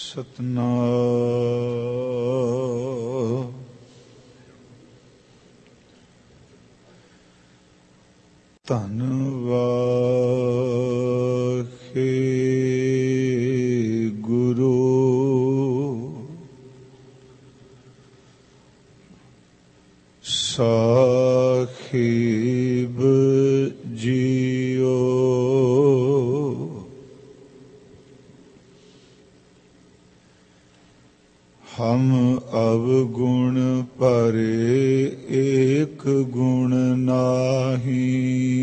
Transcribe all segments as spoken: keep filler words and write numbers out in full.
ਸਤਨਾਮ ਧੰਨ ਵਾਹਿਗੁਰੂ ਸਾਹਿਬ ਜੀਓ। ਹਮ ਅਵਗੁਣ ਭਰੇ ਏਕ ਗੁਣ ਨਾਹੀ,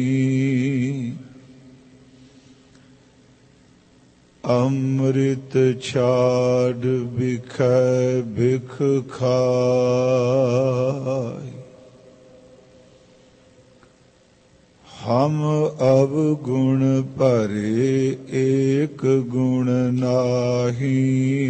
ਅੰਮ੍ਰਿਤ ਛਾੜ ਬਿਖੈ ਬਿਖ ਖਾਇ। ਹਮ ਅਵਗੁਣ ਭਰੇ ਏਕ ਗੁਣ ਨਾਹੀ,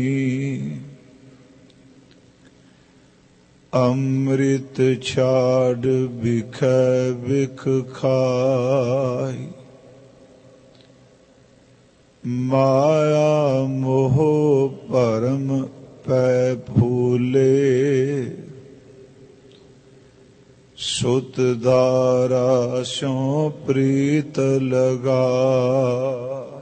ਅੰਮ੍ਰਿਤ ਛਾੜ ਬਿਖੈ ਬਿਖ ਖਾਇ। ਮਾਇਆ ਮੋਹ ਭਰਮ ਪੈ ਫੂਲੇ, ਸੁਤ ਦਾਰਾ ਸਿਉ ਪ੍ਰੀਤ ਲਗਾਇ।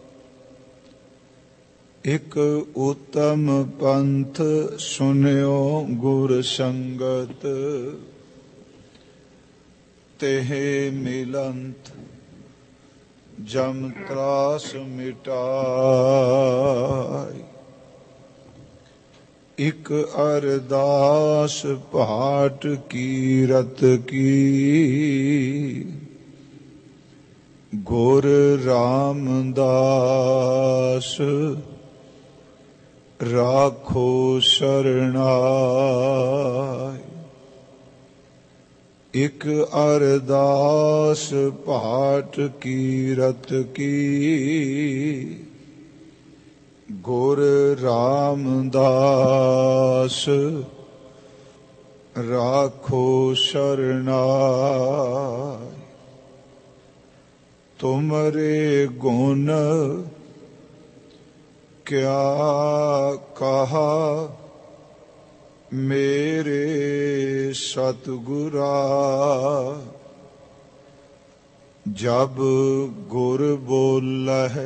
ਇਕ ਉਤਮ ਪੰਥ ਸੁਨਿਓ ਗੁਰ ਸੰਗਤ, ਤੇਹਿ ਮਿਲੰਤ ਜਮ ਤਰਾਸ ਮਿਟਾਇ। ਇਕ ਅਰਦਾਸ ਭਾਟ ਕੀਰਤ ਕੀ, ਗੁਰ ਰਾਮਦਾਸ ਰਾਖੋ ਸਰਣਾਇ। ਇਕ ਅਰਦਾਸ ਭਾਟ ਕੀਰਤ ਕੀ, ਗੁਰ ਰਾਮਦਾਸ ਰਾਖੋ ਸਰਣਾਇ। ਤੁਮਰੇ ਗੁਣ ਕਿਆ ਕਹਾ, ਮੇਰੇ ਸਤਿਗੁਰਾ। ਜਬ ਗੁਰ ਬੋਲਹਿ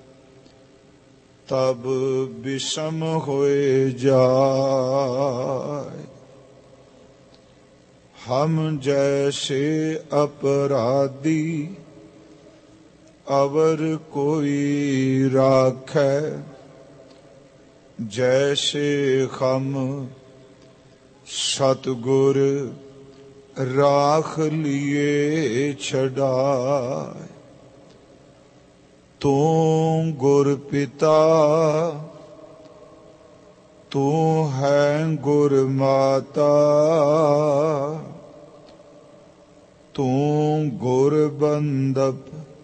ਤਬ ਬਿਸਮ ਹੋਏ ਜਾਇ। ਹਮ ਜੈਸੇ ਅਪਰਾਧੀ ਅਵਰ ਕੋਈ ਰਾਖੈ, ਜੈਸੇ ਹਮ ਸਤਿਗੁਰ ਰਾਖ ਲਿਏ ਛਡਾਇ। ਤੂੰ ਗੁਰ ਪਿਤਾ, ਤੂੰ ਹੈ ਗੁਰ ਮਾਤਾ, ਤੂੰ ਗੁਰ ਬੰਦਪ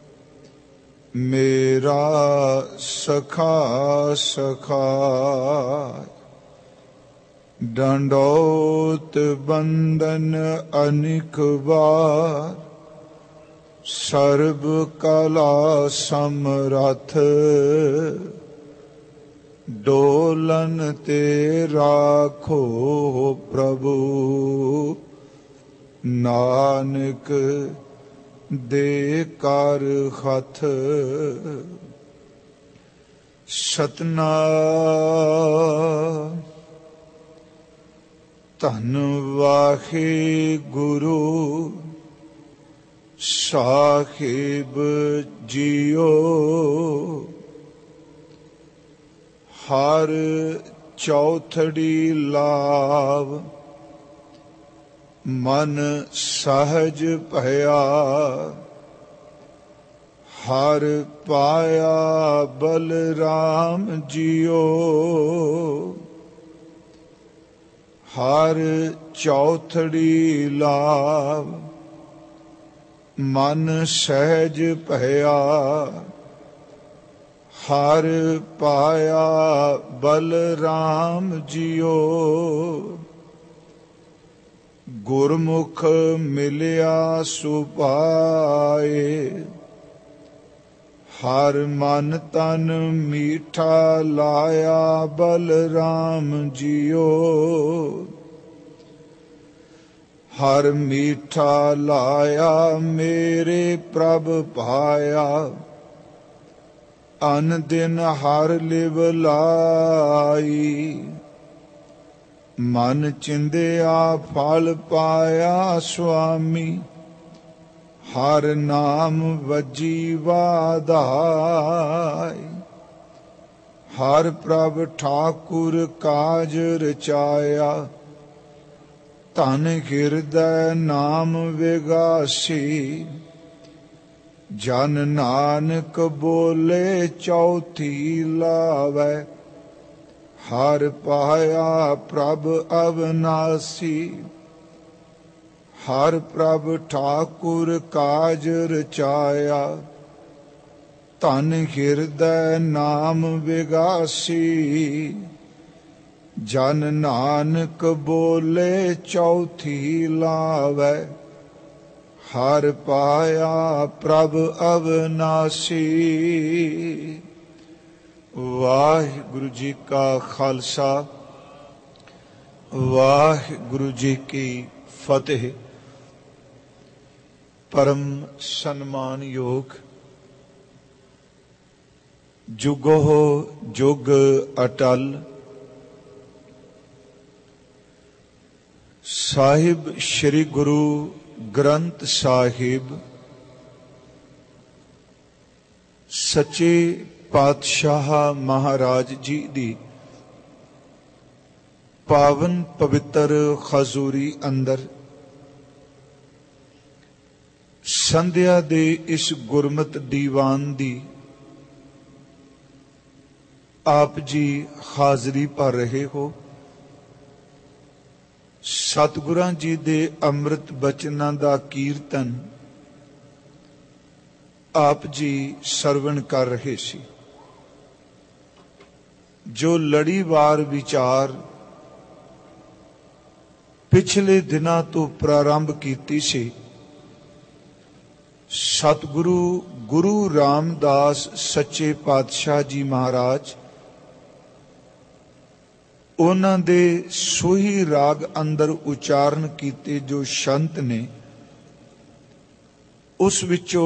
ਮੇਰਾ ਸਖਾ ਸਖਾਇ। ਡੰਡੋਤ ਬੰਦਨ ਅਨਿਕ ਵਾਰ, ਸਰਬ ਕਲਾ ਸਮਰਥ। ਡੋਲਨ ਤੇ ਰਾਖੋ ਪ੍ਰਭੂ, ਨਾਨਕ ਦੇ ਕਰ ਹੱਥ। ਸਤਨਾਮ ਧੰਨ ਵਾਹਿਗੁਰੂ ਸਾਹਿਬ ਜੀਓ। ਹਰ ਚੌਥੜੀ ਲਾਭ ਮਨ ਸਹਜ ਭਇਆ, ਹਰ ਪਾਇਆ ਬਲਰਾਮ ਜੀਓ। ਹਰ ਚੌਥੜੀ ਲਾਭ ਮਨ ਸਹਿਜ ਭਇਆ, ਹਰ ਪਾਇਆ ਬਲਰਾਮ ਜੀਓ। ਗੁਰਮੁਖ ਮਿਲਿਆ ਸੁਭਾਏ, ਹਰ ਮਨ ਤਨ ਮੀਠਾ ਲਾਇਆ ਬਲਰਾਮ ਜੀਓ। ਹਰ ਮੀਠਾ ਲਾਇਆ ਮੇਰੇ ਪ੍ਰਭ ਭਾਇਆ, ਅਨ ਦਿਨ ਹਰ ਲਿਵ ਲਾਈ। ਮਨ ਚਿੰਦਿਆ ਫਲ ਪਾਇਆ ਸੁਆਮੀ, ਹਰ ਨਾਮ ਵਜੀ ਵਾਧਾਈ। ਹਰ ਪ੍ਰਭ ਠਾਕੁਰ ਕਾਜ ਰਚਾਇਆ, ਧਨ ਹਿਰਦੈ ਨਾਮ ਵਿਗਾਸੀ। ਜਨ ਨਾਨਕ ਬੋਲੇ ਚੌਥੀ ਲਾਵੈ, ਹਰ ਪਾਇਆ ਪ੍ਰਭ ਅਵਨਾਸੀ। ਹਰ ਪ੍ਰਭ ਠਾਕੁਰ ਕਾਜ ਰਚਾਇਆ, ਧਨ ਹਿਰਦੈ ਨਾਮ ਵਿਗਾਸੀ। ਜਨ ਨਾਨਕ ਬੋਲੇ ਚੌਥੀ ਲਾਵੈ, ਹਰ ਪਾਇਆ ਪ੍ਰਭ ਅਵਨਾਸੀ। ਵਾਹਿਗੁਰੂ ਜੀ ਕਾ ਖਾਲਸਾ, ਵਾਹਿਗੁਰੂ ਜੀ ਕੀ ਫਤਿਹ। ਪਰਮ ਸਨਮਾਨਯੋਗ ਜੁਗੋ ਜੁਗ ਅਟਲ ਸਾਹਿਬ ਸ੍ਰੀ ਗੁਰੂ ਗ੍ਰੰਥ ਸਾਹਿਬ ਸੱਚੇ ਪਾਤਸ਼ਾਹ ਮਹਾਰਾਜ ਜੀ ਦੀ ਪਾਵਨ ਪਵਿੱਤਰ ਖਜ਼ੂਰੀ ਅੰਦਰ ਸੰਧਿਆ ਦੇ ਇਸ ਗੁਰਮਤਿ ਦੀਵਾਨ ਦੀ ਆਪ ਜੀ ਹਾਜ਼ਰੀ ਭਰ ਰਹੇ ਹੋ। ਸਤਿਗੁਰਾਂ ਜੀ ਦੇ ਅੰਮ੍ਰਿਤ ਬਚਨਾਂ ਦਾ ਕੀਰਤਨ ਆਪ ਜੀ ਸਰਵਣ ਕਰ ਰਹੇ ਸੀ। ਜੋ ਲੜੀਵਾਰ ਵਿਚਾਰ ਪਿਛਲੇ ਦਿਨਾਂ ਤੋਂ ਪ੍ਰਾਰੰਭ ਕੀਤੀ ਸੀ, ਸਤਿਗੁਰੂ ਗੁਰੂ ਰਾਮਦਾਸ ਸੱਚੇ ਪਾਤਸ਼ਾਹ ਜੀ ਮਹਾਰਾਜ ਉਹਨਾਂ ਦੇ ਸੋਹੀ ਰਾਗ ਅੰਦਰ ਉਚਾਰਨ ਕੀਤੇ ਜੋ ਸ਼ੰਤ ਨੇ, ਉਸ ਵਿੱਚੋਂ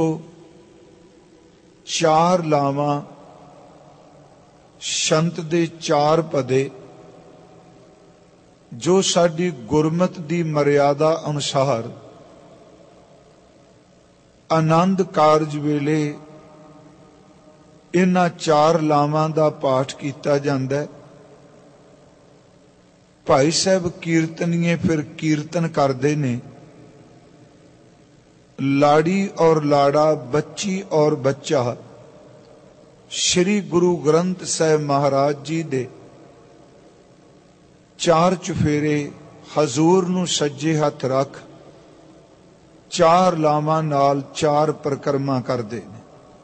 ਚਾਰ ਲਾਵਾਂ ਸ਼ੰਤ ਦੇ ਚਾਰ ਪਦੇ ਜੋ ਸਾਡੀ ਗੁਰਮਤਿ ਦੀ ਮਰਿਆਦਾ ਅਨੁਸਾਰ ਆਨੰਦ ਕਾਰਜ ਵੇਲੇ ਇਹਨਾਂ ਚਾਰ ਲਾਵਾਂ ਦਾ ਪਾਠ ਕੀਤਾ ਜਾਂਦਾ ਹੈ। ਭਾਈ ਸਾਹਿਬ ਕੀਰਤਨੀਏ ਫਿਰ ਕੀਰਤਨ ਕਰਦੇ ਨੇ, ਲਾੜੀ ਔਰ ਲਾੜਾ, ਬੱਚੀ ਔਰ ਬੱਚਾ ਸ਼੍ਰੀ ਗੁਰੂ ਗ੍ਰੰਥ ਸਾਹਿਬ ਮਹਾਰਾਜ ਜੀ ਦੇ ਚਾਰ ਚੁਫੇਰੇ ਹਜ਼ੂਰ ਨੂੰ ਸੱਜੇ ਹੱਥ ਰੱਖ ਚਾਰ ਲਾਵਾਂ ਨਾਲ ਚਾਰ ਪਰਿਕਰਮਾ ਕਰਦੇ ਨੇ।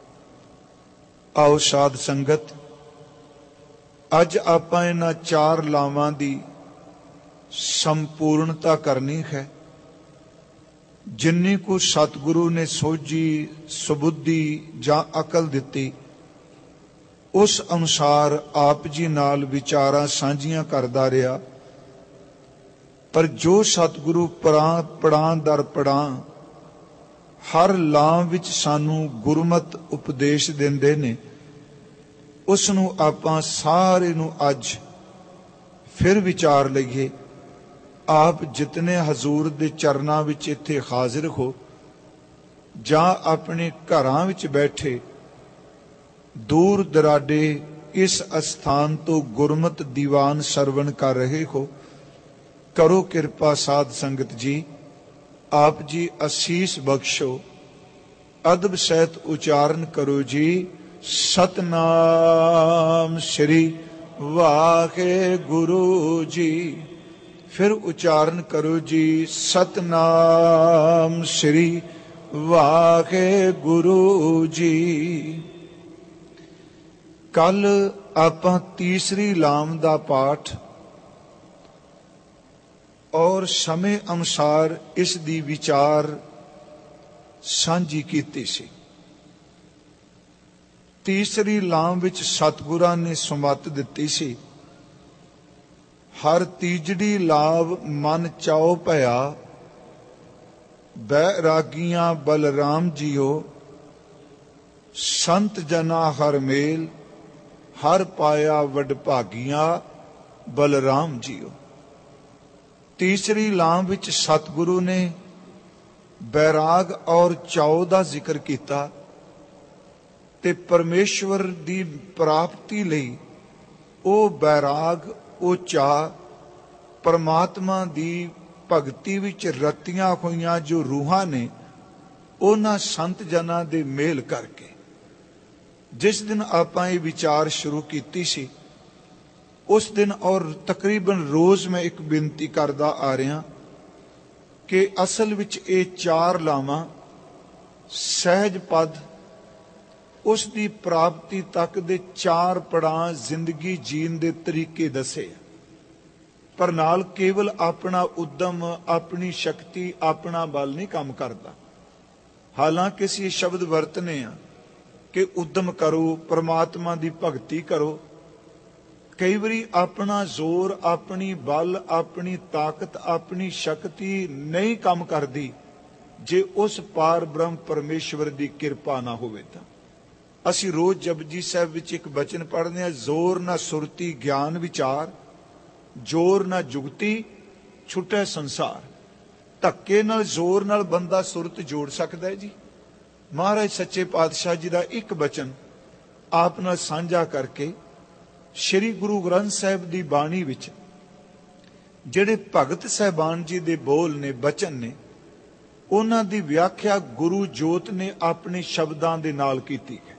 ਆਓ ਸਾਧ ਸੰਗਤ, ਅੱਜ ਆਪਾਂ ਇਹਨਾਂ ਚਾਰ ਲਾਵਾਂ ਦੀ ਸੰਪੂਰਨਤਾ ਕਰਨੀ ਹੈ। ਜਿੰਨੀ ਕੁ ਸਤਿਗੁਰੂ ਨੇ ਸੋਝੀ, ਸੁਬੁੱਧੀ ਜਾਂ ਅਕਲ ਦਿੱਤੀ, ਉਸ ਅਨੁਸਾਰ ਆਪ ਜੀ ਨਾਲ ਵਿਚਾਰਾਂ ਸਾਂਝੀਆਂ ਕਰਦਾ ਰਿਹਾ। ਪਰ ਜੋ ਸਤਿਗੁਰੂ ਪਰਾਂ ਪੜਾਂ ਦਰ ਪੜਾਂ ਹਰ ਲਾਂ ਵਿੱਚ ਸਾਨੂੰ ਗੁਰਮਤਿ ਉਪਦੇਸ਼ ਦਿੰਦੇ ਨੇ, ਉਸ ਨੂੰ ਆਪਾਂ ਸਾਰੇ ਨੂੰ ਅੱਜ ਫਿਰ ਵਿਚਾਰ ਲਈਏ। ਆਪ ਜਿਤਨੇ ਹਜ਼ੂਰ ਦੇ ਚਰਨਾਂ ਵਿੱਚ ਇੱਥੇ ਹਾਜ਼ਰ ਹੋ ਜਾਂ ਆਪਣੇ ਘਰਾਂ ਵਿੱਚ ਬੈਠੇ ਦੂਰ ਦਰਾਡੇ ਇਸ ਅਸਥਾਨ ਤੋਂ ਗੁਰਮਤਿ ਦੀਵਾਨ ਸਰਵਣ ਕਰ ਰਹੇ ਹੋ, ਕਰੋ ਕਿਰਪਾ ਸਾਧ ਸੰਗਤ ਜੀ, ਆਪ ਜੀ ਅਸੀਸ ਬਖਸ਼ੋ। ਅਦਬ ਸਹਿਤ ਉਚਾਰਨ ਕਰੋ ਜੀ, ਸਤਨਾਮ ਸ੍ਰੀ ਵਾਹਿਗੁਰੂ ਜੀ। ਫਿਰ ਉਚਾਰਨ ਕਰੋ ਜੀ, ਸਤਨਾਮ ਸ੍ਰੀ ਵਾਹਿਗੁਰੂ ਜੀ। ਕੱਲ ਆਪਾਂ ਤੀਸਰੀ ਲਾਮ ਦਾ ਪਾਠ ਔਰ ਸਮੇਂ ਅਨੁਸਾਰ ਇਸ ਦੀ ਵਿਚਾਰ ਸਾਂਝੀ ਕੀਤੀ ਸੀ। ਤੀਸਰੀ ਲਾਮ ਵਿੱਚ ਸਤਿਗੁਰਾਂ ਨੇ ਸੁਮਤ ਦਿੱਤੀ ਸੀ, ਹਰ ਤੀਜੜੀ ਲਾਭ ਮਨ ਚਾਉ ਭਇਆ, ਬੈਰਾਗੀਆਂ ਬਲਰਾਮ ਜੀਓ, ਸੰਤ ਜਨਾ ਹਰ ਮੇਲ, ਹਰ ਪਾਇਆ ਵਡਭਾਗੀਆਂ ਬਲਰਾਮ ਜੀਓ। ਤੀਸਰੀ ਲਾਮ ਵਿੱਚ ਸਤਿਗੁਰੂ ਨੇ ਬੈਰਾਗ ਔਰ ਚਾਉ ਦਾ ਜ਼ਿਕਰ ਕੀਤਾ ਤੇ ਪਰਮੇਸ਼ਵਰ ਦੀ ਪ੍ਰਾਪਤੀ ਲਈ ਉਹ ਬੈਰਾਗ, ਉਹ ਚਾਅ, ਪਰਮਾਤਮਾ ਦੀ ਭਗਤੀ ਵਿੱਚ ਰਤੀਆਂ ਹੋਈਆਂ ਜੋ ਰੂਹਾਂ ਨੇ, ਉਹਨਾਂ ਸੰਤ ਜਨਾਂ ਦੇ ਮੇਲ ਕਰਕੇ। ਜਿਸ ਦਿਨ ਆਪਾਂ ਇਹ ਵਿਚਾਰ ਸ਼ੁਰੂ ਕੀਤੀ ਸੀ, ਉਸ ਦਿਨ ਔਰ ਤਕਰੀਬਨ ਰੋਜ਼ ਮੈਂ ਇੱਕ ਬੇਨਤੀ ਕਰਦਾ ਆ ਰਿਹਾ ਕਿ ਅਸਲ ਵਿੱਚ ਇਹ ਚਾਰ ਲਾਵਾਂ ਸਹਿਜ ਪਦ, ਉਸ ਦੀ ਪ੍ਰਾਪਤੀ ਤੱਕ ਦੇ ਚਾਰ ਪੜਾਅ ਜ਼ਿੰਦਗੀ ਜੀਣ ਦੇ ਤਰੀਕੇ ਦੱਸੇ, ਪਰ ਨਾਲ ਕੇਵਲ ਆਪਣਾ ਉਦਮ, ਆਪਣੀ ਸ਼ਕਤੀ, ਆਪਣਾ ਬਲ ਨਹੀਂ ਕੰਮ ਕਰਦਾ। ਹਾਲਾਂਕਿ ਅਸੀਂ ਇਹ ਸ਼ਬਦ ਵਰਤਨੇ ਆ ਕਿ ਉਦਮ ਕਰੋ, ਪਰਮਾਤਮਾ ਦੀ ਭਗਤੀ ਕਰੋ। ਕਈ ਵਾਰੀ ਆਪਣਾ ਜ਼ੋਰ, ਆਪਣੀ ਬਲ, ਆਪਣੀ ਤਾਕਤ, ਆਪਣੀ ਸ਼ਕਤੀ ਨਹੀਂ ਕੰਮ ਕਰਦੀ ਜੇ ਉਸ ਪਾਰ ਬ੍ਰਹਮ ਪਰਮੇਸ਼ਵਰ ਦੀ ਕਿਰਪਾ ਨਾ ਹੋਵੇ ਤਾਂ। ਅਸੀਂ ਰੋਜ਼ ਜਪਜੀ ਸਾਹਿਬ ਵਿੱਚ ਇੱਕ ਬਚਨ ਪੜ੍ਹਦੇ ਹਾਂ, ਜ਼ੋਰ ਨਾ ਸੁਰਤੀ ਗਿਆਨ ਵਿਚਾਰ, ਜ਼ੋਰ ਨਾ ਜੁਗਤੀ ਛੁੱਟੇ ਸੰਸਾਰ। ਧੱਕੇ ਨਾਲ, ਜ਼ੋਰ ਨਾਲ ਬੰਦਾ ਸੁਰਤ ਜੋੜ ਸਕਦਾ ਹੈ ਜੀ। ਮਹਾਰਾਜ ਸੱਚੇ ਪਾਤਸ਼ਾਹ ਜੀ ਦਾ ਇੱਕ ਬਚਨ ਆਪ ਨਾਲ ਸਾਂਝਾ ਕਰਕੇ ਸ਼੍ਰੀ ਗੁਰੂ ਗ੍ਰੰਥ ਸਾਹਿਬ ਦੀ ਬਾਣੀ ਵਿੱਚ ਜਿਹੜੇ ਭਗਤ ਸਾਹਿਬਾਨ ਜੀ ਦੇ ਬੋਲ ਨੇ, ਬਚਨ ਨੇ, ਉਹਨਾਂ ਦੀ ਵਿਆਖਿਆ ਗੁਰੂ ਜੋਤ ਨੇ ਆਪਣੇ ਸ਼ਬਦਾਂ ਦੇ ਨਾਲ ਕੀਤੀ ਹੈ।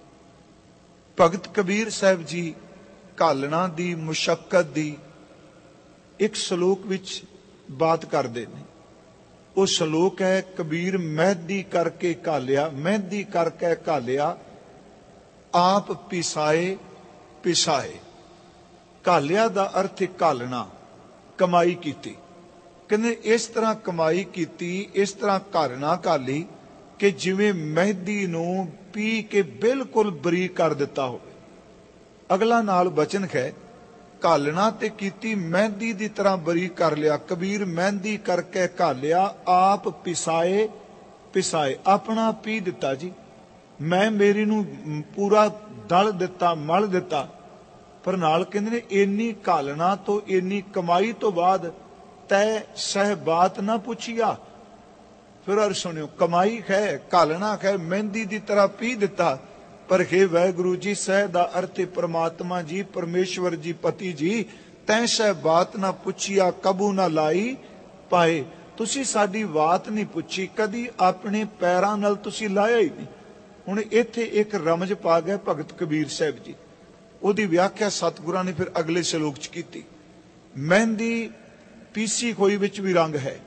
ਭਗਤ ਕਬੀਰ ਸਾਹਿਬ ਜੀ ਘਾਲਣਾ ਦੀ, ਮੁਸ਼ੱਕਤ ਦੀ ਇੱਕ ਸ਼ਲੋਕ ਵਿੱਚ ਬਾਤ ਕਰਦੇ ਨੇ। ਉਹ ਸ਼ਲੋਕ ਹੈ, ਕਬੀਰ ਮਹਿੰਦੀ ਕਰਕੇ ਘਾਲਿਆ, ਮਹਿੰਦੀ ਕਰਕੇ ਘਾਲਿਆ, ਆਪ ਪਿਸਾਏ ਪਿਸਾਏ। ਘਾਲਿਆ ਦਾ ਅਰਥ ਹੈ ਘਾਲਣਾ, ਕਮਾਈ ਕੀਤੀ। ਕਹਿੰਦੇ ਇਸ ਤਰ੍ਹਾਂ ਕਮਾਈ ਕੀਤੀ, ਇਸ ਤਰ੍ਹਾਂ ਘਾਲਣਾ ਘਾਲੀ ਕਿ ਜਿਵੇਂ ਮਹਿੰਦੀ ਨੂੰ ਪੀ ਕੇ ਬਿਲਕੁਲ ਬਰੀਕ ਕਰ ਦਿੱਤਾ ਹੋਵੇ। ਅਗਲਾ ਨਾਲ ਬਚਨ ਹੈ, ਘਾਲਣਾ ਤੇ ਕੀਤੀ, ਮਹਿੰਦੀ ਦੀ ਤਰ੍ਹਾਂ ਬਰੀਕ ਕਰ ਲਿਆ। ਕਬੀਰ ਮਹਿੰਦੀ ਕਰਕੇ ਘਾਲਿਆ, ਆਪ ਪਿਸਾਏ ਪਿਸਾਏ। ਆਪਣਾ ਪੀ ਦਿੱਤਾ ਜੀ, ਮੈਂ ਮੇਰੀ ਨੂੰ ਪੂਰਾ ਦਲ ਦਿੱਤਾ, ਮਲ ਦਿੱਤਾ। ਪਰ ਨਾਲ ਕਹਿੰਦੇ ਨੇ ਇੰਨੀ ਘਾਲਣਾ ਤੋਂ, ਇੰਨੀ ਕਮਾਈ ਤੋਂ ਬਾਅਦ ਤੈ ਸਹਿ ਬਾਤ ਨਾ ਪੁੱਛਿਆ। ਫਿਰ ਅਰ ਸੁਣਿਓ, ਕਮਾਈ ਹੈ, ਘਾਲਣਾ ਹੈ, ਮਹਿੰਦੀ ਦੀ ਤਰ੍ਹਾਂ ਪੀ ਦਿੱਤਾ, ਪਰ ਹੇ ਵਾਹਿਗੁਰੂ ਜੀ, ਸਹਿ ਦਾ ਅਰਥ ਪਰਮਾਤਮਾ ਜੀ, ਪਰਮੇਸ਼ਵਰ ਜੀ, ਪਤੀ ਜੀ। ਤੈ ਸਹਿ ਬਾਤ ਨਾ ਪੁੱਛਿਆ, ਕਬੂ ਨਾ ਲਾਈ ਪਾਏ। ਤੁਸੀਂ ਸਾਡੀ ਬਾਤ ਨਹੀਂ ਪੁੱਛੀ, ਕਦੀ ਆਪਣੇ ਪੈਰਾਂ ਨਾਲ ਤੁਸੀਂ ਲਾਇਆ ਹੀ ਨਹੀਂ। ਹੁਣ ਇੱਥੇ ਇੱਕ ਰਮਜ ਪਾ ਗਏ ਭਗਤ ਕਬੀਰ ਸਾਹਿਬ ਜੀ। ਉਹਦੀ ਵਿਆਖਿਆ ਸਤਿਗੁਰਾਂ ਨੇ ਫਿਰ ਅਗਲੇ ਸ਼ਲੋਕ ਚ ਕੀਤੀ। ਮਹਿੰਦੀ ਪੀਸੀ ਹੋਈ ਵਿੱਚ ਵੀ ਰੰਗ ਹੈ,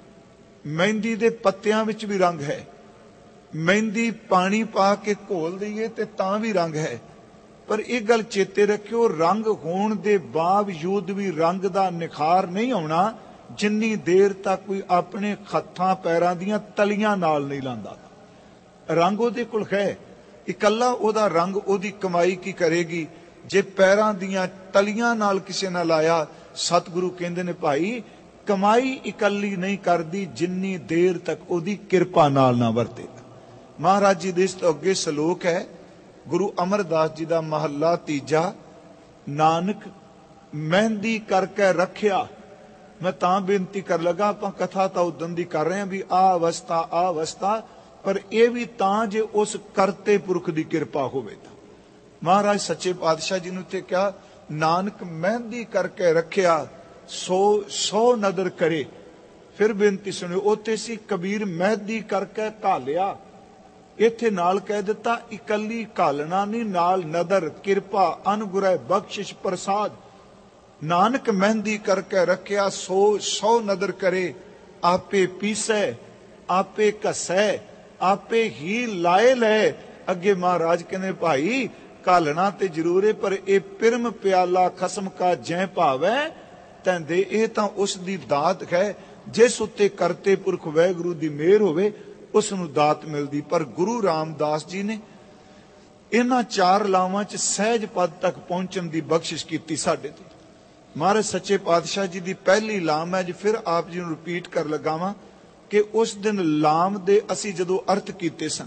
ਮਹਿੰਦੀ ਦੇ ਪੱਤਿਆਂ ਵਿੱਚ ਵੀ ਰੰਗ ਹੈ, ਮਹਿੰਦੀ ਪਾਣੀ ਪਾ ਕੇ ਘੋਲ ਦਈਏ ਤੇ ਤਾਂ ਵੀ ਰੰਗ ਹੈ। ਪਰ ਇਹ ਗੱਲ ਚੇਤੇ ਰੱਖਿਓ, ਰੰਗ ਹੋਣ ਦੇ ਬਾਵਜੂਦ ਵੀ ਰੰਗ ਦਾ ਨਿਖਾਰ ਨਹੀਂ ਆਉਣਾ ਜਿੰਨੀ ਦੇਰ ਤੱਕ ਕੋਈ ਆਪਣੇ ਹੱਥਾਂ ਪੈਰਾਂ ਦੀਆਂ ਤਲੀਆਂ ਨਾਲ ਨਹੀਂ ਲਾਂਦਾ। ਰੰਗ ਉਹਦੇ ਕੋਲ ਹੈ, ਇਕੱਲਾ ਉਹਦਾ ਰੰਗ ਉਹਦੀ ਕਮਾਈ ਕੀ ਕਰੇਗੀ ਜੇ ਪੈਰਾਂ ਦੀਆਂ ਤਲੀਆਂ ਨਾਲ ਕਿਸੇ ਨਾਲ ਲਾਇਆ। ਸਤਿਗੁਰੂ ਕਹਿੰਦੇ ਨੇ ਭਾਈ, ਕਮਾਈ ਇਕੱਲੀ ਨਹੀਂ ਕਰਦੀ ਜਿੰਨੀ ਦੇਰ ਤੱਕ ਉਹਦੀ ਕਿਰਪਾ ਨਾਲ ਨਾ ਵਰਤੇ। ਮਹਾਰਾਜ ਜੀ ਦੇ ਇਸ ਤੋਂ ਅੱਗੇ ਸ਼ਲੋਕ ਹੈ ਗੁਰੂ ਅਮਰਦਾਸ ਜੀ ਦਾ, ਮਹੱਲਾ ਤੀਜਾ। ਨਾਨਕ ਮਹਿੰਦੀ ਕਰਕੇ ਰੱਖਿਆ। ਮੈਂ ਤਾਂ ਬੇਨਤੀ ਕਰ ਲਗਾ, ਆਪਾਂ ਕਥਾ ਤਾਂ ਉਦੋਂ ਦੀ ਕਰ ਰਹੇ ਹਾਂ ਵੀ ਆ ਅਵਸਥਾ ਆ ਅਵਸਥਾ, ਪਰ ਇਹ ਵੀ ਤਾਂ ਜੇ ਉਸ ਕਰਤੇ ਪੁਰਖ ਦੀ ਕਿਰਪਾ ਹੋਵੇ ਤਾਂ। ਮਹਾਰਾਜ ਸੱਚੇ ਪਾਤਸ਼ਾਹ ਜੀ ਨੂੰ ਤੇ ਕਿਹਾ, ਨਾਨਕ ਮਹਿੰਦੀ ਕਰਕੇ ਰੱਖਿਆ, ਸੋ ਸੋ ਨਦਰ ਕਰੇ। ਫਿਰ ਬੇਨਤੀ ਸੁਣਿਓ, ਉੱਥੇ ਸੀ ਕਬੀਰ ਮਹਿੰਦੀ ਕਰਕੇ ਘਾਲਿਆ, ਇੱਥੇ ਨਾਲ ਕਹਿ ਦਿੱਤਾ ਇਕੱਲੀ ਘਾਲਣਾ ਨਹੀਂ, ਨਾਲ ਨਦਰ, ਕਿਰਪਾ, ਅਨੁਗ੍ਰਹਿ, ਬਖਸ਼ਿਸ਼, ਪ੍ਰਸਾਦ। ਨਾਨਕ ਮਹਿੰਦੀ ਕਰਕੇ ਰੱਖਿਆ, ਸੋ ਸੋ ਨਦਰ ਕਰੇ। ਆਪੇ ਪੀਸੈ, ਆਪੇ ਘਸੈ, ਆਪੇ ਹੀ ਲਾਏ ਲੈ। ਅੱਗੇ ਮਹਾਰਾਜ ਕਹਿੰਦੇ ਭਾਈ, ਘਾਲਣਾ ਤੇ ਜ਼ਰੂਰ ਹੈ, ਪਰ ਇਹ ਪਿਰਮ ਪਿਆਲਾ ਖਸਮ ਕਾ ਜੈ ਭਾਵੈ ਤੈਂਦੇ। ਇਹ ਤਾਂ ਉਸ ਦੀ ਦਾਤ ਹੈ, ਜਿਸ ਉੱਤੇ ਕਰਤੇ ਪੁਰਖ ਵਾਹਿਗੁਰੂ ਦੀ ਮਿਹਰ ਹੋਵੇ ਉਸ ਨੂੰ ਦਾਤ ਮਿਲਦੀ। ਪਰ ਗੁਰੂ ਰਾਮਦਾਸ ਜੀ ਨੇ इन्हां चार लावां च सहज पद तक पहुंचण दी बख्शिश कीती साडे ते। महाराज सच्चे पातशाह जी दी पहली लाम है जी, फिर आप जी नूं रिपीट कर लगा वां कि उस दिन लाम दे असी जदों अर्थ कीते सन,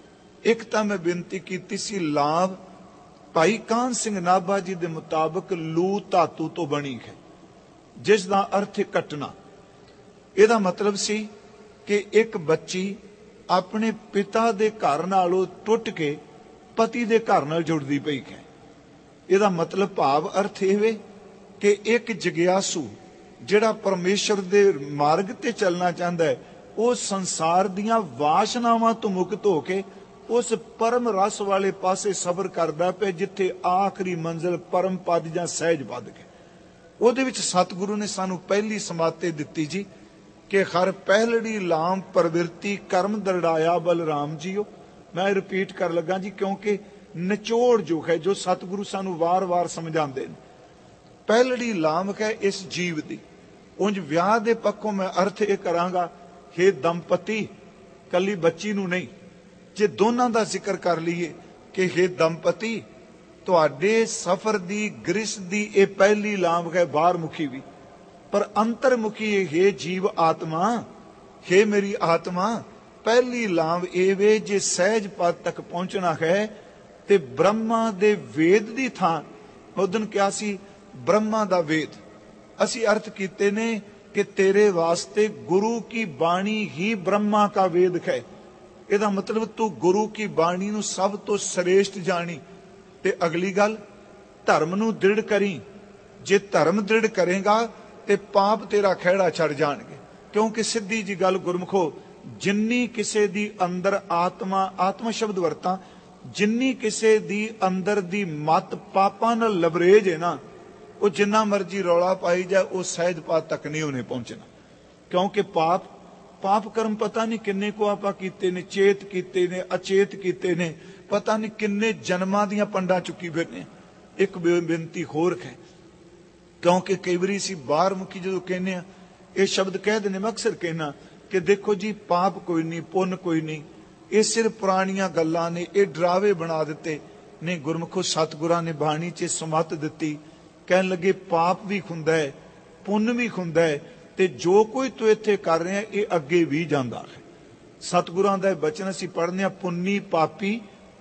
एक तां मैं बेनती कीती सी लाभ भाई कान सिंह नाभा जी दे मुताबिक लू धातु तो बनी है, जिस दा अर्थ है कटना। ਇਹਦਾ मतलब सी कि एक बच्ची अपने पिता दे घर नालों टुट के पति दे घर नाल जुड़दी पई है। ਇਹਦਾ मतलब भाव अर्थ ਇਹ कि एक जगियासू जिहड़ा परमेश्वर दे मार्ग ते चलना चाहता है, वो संसार दियां वासनावां तो मुक्त होके उस परम रस वाले पासे सबर करदा पिया, जिथे आखिरी मंजिल परम पद जां सहज पद है। ਉਹਦੇ ਵਿੱਚ सतगुरु ने सानू पहली समाते दिती जी कि हर पहलड़ी लाम प्रवृत्ति कर्म दरड़ाया बलराम जीओ। मैं रिपीट कर लगा जी, क्योंकि निचोड़ जो है जो सतगुरु सानू वार वार समझाते हैं। पहलड़ी लाम है इस जीव दी। उंज विआह दे पक्कों मैं अर्थ ये करांगा, हे दंपति, कली बच्ची नू नहीं, जे दोनों का जिक्र कर लीए कि हे दंपति तुहाडे सफर दी ग्रिस दी ये पहली लाम है बाहर मुखी भी, पर अंतरमुखी हे जीव आत्मा, हे मेरी आत्मा, पहली लाम ये वे जे सहज पद तक पहुंचना है ते ब्रह्मा दे वेद दी थां उदन क्या सी ब्रह्मा दा वेद। असी अर्थ कीते ने कि तेरे वास्ते गुरु की बाणी ही ब्रह्मा का वेद है। ਇਹਦਾ मतलब तू गुरु की बाणी नू सब तो श्रेष्ठ जानी। ते अगली गल, धर्म नू दृढ़ करी। जे धर्म दृढ़ करेगा ते पाप तेरा खैड़ा छड़ जाणगे। क्योंकि सीधी जी गल गुरमुखो, जिन्नी किसे दी अंदर आत्मा, आत्मा शब्द वरता, जिन्नी किसे दी अंदर दी मत पापां नाल लबरेज है ना, वो जिन्ना मर्जी रौला पाई जाए वो सहज पात तक नहीं उन्हें पहुंचना। क्योंकि पाप पाप कर्म पता नहीं किन्ने को आपा कीते ने, चेत कीते ने, अचेत कीते ने, पता नहीं किन्ने जन्मां दियां पंडा चुकी फिरने। एक बेनती होर है, क्योंकि कई बारी असीं बाहर मुखी जो कहने ये शब्द कह देने, मैं अक्सर कहना कि देखो जी पाप कोई नहीं, पुण्य कोई नहीं, ये सिर्फ पुरानियां गल्लां ने, ये डरावे बना दिते ने। गुरमुखो सतगुरां ने बाणी च समत दिती, कहन लगे पाप भी हुंदा है, पुण्य भी हुंदा है, ते जो कोई तू इत्थे कर रहा है ये अगे भी जांदा है। सतगुरां दा बचन असीं पढ़ने, पुन्नी पापी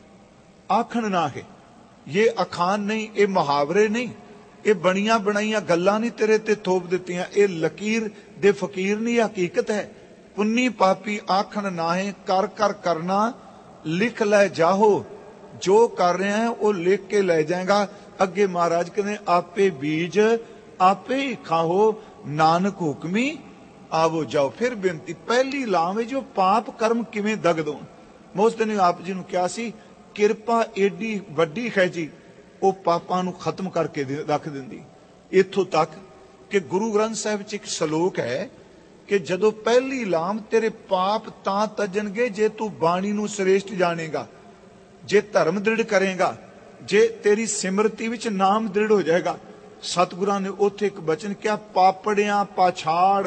आखण ना है। ये अखान नहीं, ये मुहावरे नहीं, ये बनिया बनाइया गल्लां नहीं तेरे ते थोप दित्तियां, ये लकीर दे फकीर नहीं, हकीकत है। पुन्नी पापी आखण ना है, कर कर करना लिख लै जाहो, जो कर रहे हैं वो लिख के ले जाएगा। अगे महाराज कहते आपे बीज आपे ही खाओ, नानक हुक्मी आवो जाओ। फिर बेनती पहली लाम है जो पाप कर्म किवें दग दो। मैं उस दिन आप जी नूं कहा सी किरपा एडी वड्डी है जी, वो पापां नूं खत्म करके रख दिंदी। इत्थों तक कि गुरु ग्रंथ साहिब च एक सलोक है कि जदों पहली लाम तेरे पाप तां तजणगे जे तू बाणी नूं श्रेष्ठ जानेगा, जे धर्म दृढ़ करेगा, जे तेरी सिमरती विच नाम दृढ़ हो जाएगा। सतगुरां ने उत्थे एक बचन क्या, पापड़ियां पाछाड़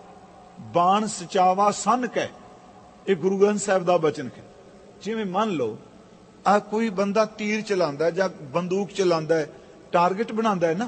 बाण सचावा सन कै। ये गुरु ग्रंथ साहिब दा बचन है। जिवें मान लो आ कोई बंदा तीर चलांदा है जां बंदूक चलांदा है, टारगेट बनांदा है ना,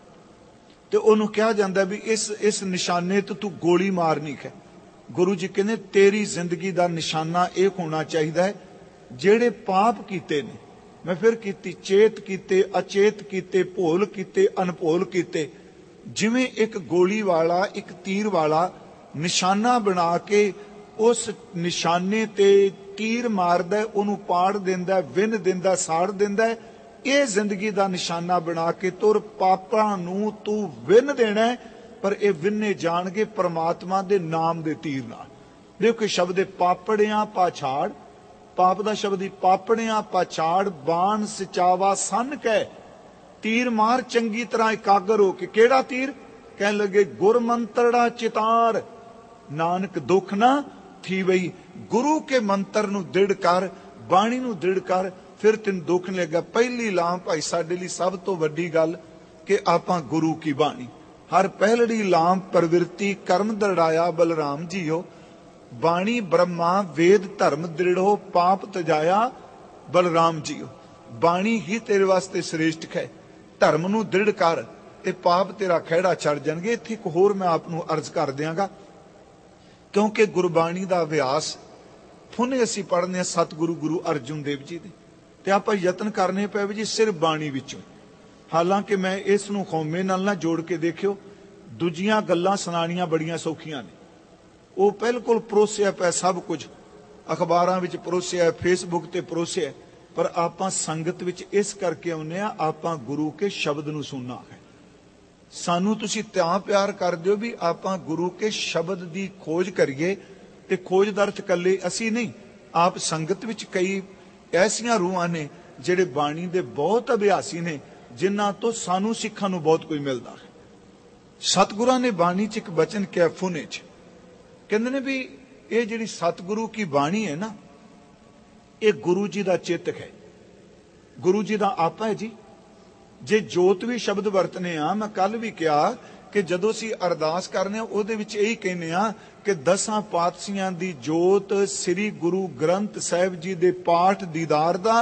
ते ओनू कहा जांदा है भी इस इस निशाने तो तू गोली मारनी है। गुरु जी कहंदे तेरी जिंदगी दा निशाना ये होना चाहिए है जेड़े पाप कीते ने, मैं फिर कीती, चेत कीते, अचेत कीते, भोल कीते, अनभोल कीते। जिवें एक गोली वाला एक तीर वाला निशाना बना के उस निशाने ते तीर मारदा है, ओनू पाड़ दिंदा है, विन दिंदा, साड़ दिंदा है। ये जिंदगी दा निशाना बना के तुर पापां नू तू विन देना है, पर ये विन्ने जाणगे परमात्मा दे नाम दे तीर नाल। देखो शब्द पापड़ियां पाछाड़, पाप दा शब्द ही पापड़ियां पाछाड़ बाण सिचावा सन कै। तीर मार चंगी तरह एकागर हो के। केड़ा तीर? कहन लगे गुर मंत्रड़ा चितार, नानक दुख ना थी वही। गुरु के मंत्र नू दृढ़ कर, बाणी नू दृढ़ कर, फिर तेन दुख नहीं लगा। पहली लाम भाई साडे लई सब तो वड्डी गल कि आपां गुरु की बाणी। हर पहलड़ी लाम प्रवृत्ति कर्म दृढ़ाया बलराम जी हो। बाणी ब्रह्मा वेद धर्म दृढ़ो पाप तजाया बलराम जी हो। ਬਾਣੀ ਹੀ ਤੇਰੇ ਵਾਸਤੇ ਸ੍ਰੇਸ਼ਟ ਹੈ। ਧਰਮ ਨੂੰ ਦ੍ਰਿੜ ਕਰ ਤੇ ਪਾਪ ਤੇਰਾ ਖਹਿੜਾ ਛੱਡ ਜਾਣਗੇ। ਇੱਥੇ ਇੱਕ ਹੋਰ ਮੈਂ ਆਪ ਨੂੰ ਅਰਜ਼ ਕਰ ਦਿਆਂਗਾ, ਕਿਉਂਕਿ ਗੁਰਬਾਣੀ ਦਾ ਅਭਿਆਸ ਫੁਨੇ ਅਸੀਂ ਪੜ੍ਹਨੇ ਹਾਂ ਸਤਿਗੁਰੂ ਗੁਰੂ ਅਰਜਨ ਦੇਵ ਜੀ ਦੇ, ਤੇ ਆਪਾਂ ਯਤਨ ਕਰਨੇ ਪਏ ਵੀ ਜੀ ਸਿਰਫ ਬਾਣੀ ਵਿੱਚੋਂ। ਹਾਲਾਂਕਿ ਮੈਂ ਇਸ ਨੂੰ ਕੌਮੇ ਨਾਲ ਨਾ ਜੋੜ ਕੇ ਦੇਖਿਓ, ਦੂਜੀਆਂ ਗੱਲਾਂ ਸੁਣਾਣੀਆਂ ਬੜੀਆਂ ਸੌਖੀਆਂ ਨੇ, ਉਹ ਬਿਲਕੁਲ ਪਰੋਸਿਆ ਪਿਆ ਸਭ ਕੁਝ, ਅਖਬਾਰਾਂ ਵਿੱਚ ਪਰੋਸਿਆ, ਫੇਸਬੁੱਕ ਤੇ ਪਰੋਸਿਆ, ਪਰ ਆਪਾਂ ਸੰਗਤ ਵਿੱਚ ਇਸ ਕਰਕੇ ਆਉਂਦੇ ਆ, ਆਪਾਂ ਗੁਰੂ ਕੇ ਸ਼ਬਦ ਨੂੰ ਸੁਣਨਾ ਹੈ। ਸਾਨੂੰ ਤੁਸੀਂ ਤਾਂ ਪਿਆਰ ਕਰ ਦਿਓ ਵੀ ਆਪਾਂ ਗੁਰੂ ਕੇ ਸ਼ਬਦ ਦੀ ਖੋਜ ਕਰੀਏ, ਤੇ ਖੋਜ ਦਾ ਅਰਥ ਇਕੱਲੇ ਅਸੀਂ ਨਹੀਂ, ਆਪ ਸੰਗਤ ਵਿੱਚ ਕਈ ਐਸੀਆਂ ਰੂਹਾਂ ਨੇ ਜਿਹੜੇ ਬਾਣੀ ਦੇ ਬਹੁਤ ਅਭਿਆਸੀ ਨੇ, ਜਿਨ੍ਹਾਂ ਤੋਂ ਸਾਨੂੰ ਸਿੱਖਣ ਨੂੰ ਬਹੁਤ ਕੁਝ ਮਿਲਦਾ ਹੈ। ਸਤਿਗੁਰਾਂ ਨੇ ਬਾਣੀ 'ਚ ਇੱਕ ਬਚਨ ਕਿਹਾ ਫੁਨੇ 'ਚ, ਕਹਿੰਦੇ ਨੇ ਵੀ ਇਹ ਜਿਹੜੀ ਸਤਿਗੁਰੂ ਕੀ ਬਾਣੀ ਹੈ ਨਾ, ਇਹ ਗੁਰੂ ਜੀ ਦਾ ਚੇਤਕ ਹੈ, ਗੁਰੂ ਜੀ ਦਾ ਆਪਾ ਹੈ ਜੀ। ਜੇ ਜੋਤ ਵੀ ਸ਼ਬਦ ਵਰਤਨੇ ਆ, ਮੈਂ ਕੱਲ ਵੀ ਕਿਹਾ ਕਿ ਜਦੋਂ ਅਸੀਂ ਅਰਦਾਸ ਕਰਨੇ ਆ ਉਹਦੇ ਵਿੱਚ ਇਹੀ ਕਹਿੰਦੇ ਆ ਕਿ ਦਸਾਂ ਪਾਤਸ਼ਾਹਾਂ ਦੀ ਜੋਤ ਸ੍ਰੀ ਗੁਰੂ ਗ੍ਰੰਥ ਸਾਹਿਬ ਜੀ ਦੇ ਪਾਠ ਦੀਦਾਰ ਦਾ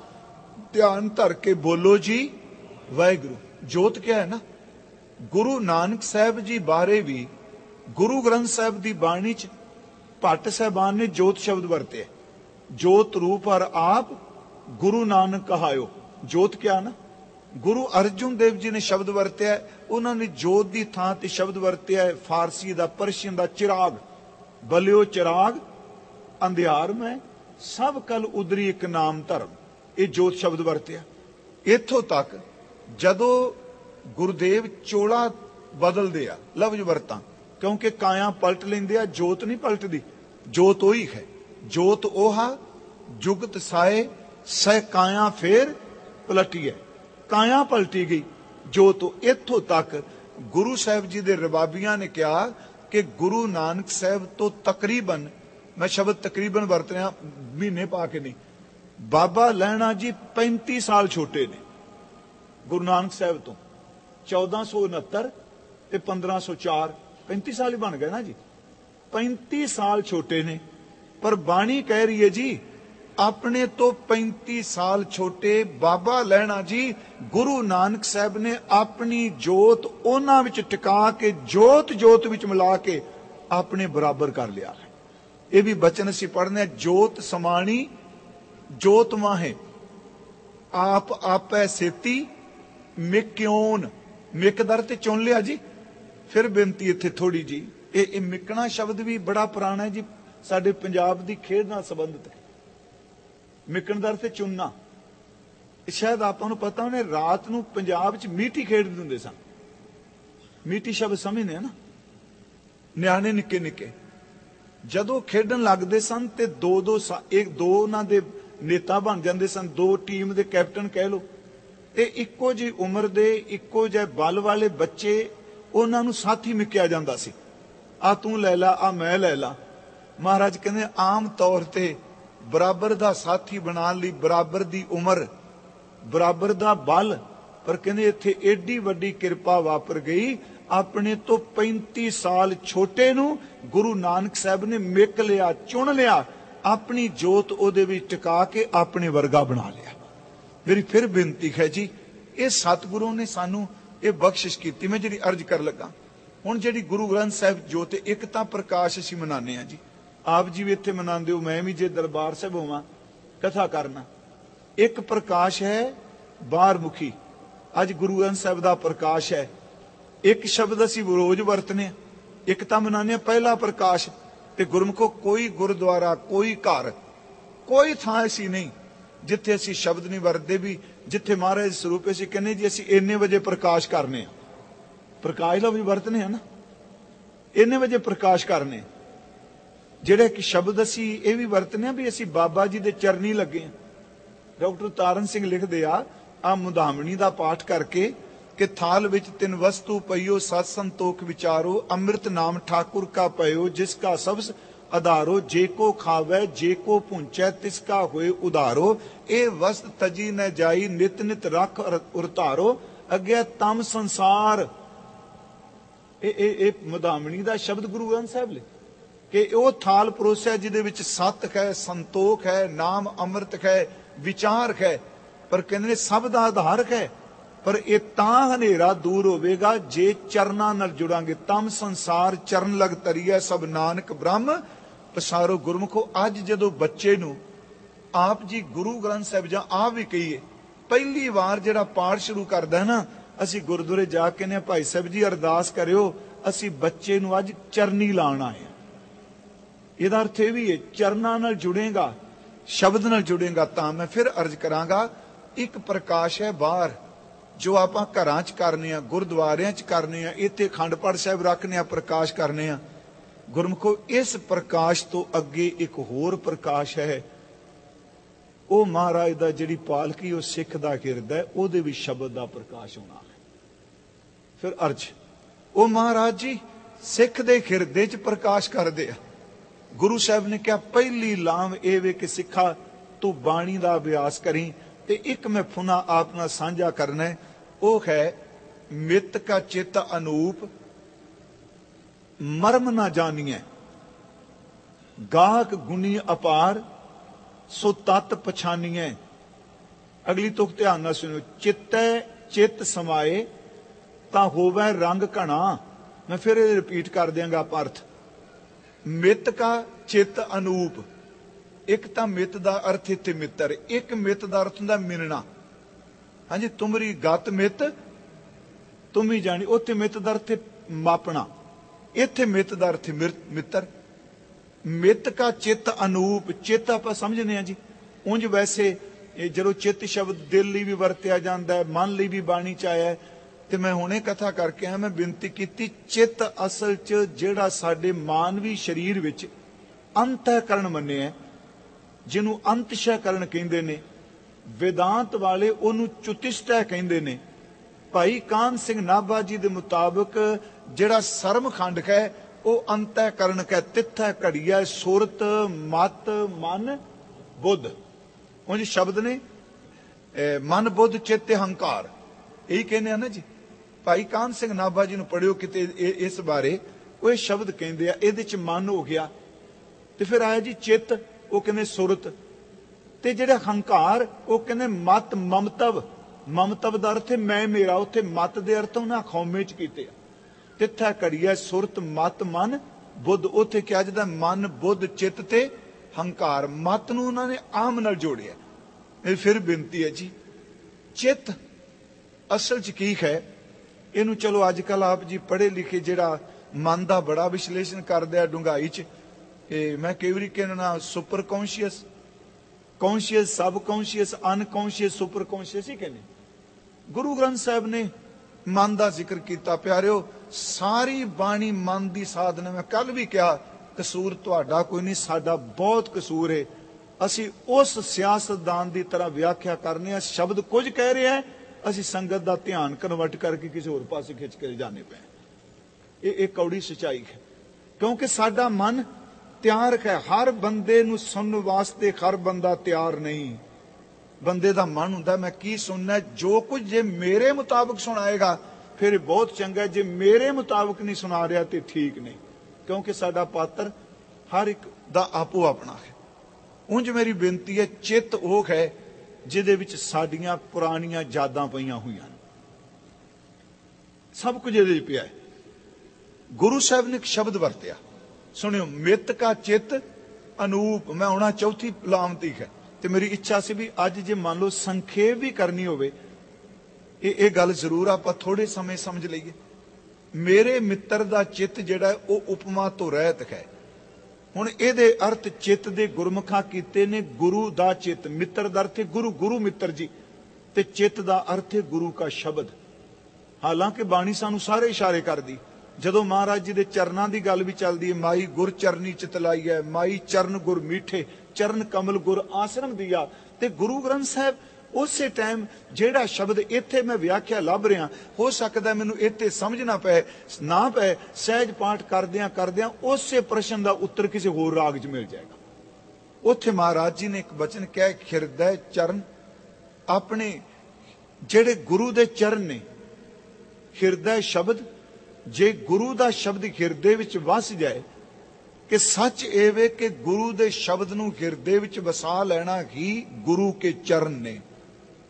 ਧਿਆਨ ਧਰ ਕੇ ਬੋਲੋ ਜੀ ਵਾਹਿਗੁਰੂ। ਜੋਤ ਕਿਹਾ ਹੈ ਨਾ, ਗੁਰੂ ਨਾਨਕ ਸਾਹਿਬ ਜੀ ਬਾਰੇ ਵੀ ਗੁਰੂ ਗ੍ਰੰਥ ਸਾਹਿਬ ਦੀ ਬਾਣੀ 'ਚ ਭੱਟ ਸਾਹਿਬਾਨ ਨੇ ਜੋਤ ਸ਼ਬਦ ਵਰਤੇ, ਜੋਤ ਰੂਪ ਹਰ ਆਪ ਗੁਰੂ ਨਾਨਕ ਕਹਾਇਓ। ਜੋਤ ਕਿਹਾ ਨਾ, ਗੁਰੂ ਅਰਜਨ ਦੇਵ ਜੀ ਨੇ ਸ਼ਬਦ ਵਰਤਿਆ, ਉਹਨਾਂ ਨੇ ਜੋਤ ਦੀ ਥਾਂ ਤੇ ਸ਼ਬਦ ਵਰਤਿਆ ਫਾਰਸੀ ਦਾ, ਪਰਸ਼ੀਅਨ ਦਾ ਚਿਰਾਗ, ਬਲਿਓ ਚਿਰਾਗ ਅੰਧਿਆਰ ਮੈਂ ਸਭ ਕਲ ਉਦਰੀ ਇੱਕ ਨਾਮ ਧਰਮ, ਇਹ ਜੋਤ ਸ਼ਬਦ ਵਰਤਿਆ। ਇੱਥੋਂ ਤੱਕ ਜਦੋਂ ਗੁਰਦੇਵ ਚੋਲਾ ਬਦਲਦੇ ਆ ਲਫ਼ਜ਼ ਵਰਤਾਂ, ਕਿਉਂਕਿ ਕਾਇਆ ਪਲਟ ਲੈਂਦੇ ਆ, ਜੋਤ ਨਹੀਂ ਪਲਟਦੀ, ਜੋਤ ਉਹੀ ਹੈ। ਜੋਤ ओहा जुगत साए सह काया फेर पलटी है, काया पलटी गई जोत। इत्थों तक गुरु साहब जी दे रबाबियां ने कहा कि गुरु नानक साहब तो तकरीबन, मैं शब्द तकरीबन वरत रहा महीने पा के नहीं, बाबा लैणा जी पैंती साल छोटे ने गुरु नानक साहब तो, चौदह सौ उनहत्तर ते पंद्रह सौ चार, पैंती साल ही बन गए ना जी, पैंती साल छोटे ने। पर बाणी कह रही है जी अपने तो पैंती साल छोटे बाबा लैणा जी गुरु नानक साहब ने अपनी जोत उन्हां विच टिका के जोत जोत विच मिला के अपने बराबर कर लिया है। ये भी बचन असीं पढ़ने, जोत समाणी जोत माहे आप आपै सेती मिक्योन, मिकदर ते चुन लिया जी। फिर बेनती इत्थे थोड़ी जी, ये मिकना शब्द भी बड़ा पुराना है जी, साडे पंजाब दी खेड नाल संबंधित है। मिकण दा अर्थ चुनना, शायद आपां नूं पता होने रात नूं पंजाब च मीठी खेडदे हुंदे सन, मीठी शब्द समझदे आ ना, नियाणे निक्के निक्के जदों खेडण लगदे सन ते दो दो एक दो उन्हां दे नेता बन जांदे सन, दो टीम दे कैप्टन कह लो, ते इक्को जी उम्र दे इक्को जिहे बल वाले बच्चे उन्हां नूं साथी मिक्किया जांदा सी, आ तूं लै ला आ मैं लै ला। महाराज कहंदे आम तौर ते बराबर दा साथी बनाने लई बराबर दी उम्र, बराबर दा बल, पर कहंदे इत्थे एडी वड्डी किरपा वापर गई, अपने तो पैंती साल छोटे नूं गुरु नानक साहब ने मिक लिया, चुन लिया, अपनी जोत ओदे विच टिका के अपने वर्गा बना लिया। मेरी फिर बेनती है जी, ये सतगुरु ने सानू ये बख्शिश की। मैं जी अर्ज कर लगा हुण जी गुरु ग्रंथ साहब जोत, एक तां प्रकाश असीं मनाने जी, आप जी भी इत्थे मनांदे हो, मैं भी जे दरबार साहब होवां कथा करना, एक प्रकाश है बाहर मुखी, अज गुरु ग्रंथ साहब दा प्रकाश है। एक शब्द असीं रोज वरतने, एक तां मनाने पहला प्रकाश, ते गुरमुखो कोई गुरुद्वारा, कोई घर, कोई थां ऐसी नहीं जिथे असीं शब्द नहीं वरतदे भी, जिथे महाराज स्वरूप असीं कहने जी असीं इन्ने वजे प्रकाश करने, प्रकाश दा भी वरतने है ना, इन्ने वजे प्रकाश करने, ਜਿਹੜੇ ਕਿ ਸ਼ਬਦ ਅਸੀਂ ਇਹ ਵੀ ਵਰਤਨੇ ਆ ਵੀ ਅਸੀਂ ਬਾਬਾ ਜੀ ਦੇ ਚਰਨੀ ਲੱਗੇ ਆ। ਡਾਕਟਰ ਤਾਰਨ ਸਿੰਘ ਲਿਖਦੇ ਆ ਆ ਮੁਦਾਮਣੀ ਦਾ ਪਾਠ ਕਰਕੇ ਕਿ ਥਾਲ ਵਿੱਚ ਤਿੰਨ ਵਸਤੂ ਪਈਓ ਸਤ ਸੰਤੋਖ ਵਿਚਾਰੋ, ਅੰਮ੍ਰਿਤ ਨਾਮ ਠਾਕੁਰ ਕਾ ਪਇਓ, ਜਿਸ ਕਾ ਸਬਸ ਆਧਾਰੋ, ਜੇ ਕੋ ਖਾਵੇ ਜੇ ਕੋ ਪੁੰਚੈ ਤਿਸ ਕਾ ਹੋਏ ਉਧਾਰੋ, ਇਹ ਵਸਤ ਤਜੀ ਨ ਜਾਈ ਨਿਤ ਨਿਤ ਰੱਖ ਉਰਤਾਰੋ, ਅੱਗੇ ਤਮ ਸੰਸਾਰ। ਇਹ ਇਹ ਮੁਦਾਮਣੀ ਦਾ ਸ਼ਬਦ ਗੁਰੂ ਗ੍ਰੰਥ ਸਾਹਿਬ ਲਿਖ कि वह थाल परोसिया जिहदे विच सत है, संतोख है, नाम अमृत है, विचार है, पर कहते ने सब दा आधारक है। पर ये तां हनेरा दूर होवेगा जे चरना नाल जुड़ांगे। तम संसार चरण लग तरीए सब नानक ब्रह्म पसारो गुरमुखो। अज जदों बच्चे नूं आप जी गुरु ग्रंथ साहिब जां आप भी कहिए पहली वार जिहड़ा पाठ शुरू करदा है ना, असीं गुरुद्वारे जा के ने भाई साहब जी अरदास करियो असीं बच्चे नूं अज चरनी लाण आए। ਇਹਦਾ अर्थ ਇਹ ਵੀ ਹੈ ਚਰਨਾਂ ਨਾਲ ਜੁੜੇਗਾ, ਸ਼ਬਦ ਨਾਲ ਜੁੜੇਗਾ। ਤਾਂ ਮੈਂ ਫਿਰ ਅਰਜ਼ ਕਰਾਂਗਾ, ਇੱਕ ਪ੍ਰਕਾਸ਼ ਹੈ ਬਾਹਰ ਜੋ ਆਪਾਂ ਘਰਾਂ 'ਚ ਕਰਨੇ ਆ, ਗੁਰਦੁਆਰਿਆਂ 'ਚ ਕਰਨੇ ਆ, ਇੱਥੇ ਅਖੰਡ ਪਾਠ ਸਾਹਿਬ ਰੱਖਨੇ ਆ, ਪ੍ਰਕਾਸ਼ ਕਰਨੇ ਆ। ਗੁਰਮੁਖੋ ਇਸ ਪ੍ਰਕਾਸ਼ ਤੋਂ ਅੱਗੇ ਇੱਕ ਹੋਰ ਪ੍ਰਕਾਸ਼ ਹੈ, ਉਹ ਮਹਾਰਾਜ ਦਾ ਜਿਹੜੀ ਪਾਲਕੀ ਉਹ ਸਿੱਖ ਦਾ ਹਿਰਦਾ, ਉਹਦੇ ਵੀ ਸ਼ਬਦ ਦਾ ਪ੍ਰਕਾਸ਼ ਹੋਣਾ ਹੈ। ਫਿਰ ਅਰਜ਼ ਉਹ ਮਹਾਰਾਜ ਜੀ ਸਿੱਖ ਦੇ ਹਿਰਦੇ 'ਚ ਪ੍ਰਕਾਸ਼ ਕਰਦੇ ਆ। गुरु साहब ने कहा पहली लाम ਇਹ ਵੇ ਕਿ ਸਿੱਖਾ तू बाणी ਦਾ ਅਭਿਆਸ ਕਰੀ। ਤੇ ਇੱਕ ਮੈਂ ਫੁਨਾ ਆਪ ਨਾਲ ਸਾਂਝਾ ਕਰਨਾ, ਉਹ ਹੈ ਮਿਤ ਕਾ ਚਿਤ ਅਨੂਪ ਮਰਮ ਨਾ ਜਾਣੀਐ ਗਾਹਕ ਗੁਣੀ ਅਪਾਰ ਸੋ ਤਤ ਪਛਾਨੀਐ। ਅਗਲੀ ਤੁਕ ਧਿਆਨ ਨਾਲ ਸੁਣੋ। ਚਿਤੈ ਚਿਤ ਸਮਾਏ ਤਾਂ ਹੋਵੇ ਰੰਗ ਘਣਾ। ਮੈਂ ਫਿਰ ਇਹ ਰਿਪੀਟ ਕਰ ਦਿਆਂਗਾ ਆਪਾਂ ਅਰਥ। ਮਿਤ ਕਾ ਚਿਤ ਅਨੂਪ, ਇੱਕ ਤਾਂ ਮਿਤ ਦਾ ਅਰਥ ਇੱਥੇ ਮਿੱਤਰ, ਇੱਕ ਮਿਤ ਦਾ ਅਰਥ ਹੁੰਦਾ ਮਿਲਣਾ। ਹਾਂਜੀ, ਤੁਮਰੀ ਗਤ ਮਿਤ ਤੁਮੀ ਜਾਣੀ, ਉੱਥੇ ਮਿਤ ਦਾ ਅਰਥ ਮਾਪਣਾ, ਇੱਥੇ ਮਿਤ ਦਾ ਅਰਥ ਮਿੱਤਰ। ਮਿਤ ਕਾ ਚਿਤ ਅਨੂਪ, ਚਿੱਤ ਆਪਾਂ ਸਮਝਦੇ ਹਾਂ ਜੀ। ਉਂਝ ਵੈਸੇ ਜਦੋਂ ਚਿੱਤ ਸ਼ਬਦ ਦਿਲ ਲਈ ਵੀ ਵਰਤਿਆ ਜਾਂਦਾ, ਮਨ ਲਈ ਵੀ ਬਾਣੀ ਚ ਆਇਆ। ਤੇ ਮੈਂ ਹੁਣੇ ਕਥਾ ਕਰਕੇ ਆ, ਮੈਂ ਬੇਨਤੀ ਕੀਤੀ ਚਿੱਤ ਅਸਲ ਚ ਜਿਹੜਾ ਸਾਡੇ ਮਾਨਵੀ ਸਰੀਰ ਵਿੱਚ ਅੰਤःਕਰਨ ਮੰਨਿਆ, ਜਿਹਨੂੰ ਅੰਤਸ਼ੈਕਰਨ ਕਹਿੰਦੇ ਨੇ, वेदांत वाले ਉਹਨੂੰ ਚੁਤਿਸ਼ਟਾ ਕਹਿੰਦੇ ਨੇ। ਭਾਈ ਕਾਨ ਸਿੰਘ ਨਾਭਾ ਜੀ ਦੇ ਮੁਤਾਬਕ ਜਿਹੜਾ ਸਰਮਖੰਡ ਹੈ ਉਹ ਅੰਤःਕਰਨ ਹੈ। ਤਿੱਥੈ ਘੜੀਐ ਸੁਰਤ ਮਤ ਮਨ ਬੁੱਧ, ਉਂਝ ਸ਼ਬਦ ਨੇ ਮਨ ਬੁੱਧ ਚਿੱਤ ਹੰਕਾਰ, ਇਹੀ ਕਹਿੰਦੇ ਆ ਨਾ ਜੀ। ਭਾਈ ਕਾਨ ਸਿੰਘ ਨਾਭਾ ਜੀ ਨੂੰ ਪੜਿਓ ਕਿਤੇ ਇਸ ਬਾਰੇ, ਉਹ ਇਹ ਸ਼ਬਦ ਕਹਿੰਦੇ ਆ। ਇਹਦੇ ਚ ਮਨ ਹੋ ਗਿਆ, ਤੇ ਫਿਰ ਆਇਆ ਜੀ ਚਿੱਤ, ਉਹ ਕਹਿੰਦੇ ਸੁਰਤ, ਤੇ ਜਿਹੜਾ ਹੰਕਾਰ ਉਹ ਕਹਿੰਦੇ ਮਤ ਮਮਤਵ। ਮਮਤਵ ਦਾ ਅਰਥ ਹੈ ਮੈਂ ਮੇਰਾ, ਉੱਥੇ ਮਤ ਦੇ ਅਰਥ ਉਹਨਾਂ ਖੌਮੇ ਚ ਕੀਤੇ ਆ। ਤਿੱਥਾ ਘੜੀਐ ਸੁਰਤ ਮਤ ਮਨ ਬੁੱਧ, ਉੱਥੇ ਕਿਹਾ ਜਾਂਦਾ ਮਨ ਬੁੱਧ ਚਿੱਤ ਤੇ ਹੰਕਾਰ। ਮਤ ਨੂੰ ਉਹਨਾਂ ਨੇ ਆਮ ਨਾਲ ਜੋੜਿਆ। ਇਹ ਫਿਰ ਬੇਨਤੀ ਹੈ ਜੀ, ਚਿੱਤ ਅਸਲ ਚ ਕੀ ਹੈ? ਇਹਨੂੰ ਚਲੋ ਅੱਜ ਕੱਲ ਆਪ ਜੀ ਪੜ੍ਹੇ ਲਿਖੇ ਜਿਹੜਾ ਮਨ ਦਾ ਬੜਾ ਵਿਸ਼ਲੇਸ਼ਣ ਕਰਦੇ ਆ ਡੂੰਘਾਈ ਚ। ਇਹ ਮੈਂ ਕਈ ਵਾਰੀ ਕਹਿਣਾ super conscious, conscious, sub conscious, unconscious, super conscious ਹੀ ਕਹਿੰਦੇ। ਗੁਰੂ ਗ੍ਰੰਥ ਸਾਹਿਬ ਨੇ ਮਨ ਦਾ ਜ਼ਿਕਰ ਕੀਤਾ। ਪਿਆਰਿਓ, ਸਾਰੀ ਬਾਣੀ ਮਨ ਦੀ ਸਾਧਨਾ। ਮੈਂ ਕੱਲ ਵੀ ਕਿਹਾ ਕਸੂਰ ਤੁਹਾਡਾ ਕੋਈ ਨਹੀਂ, ਸਾਡਾ ਬਹੁਤ ਕਸੂਰ ਹੈ। ਅਸੀਂ ਉਸ ਸਿਆਸਤਦਾਨ ਦੀ ਤਰ੍ਹਾਂ ਵਿਆਖਿਆ ਕਰਨੇ ਆ, ਸ਼ਬਦ ਕੁਝ ਕਹਿ ਰਿਹਾ, ਅਸੀਂ ਸੰਗਤ ਦਾ ਧਿਆਨ ਕਨਵਰਟ ਕਰਕੇ ਕਿਸੇ ਹੋਰ ਪਾਸੇ ਖਿੱਚ ਕੇ ਜਾਣੇ ਪਏ। ਇਹ ਇਹ ਕੌੜੀ ਸੱਚਾਈ ਹੈ, ਕਿਉਂਕਿ ਸਾਡਾ ਮਨ ਤਿਆਰ ਹੈ। ਹਰ ਬੰਦੇ ਨੂੰ ਸੁਣਨ ਵਾਸਤੇ ਹਰ ਬੰਦਾ ਤਿਆਰ ਨਹੀਂ। ਬੰਦੇ ਦਾ ਮਨ ਹੁੰਦਾ ਮੈਂ ਕੀ ਸੁਣਨਾ, ਜੋ ਕੁਝ ਜੇ ਮੇਰੇ ਮੁਤਾਬਕ ਸੁਣਾਏਗਾ ਫਿਰ ਬਹੁਤ ਚੰਗਾ, ਜੇ ਮੇਰੇ ਮੁਤਾਬਕ ਨਹੀਂ ਸੁਣਾ ਰਿਹਾ ਤੇ ਠੀਕ ਨਹੀਂ, ਕਿਉਂਕਿ ਸਾਡਾ ਪਾਤਰ ਹਰ ਇੱਕ ਦਾ ਆਪੋ ਆਪਣਾ ਹੈ। ਉਂਝ ਮੇਰੀ ਬੇਨਤੀ ਹੈ, ਚਿੱਤ ਉਹ ਹੈ ਜਿਹਦੇ ਵਿੱਚ ਸਾਡੀਆਂ ਪੁਰਾਣੀਆਂ ਯਾਦਾਂ ਪਈਆਂ ਹੋਈਆਂ, ਸਭ ਕੁਝ ਇਹਦੇ 'ਚ ਪਿਆ ਹੈ। ਗੁਰੂ ਸਾਹਿਬ ਨੇ ਇੱਕ ਸ਼ਬਦ ਵਰਤਿਆ, ਸੁਣਿਓ, ਮਿਤ ਕਾ ਚਿੱਤ ਅਨੂਪ। ਮੈਂ ਆਉਣਾ ਚੌਥੀ ਲਾਮਤੀ ਹੈ, ਤੇ ਮੇਰੀ ਇੱਛਾ ਸੀ ਵੀ ਅੱਜ ਜੇ ਮੰਨ ਲਓ ਸੰਖੇਪ ਵੀ ਕਰਨੀ ਹੋਵੇ, ਇਹ ਇਹ ਗੱਲ ਜ਼ਰੂਰ ਆਪਾਂ ਥੋੜੇ ਸਮੇਂ ਸਮਝ ਲਈਏ। ਮੇਰੇ ਮਿੱਤਰ ਦਾ ਚਿੱਤ ਜਿਹੜਾ ਉਹ ਉਪਮਾ ਤੋਂ ਰਹਿਤ ਹੈ। ਹੁਣ ਇਹਦੇ ਅਰਥ ਚਿੱਤ ਦੇ ਗੁਰਮੁਖਾਂ ਕੀਤੇ ਨੇ। ਗੁਰੂ ਦਾ ਚਿੱਤ, ਮਿੱਤਰ ਦਾ ਅਰਥ ਹੈ ਗੁਰੂ, ਗੁਰੂ ਮਿੱਤਰ ਜੀ, ਤੇ ਚਿੱਤ ਦਾ ਅਰਥ ਹੈ ਗੁਰੂ ਕਾ ਸ਼ਬਦ। ਹਾਲਾਂਕਿ ਬਾਣੀ ਸਾਨੂੰ ਸਾਰੇ ਇਸ਼ਾਰੇ ਕਰਦੀ। ਜਦੋਂ ਮਹਾਰਾਜ ਜੀ ਦੇ ਚਰਨਾਂ ਦੀ ਗੱਲ ਵੀ ਚੱਲਦੀ ਹੈ, ਮਾਈ ਗੁਰ ਚਰਨੀ ਚਿਤ ਲਾਈ ਹੈ, ਮਾਈ ਚਰਨ ਗੁਰ ਮੀਠੇ, ਚਰਨ ਕਮਲ ਗੁਰ ਆਸ਼ਰਮ ਦਿਆ। ਤੇ ਗੁਰੂ ਗ੍ਰੰਥ ਸਾਹਿਬ ਉਸੇ ਟਾਈਮ ਜਿਹੜਾ ਸ਼ਬਦ ਇੱਥੇ ਮੈਂ ਵਿਆਖਿਆ ਲੱਭ ਰਿਹਾ, ਹੋ ਸਕਦਾ ਮੈਨੂੰ ਇੱਥੇ ਸਮਝ ਨਾ ਪਏ ਨਾ ਪਏ, ਸਹਿਜ ਪਾਠ ਕਰਦਿਆਂ ਕਰਦਿਆਂ ਉਸੇ ਪ੍ਰਸ਼ਨ ਦਾ ਉੱਤਰ ਕਿਸੇ ਹੋਰ ਰਾਗ 'ਚ ਮਿਲ ਜਾਏਗਾ। ਉੱਥੇ ਮਹਾਰਾਜ ਜੀ ਨੇ ਇੱਕ ਬਚਨ ਕਿਹਾ, ਹਿਰਦੈ ਚਰਨ। ਆਪਣੇ ਜਿਹੜੇ ਗੁਰੂ ਦੇ ਚਰਨ ਨੇ, ਹਿਰਦੈ ਸ਼ਬਦ, ਜੇ ਗੁਰੂ ਦਾ ਸ਼ਬਦ ਹਿਰਦੇ ਵਿੱਚ ਵਸ ਜਾਏ, ਕਿ ਸੱਚ ਇਹ ਵੇ ਕਿ ਗੁਰੂ ਦੇ ਸ਼ਬਦ ਨੂੰ ਹਿਰਦੇ ਵਿੱਚ ਵਸਾ ਲੈਣਾ ਹੀ ਗੁਰੂ ਕੇ ਚਰਨ ਨੇ।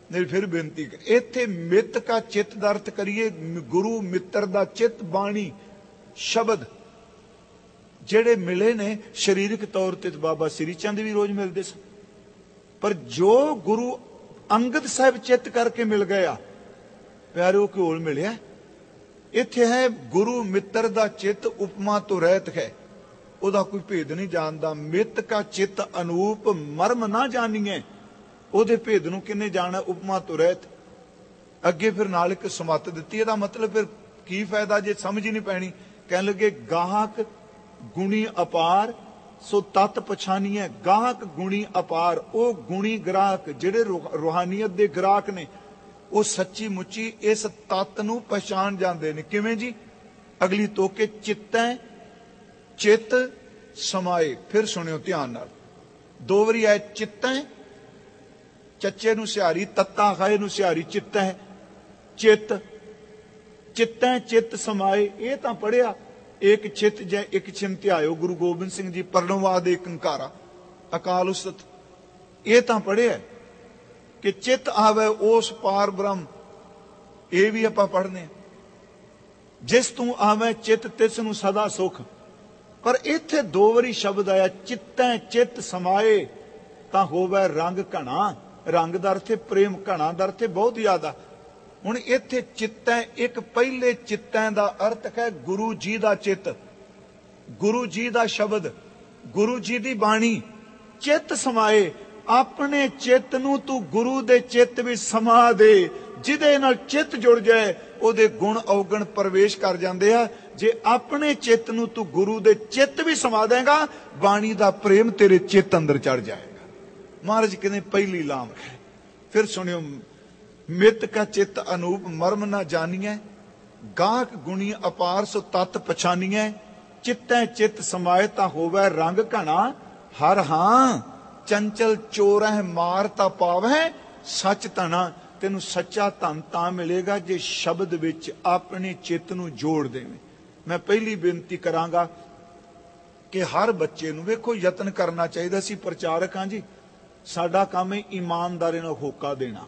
मेरी फिर बेनती कर, इत्थे मित का चित्त दा अर्थ करिए गुरु मित्र दा चित्त, बाणी शब्द ਜਿਹੜੇ मिले ने शरीरक तौर ते बाबा श्री चंद भी रोज मिलते सन, पर जो गुरु अंगद साहब चित्त करके मिल गया प्यारे वो घोल मिलिया। इत्थे है गुरु मित्र दा चित्त उपमा तो रहत है, ओदा कोई भेद नहीं जानदा। मित का चित्त अनूप मर्म ना जानिए, ओदे भेद नूं किन्ने जाना, उपमा तो रहत। अगे फिर नाल एक समत दित्ती, इहदा मतलब फिर की फायदा जे समझ ही नहीं पैनी। कहन लगे गाहक गुणी अपार सो तत् पछानीए। गाहक गुणी अपार, ओ गुणी ग्राहक जिहड़े रूहानीयत दे ग्राहक ने, ਉਹ सच्ची मुच्ची इस तत्त नूं पहचान जाते हैं। किवें जी? अगली तोके चित्तै चित्त समाए। फिर सुनियो ध्यान नाल, दो वारी आए चित्तै, चच्चे नूं सिहारी, तत्ता खाए नूं सिहारी, चित्तै चित्त, चित्तै चित्त समाए। ये तां पढ़िया, एक चित्त जै एक चिंत्यायो, गुरु गोबिंद सिंह जी परनवाद एक अंकारा अकाल उस्तत। ये तां पढ़िया कि चित आवे उस पार ब्रह्म, ये भी आपां पढ़ने। जिस तू आवे चित तिस नूं सदा सुख। पर इत्थे दो वारी शब्द आया चित्तै चित्त समाए, तां होवे रंग घना। रंग दा अर्थ है प्रेम, घना दा अर्थ है बहुत ज्यादा। हुण इत्थे चित्तै, एक पहले चित्तै दा अर्थ है गुरु जी दा चित्त, गुरु जी दा शब्द, गुरु जी दी बाणी। चित्त समाए, अपने चित्त नूं तू गुरु दे चित्त भी समा दे। जिहदे नाल चित्त जुड़ जाए ओदे गुण अवगुण प्रवेश कर जांदे आ। जे अपने चित्त नूं तू गुरु दे चित्त भी समा देगा, बाणी दा प्रेम तेरे चित्त अंदर चढ़ जाएगा। महाराज कहते पहली लाम है। फिर सुनियो, मित का चित्त अनूप मर्म ना जानिए, गाहक गुणी अपार सो तत् पछानिए। चित्तै चित्त समाए तां होवे रंग घना। हर हां चंचल चोरह मार ता पावै सच धना। तेनू सच्चा धन तां मिलेगा जे शब्द विच अपने चित्त नूं जोड़ देवें। मैं पहली बेनती करांगा कि हर बच्चे नूं वेखो यतन करना चाहिए। असीं प्रचारक हां जी, साडा काम है ईमानदारी नाल होका देना।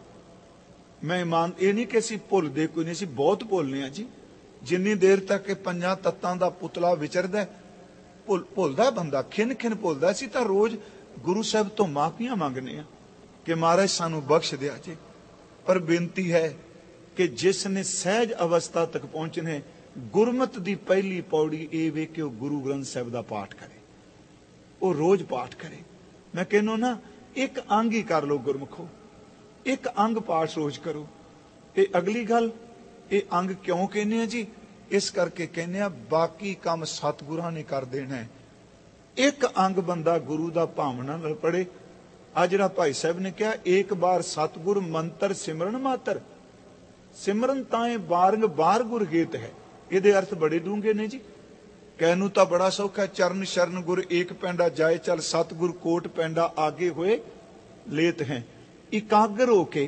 मैं ईमान ये नहीं कि असीं भुलदे कोई नहीं, असीं बहुत भुलने हां जी। जिन्नी देर तक कि पंजां तत्तां दा पुतला विचरदा भुल भुलदा बंदा, खिन खिन भुलदा। असीं तां रोज गुरु साहब तो माफियां मांगने हैं कि महाराज सानू बख्श दिया जी। पर बेनती है कि जिसने सहज अवस्था तक पहुंचने, गुरमत दी पहली पौड़ी ये वे कि वह गुरु ग्रंथ साहब का पाठ करे, वो रोज पाठ करे। मैं कहना ना, एक अंग ही कर लो गुरमुखो, एक अंग पाठ रोज करो। ये अगली गल, ये अंग क्यों कहने जी? इस करके कहने बाकी काम सतगुरां ने कर देना है। एक अंग बंदा गुरु दा भावना नाल पढ़े। आ जिहड़ा भाई साहब ने कहा, एक बार सतगुर मंत्र सिमरन मातर। सिमरन ताए बारंग बार गुर गीत है। ये अर्थ बड़े डूंगे ने जी। कहनू तो बड़ा सौखा, चरण शरण गुर एक पैंडा जाए चल, सतगुर कोट पैंडा आगे हुए लेत हैं। इकाग्र होके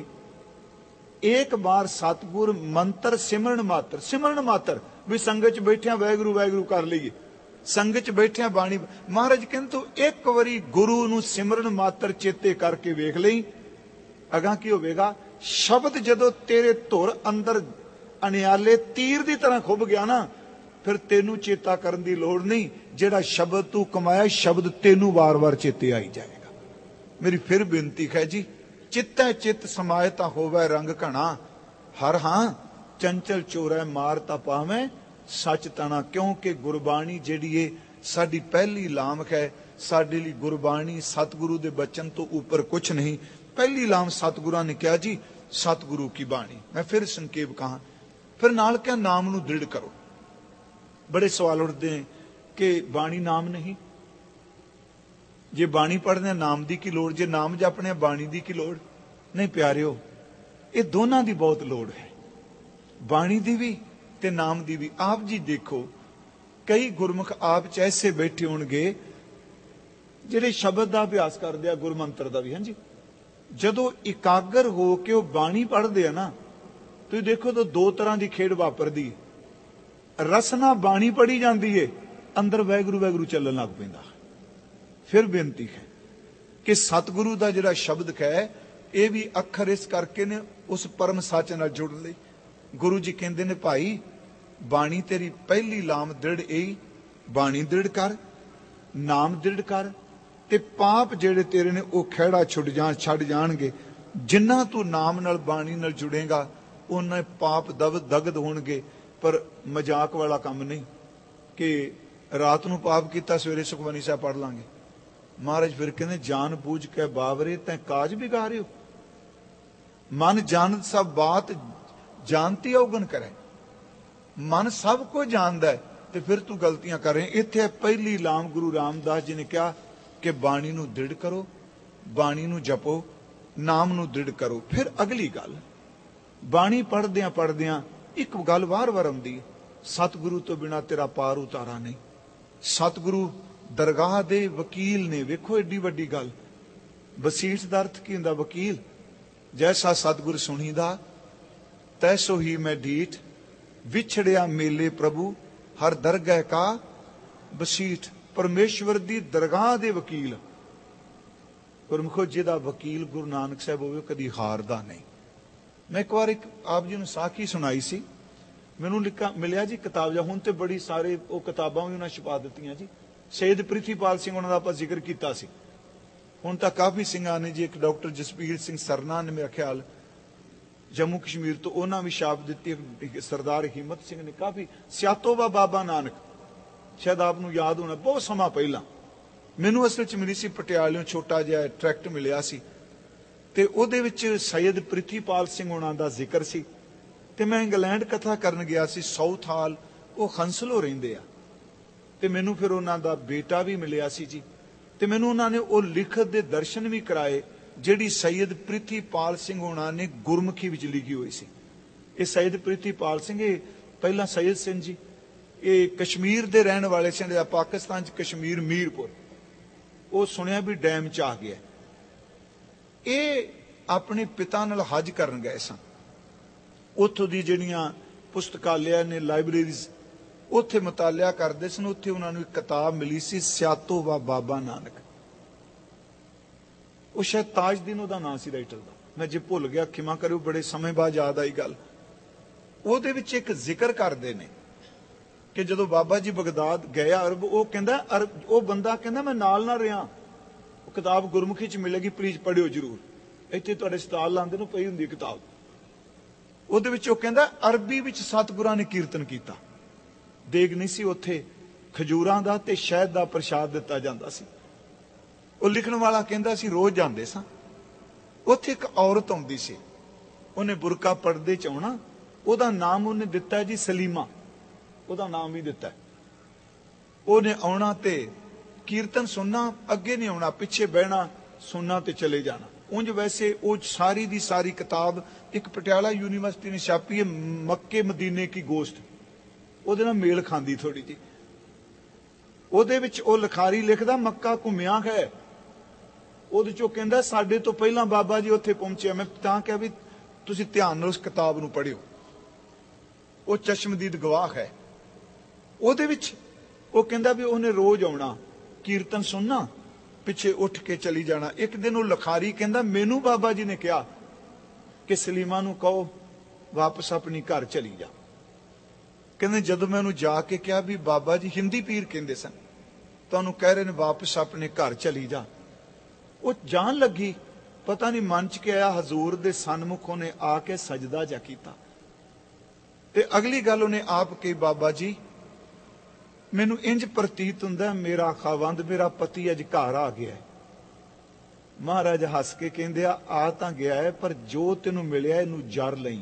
एक बार सतगुर मंत्र सिमरन मातर, सिमरन मातर भी संगत च बैठिया वाहगुरू वाहगुरू कर लीए, संगत च बैठिया बाणी। महाराज कहते तू एक बारी गुरु नूं सिमरन मातर चेते करके वेख लई, अगां की होवेगा। शब्द जदों तेरे धुर अंदर अनियाले तीर की तरह खुब गया ना, फिर तेनू चेता करन दी लोड़ नहीं। जिहड़ा शब्द तू कमाया, शब्द तेनू वार वार चेते आई जाएगा। मेरी फिर बेनती है जी, चित्तै चित्त समाए तां होवै रंग घना। हर हां चंचल चोरै मार तां पावैं सच तना। क्योंकि गुरबाणी जिहड़ी है साडी पहली लाम है। साडे लई गुरबाणी सतगुरु दे बचन तो ऊपर कुछ नहीं। पहली लाम सतगुरां ने कहा जी, सतगुरु की बाणी। मैं फिर संकेत कहा, फिर नाल क्या नाम नूं दृढ़ करो। बड़े सवाल उठते हैं कि बाणी नाम नहीं, जे बाणी पढ़ने नाम दी की लोड़, जे नाम जपने बाणी दी की लोड़ नहीं। प्यारिओ, ये दोनों दी बहुत लोड़ है, बाणी दी भी ते नाम दी भी। आप जी देखो, कई गुरमुख आप च ऐसे बैठे होणगे जिहड़े शब्द का अभ्यास करते हैं, गुरमंत्र का भी। हाँ जी, जदों इकागर हो के वह बाणी पढ़ते हैं ना, तुसीं देखो तो दो तरह की खेड वापरदी। रसना बाणी पढ़ी जाती है, अंदर वाहगुरू वाहगुरू चलन लग पैंदा। फिर बेनती है कि सतगुरु का जिहड़ा शब्द है, ਇਹ ਵੀ ਅੱਖਰ ਇਸ ਕਰਕੇ ਨੇ ਉਸ ਪਰਮ ਸੱਚ ਨਾਲ ਜੁੜਨ ਲਈ। ਗੁਰੂ ਜੀ ਕਹਿੰਦੇ ਨੇ ਭਾਈ ਬਾਣੀ ਤੇਰੀ ਪਹਿਲੀ ਲਾਮ ਦ੍ਰਿੜ ਇਹੀ, ਬਾਣੀ ਦ੍ਰਿੜ ਕਰ, ਨਾਮ ਦ੍ਰਿੜ ਕਰ, ਤੇ ਪਾਪ ਜਿਹੜੇ ਤੇਰੇ ਨੇ ਉਹ ਖਹਿੜਾ ਛੁੱਟ ਜਾਣ ਛੱਡ ਜਾਣਗੇ। ਜਿੰਨਾ ਤੂੰ ਨਾਮ ਨਾਲ ਬਾਣੀ ਨਾਲ ਜੁੜੇਗਾ ਉਹਨਾਂ ਪਾਪ ਦਵ ਦਗਦ ਹੋਣਗੇ। ਪਰ ਮਜ਼ਾਕ ਵਾਲਾ ਕੰਮ ਨਹੀਂ ਕਿ ਰਾਤ ਨੂੰ ਪਾਪ ਕੀਤਾ ਸਵੇਰੇ ਸੁਖਮਨੀ ਸਾਹਿਬ ਪੜ੍ਹ ਲਾਂਗੇ। ਮਹਾਰਾਜ ਫਿਰ ਕਹਿੰਦੇ ਜਾਣ ਬੂਝ ਕੇ ਬਾਵਰੇ ਤੈਂ ਕਾਜ ਬਿਗਾਰਿਓ, ਮਨ ਜਾਣਤ ਸਭ ਬਾਤ ਜਾਣਤੀ ਔਗਣ ਕਰੇ। ਮਨ ਸਭ ਕੁਝ ਜਾਣਦਾ ਹੈ ਤੇ ਫਿਰ ਤੂੰ ਗਲਤੀਆਂ ਕਰ ਰਹੇ। ਇੱਥੇ ਪਹਿਲੀ ਲਾਮ ਗੁਰੂ ਰਾਮਦਾਸ ਜੀ ਨੇ ਕਿਹਾ ਕਿ ਬਾਣੀ ਨੂੰ ਦ੍ਰਿੜ ਕਰੋ, ਬਾਣੀ ਨੂੰ ਜਪੋ, ਨਾਮ ਨੂੰ ਦ੍ਰਿੜ ਕਰੋ। ਫਿਰ ਅਗਲੀ ਗੱਲ, ਬਾਣੀ ਪੜ੍ਹਦਿਆਂ ਪੜ੍ਹਦਿਆਂ ਇੱਕ ਗੱਲ ਵਾਰ-ਵਾਰ ਆਉਂਦੀ ਹੈ, ਸਤਿਗੁਰੂ ਤੋਂ ਬਿਨਾਂ ਤੇਰਾ ਪਾਰ ਉਤਾਰਾ ਨਹੀਂ। ਸਤਿਗੁਰੂ ਦਰਗਾਹ ਦੇ ਵਕੀਲ ਨੇ। ਵੇਖੋ ਏਡੀ ਵੱਡੀ ਗੱਲ। ਵਸੀਠ ਦਾ ਅਰਥ ਕੀ ਹੁੰਦਾ? ਵਕੀਲ। ਜੈਸਾ ਸਤਿਗੁਰ ਸੁਣੀਦਾ ਤੈਸੋ ਹੀ ਮੈਂ ਢੀਠ, ਵਿਛੜਿਆ ਮੇਲੇ ਪ੍ਰਭੂ ਹਰ ਦਰਗਾਹ ਕਾ ਵਸੀਠ। ਪਰਮੇਸ਼ਵਰ ਦੀ ਦਰਗਾਹ ਦੇ ਵਕੀਲ। ਗੁਰਮੁਖੋ ਜਿਹਦਾ ਵਕੀਲ ਗੁਰੂ ਨਾਨਕ ਸਾਹਿਬ ਹੋਵੇ ਕਦੀ ਹਾਰਦਾ ਨਹੀਂ। ਮੈਂ ਇੱਕ ਵਾਰ ਇੱਕ ਆਪ ਜੀ ਨੂੰ ਸਾਖੀ ਸੁਣਾਈ ਸੀ, ਮੈਨੂੰ ਲਿਖਾ ਮਿਲਿਆ ਜੀ ਕਿਤਾਬ, ਜਾਂ ਹੁਣ ਤੇ ਬੜੀ ਸਾਰੇ ਉਹ ਕਿਤਾਬਾਂ ਵੀ ਉਹਨਾਂ ਛਪਾ ਦਿੱਤੀਆਂ ਜੀ। ਸੈਯਦ ਪ੍ਰਿਥੀਪਾਲ ਸਿੰਘ ਉਹਨਾਂ ਦਾ ਆਪਾਂ ਜ਼ਿਕਰ ਕੀਤਾ ਸੀ, ਹੁਣ ਤਾਂ ਕਾਫੀ ਸਿੰਘਾਂ ਨੇ ਜੀ। ਇੱਕ ਡਾਕਟਰ ਜਸਪੀਰ ਸਿੰਘ ਸਰਨਾ ਨੇ ਮੇਰਾ ਖਿਆਲ ਜੰਮੂ ਕਸ਼ਮੀਰ ਤੋਂ, ਉਹਨਾਂ ਵੀ ਛਾਪ ਦਿੱਤੀ। ਸਰਦਾਰ ਹਿੰਮਤ ਸਿੰਘ ਨੇ ਕਾਫੀ। ਸਿਆਤੋਬਾ ਬਾਬਾ ਨਾਨਕ, ਸ਼ਾਇਦ ਆਪ ਨੂੰ ਯਾਦ ਹੋਣਾ, ਬਹੁਤ ਸਮਾਂ ਪਹਿਲਾਂ ਮੈਨੂੰ ਅਸਲ ਚ ਮਿਲੀ ਸੀ ਪਟਿਆਲਿਓਂ, ਛੋਟਾ ਜਿਹਾ ਟਰੈਕਟ ਮਿਲਿਆ ਸੀ ਤੇ ਉਹਦੇ ਵਿੱਚ ਸੈਯਦ ਪ੍ਰਿਥੀਪਾਲ ਸਿੰਘ ਉਹਨਾਂ ਦਾ ਜ਼ਿਕਰ ਸੀ। ਤੇ ਮੈਂ ਇੰਗਲੈਂਡ ਕਥਾ ਕਰਨ ਗਿਆ ਸੀ, ਸਾਊਥ ਹਾਲ, ਉਹ ਹੰਸਲੋ ਰਹਿੰਦੇ ਆ, ਤੇ ਮੈਨੂੰ ਫਿਰ ਉਹਨਾਂ ਦਾ ਬੇਟਾ ਵੀ ਮਿਲਿਆ ਸੀ ਜੀ। ਤੇ ਮੈਨੂੰ ਉਹਨਾਂ ਨੇ ਉਹ ਲਿਖਤ ਦੇ ਦਰਸ਼ਨ ਵੀ ਕਰਾਏ ਜਿਹੜੀ ਸੈਯਦ ਪ੍ਰਿਥੀਪਾਲ ਸਿੰਘ ਉਹਨਾਂ ਨੇ ਗੁਰਮੁਖੀ ਵਿੱਚ ਲਿਖੀ ਹੋਈ ਸੀ। ਇਹ ਸੈਯਦ ਪ੍ਰਿਥੀਪਾਲ ਸਿੰਘ, ਇਹ ਪਹਿਲਾਂ ਸੈਯਦ ਸਿੰਘ ਜੀ, ਇਹ ਕਸ਼ਮੀਰ ਦੇ ਰਹਿਣ ਵਾਲੇ ਸੀ। ਪਾਕਿਸਤਾਨ ਚ ਕਸ਼ਮੀਰ ਮੀਰਪੁਰ, ਉਹ ਸੁਣਿਆ ਵੀ ਡੈਮ ਚ ਆ ਗਿਆ। ਇਹ ਆਪਣੇ ਪਿਤਾ ਨਾਲ ਹਜ ਕਰਨ ਗਏ ਸਨ। ਉੱਥੋਂ ਦੀ ਜਿਹੜੀਆਂ ਪੁਸਤਕਾਲਿਆ ਨੇ, ਲਾਇਬ੍ਰੇਰੀਜ਼, ਉੱਥੇ ਮਤਾਲਿਆ ਕਰਦੇ ਸਨ। ਉੱਥੇ ਉਹਨਾਂ ਨੂੰ ਇੱਕ ਕਿਤਾਬ ਮਿਲੀ ਸੀ, ਸਿਆਤੋਬਾ ਬਾਬਾ ਨਾਨਕ। ਉਹ ਸ਼ਾਇਦ ਤਾਜਦੀਨ ਉਹਦਾ ਨਾਂ ਸੀ ਰਾਈਟਰ ਦਾ, ਮੈਂ ਜੇ ਭੁੱਲ ਗਿਆ ਖਿਮਾ ਕਰਿਓ, ਬੜੇ ਸਮੇਂ ਬਾਅਦ ਯਾਦ ਆਈ ਗੱਲ। ਉਹਦੇ ਵਿੱਚ ਇੱਕ ਜ਼ਿਕਰ ਕਰਦੇ ਨੇ ਕਿ ਜਦੋਂ ਬਾਬਾ ਜੀ ਬਗਦਾਦ ਗਏ ਅਰਬ, ਉਹ ਕਹਿੰਦਾ ਅਰਬ, ਉਹ ਬੰਦਾ ਕਹਿੰਦਾ ਮੈਂ ਨਾਲ ਨਾਲ ਰਿਹਾ। ਉਹ ਕਿਤਾਬ ਗੁਰਮੁਖੀ ਚ ਮਿਲੇਗੀ, ਪਲੀਜ਼ ਪੜਿਓ ਜਰੂਰ। ਇੱਥੇ ਤੁਹਾਡੇ ਸਟਾਲ ਲਾਉਂਦੇ ਨੂੰ ਪਈ ਹੁੰਦੀ ਕਿਤਾਬ। ਉਹਦੇ ਵਿੱਚ ਉਹ ਕਹਿੰਦਾ ਅਰਬੀ ਵਿੱਚ ਸਤਿਗੁਰਾਂ ਨੇ ਕੀਰਤਨ ਕੀਤਾ। ਦੇਗ ਨਹੀਂ ਸੀ ਉੱਥੇ, ਖਜੂਰਾਂ ਦਾ ਤੇ ਸ਼ਹਿਦ ਦਾ ਪ੍ਰਸ਼ਾਦ ਦਿੱਤਾ ਜਾਂਦਾ ਸੀ। ਉਹ ਲਿਖਣ ਵਾਲਾ ਕਹਿੰਦਾ ਸੀ ਰੋਜ਼ ਜਾਂਦੇ ਸਾਂ। ਉੱਥੇ ਇੱਕ ਔਰਤ ਆਉਂਦੀ ਸੀ, ਉਹਨੇ ਬੁਰਕਾ ਪਰਦੇ ਚ ਆਉਣਾ। ਉਹਦਾ ਨਾਮ ਉਹਨੇ ਦਿੱਤਾ ਜੀ ਸਲੀਮਾ, ਉਹਦਾ ਨਾਮ ਵੀ ਦਿੱਤਾ। ਉਹਨੇ ਆਉਣਾ ਤੇ ਕੀਰਤਨ ਸੁਣਨਾ, ਅੱਗੇ ਨਹੀਂ ਆਉਣਾ, ਪਿੱਛੇ ਬਹਿਣਾ, ਸੁਣਨਾ ਤੇ ਚਲੇ ਜਾਣਾ। ਉਂਝ ਵੈਸੇ ਉਹ ਸਾਰੀ ਦੀ ਸਾਰੀ ਕਿਤਾਬ ਇੱਕ ਪਟਿਆਲਾ ਯੂਨੀਵਰਸਿਟੀ ਨੇ ਛਾਪੀ ਹੈ, ਮੱਕੇ ਮਦੀਨੇ ਕੀ ਗੋਸ਼ਟ, ਉਹਦੇ ਨਾਲ ਮੇਲ ਖਾਂਦੀ ਥੋੜੀ ਜੀ। ਉਹਦੇ ਵਿੱਚ ਉਹ ਲਿਖਾਰੀ ਲਿਖਦਾ ਮੱਕਾ ਘੁੰਮਿਆ ਹੈ। ਉਹਦੇ ਚੋਂ ਕਹਿੰਦਾ ਸਾਡੇ ਤੋਂ ਪਹਿਲਾਂ ਬਾਬਾ ਜੀ ਉੱਥੇ ਪਹੁੰਚਿਆ। ਮੈਂ ਤਾਂ ਕਿਹਾ ਵੀ ਤੁਸੀਂ ਧਿਆਨ ਨਾਲ ਉਸ ਕਿਤਾਬ ਨੂੰ ਪੜ੍ਹਿਓ, ਉਹ ਚਸ਼ਮਦੀਦ ਗਵਾਹ ਹੈ। ਉਹਦੇ ਵਿੱਚ ਉਹ ਕਹਿੰਦਾ ਵੀ ਉਹਨੇ ਰੋਜ਼ ਆਉਣਾ, ਕੀਰਤਨ ਸੁਣਨਾ, ਪਿੱਛੇ ਉੱਠ ਕੇ ਚਲੀ ਜਾਣਾ। ਇੱਕ ਦਿਨ ਉਹ ਲਿਖਾਰੀ ਕਹਿੰਦਾ ਮੈਨੂੰ ਬਾਬਾ ਜੀ ਨੇ ਕਿਹਾ ਕਿ ਸਲੀਮਾ ਨੂੰ ਕਹੋ ਵਾਪਸ ਆਪਣੀ ਘਰ ਚਲੀ ਜਾ। ਕਹਿੰਦੇ ਜਦੋਂ ਮੈਂ ਉਹਨੂੰ ਜਾ ਕੇ ਕਿਹਾ ਵੀ ਬਾਬਾ ਜੀ, ਹਿੰਦੀ ਪੀਰ ਕਹਿੰਦੇ ਸਨ, ਤੁਹਾਨੂੰ ਕਹਿ ਰਹੇ ਨੇ ਵਾਪਸ ਆਪਣੇ ਘਰ ਚਲੀ ਜਾ, ਉਹ ਜਾਣ ਲੱਗੀ। ਪਤਾ ਨਹੀਂ ਮਨ ਚ ਕਿ ਆਇਆ, ਹਜ਼ੂਰ ਦੇ ਸਨਮੁਖ ਉਹਨੇ ਆ ਕੇ ਸਜਦਾ ਜਾ ਕੀਤਾ। ਤੇ ਅਗਲੀ ਗੱਲ ਉਹਨੇ ਆਪ ਕਹੀ, ਬਾਬਾ ਜੀ ਮੈਨੂੰ ਇੰਜ ਪ੍ਰਤੀਤ ਹੁੰਦਾ ਮੇਰਾ ਖਾਵੰਦ, ਮੇਰਾ ਪਤੀ ਅੱਜ ਘਰ ਆ ਗਿਆ। ਮਹਾਰਾਜ ਹੱਸ ਕੇ ਕਹਿੰਦੇ ਆ ਆ ਤਾਂ ਗਿਆ ਹੈ, ਪਰ ਜੋ ਤੈਨੂੰ ਮਿਲਿਆ ਇਹਨੂੰ ਜਰ ਲਈ।